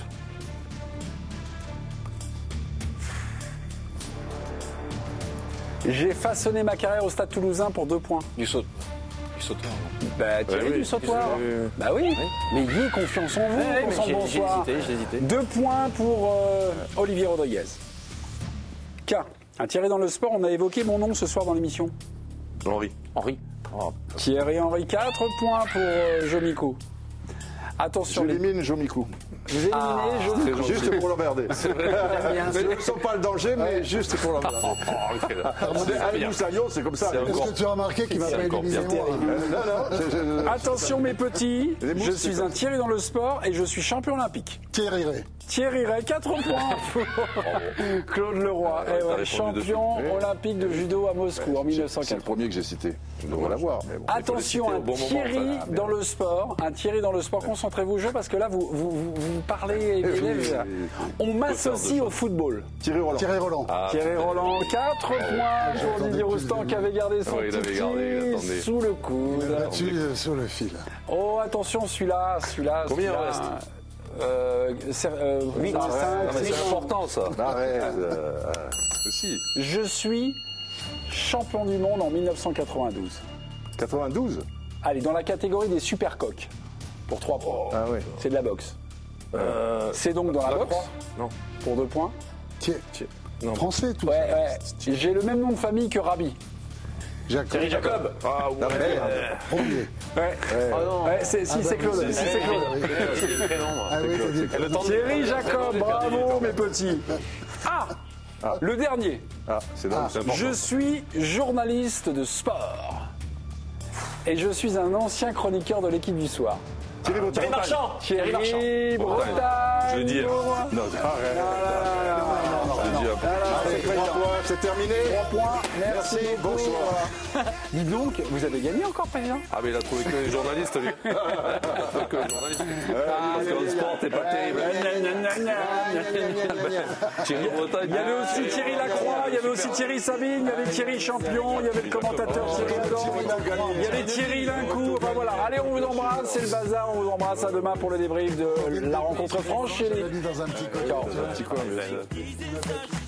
J'ai façonné ma carrière au Stade Toulousain pour deux points.
Du saut. Du sautoir.
Bah, Thierry
ouais, oui.
du sautoir.
Euh...
Bah oui. oui. Mais ayez confiance en vous.
Ouais,
pour son
j'ai,
bonsoir.
j'ai hésité, j'ai hésité.
Deux points pour euh, Olivier Rodriguez. K. Un Thierry dans le sport. On a évoqué mon nom ce soir dans l'émission.
Henri.
Henri.
Oh. Thierry Henry, quatre points pour euh, Jomico. Attention.
J'élimine les... Jomico.
Vous éliminez
ah,
Jomico.
Juste pour l'emmerder. Mais ne sens pas le danger, mais ouais. juste pour l'emmerder. Avec Moussaillon, c'est comme ça.
Est-ce encore... que tu as remarqué qu'il m'a pas éliminé moi
Non, non.
Attention mes petits, je suis un Thierry dans le sport et je suis champion olympique.
Thierry Ray.
Thierry Ray, quatre points pour Claude Leroy, ouais, ouais, champion olympique de judo à Moscou en mille neuf cent quatre.
C'est le premier que j'ai cité. On va l'avoir.
Bon. Attention, un bon Thierry moment, ça, dans le sport, un Thierry dans le sport. Concentrez-vous au jeu parce que là, vous, vous, vous, vous parlez. Et oui, on m'associe au football.
Thierry Roland.
Thierry Roland.
Ah, Thierry Roland, quatre points pour Didier Roustan qui avait gardé son petit sous le coude.
Là-dessus, sur le fil.
Oh, attention, celui-là, celui-là.
Combien il reste?
Euh, euh, huit, cinq,
c'est important ça.
Arrête.
Euh, aussi.
Je suis champion du monde en mille neuf cent quatre-vingt-douze.
quatre-vingt-douze
Allez, dans la catégorie des super coqs. Pour trois points.
Oh. Ah ouais.
C'est de la boxe.
Euh,
c'est donc dans la, la boxe.
Non.
Pour deux points.
Tiens.
Non.
Français tout
ouais,
ça.
Ouais. J'ai le même nom de famille que Rabi.
Jacob.
Thierry Jacob.
Ah ouais.
Premier.
Ouais. ouais.
Oh non.
Ouais, c'est, si ah, c'est Claude. Si c'est Claude.
C'est le prénom.
Ah oui, c'est
le temps Thierry Jacob. Bravo mes petits. Ah. Ah. Le dernier.
Ah, c'est ah.
Je suis journaliste de sport. Et je suis un ancien chroniqueur de l'équipe du soir.
Thierry, ah, Thierry Marchand.
Thierry Marchand. Bretagne.
Je l'ai dit.
Non, arrête. C'est terminé.
Trois points. Merci,
Merci bonsoir.
Dis donc, vous avez gagné encore, président?
Ah, mais il a trouvé que les journalistes, lui. Il a trouvé que les journalistes. Parce que le sport, t'es pas terrible. Thierry Bretagne.
Il y avait aussi Thierry Lacroix, il y avait aussi Thierry Sabine, il y avait Thierry Champion, il y avait le commentateur Thierry Adam, il y avait Thierry Lincou. Enfin voilà, allez, on vous embrasse, c'est le bazar, on vous embrasse. À demain pour le débrief de la rencontre franche chez les.
Dans un petit coin.
Dans un petit coin.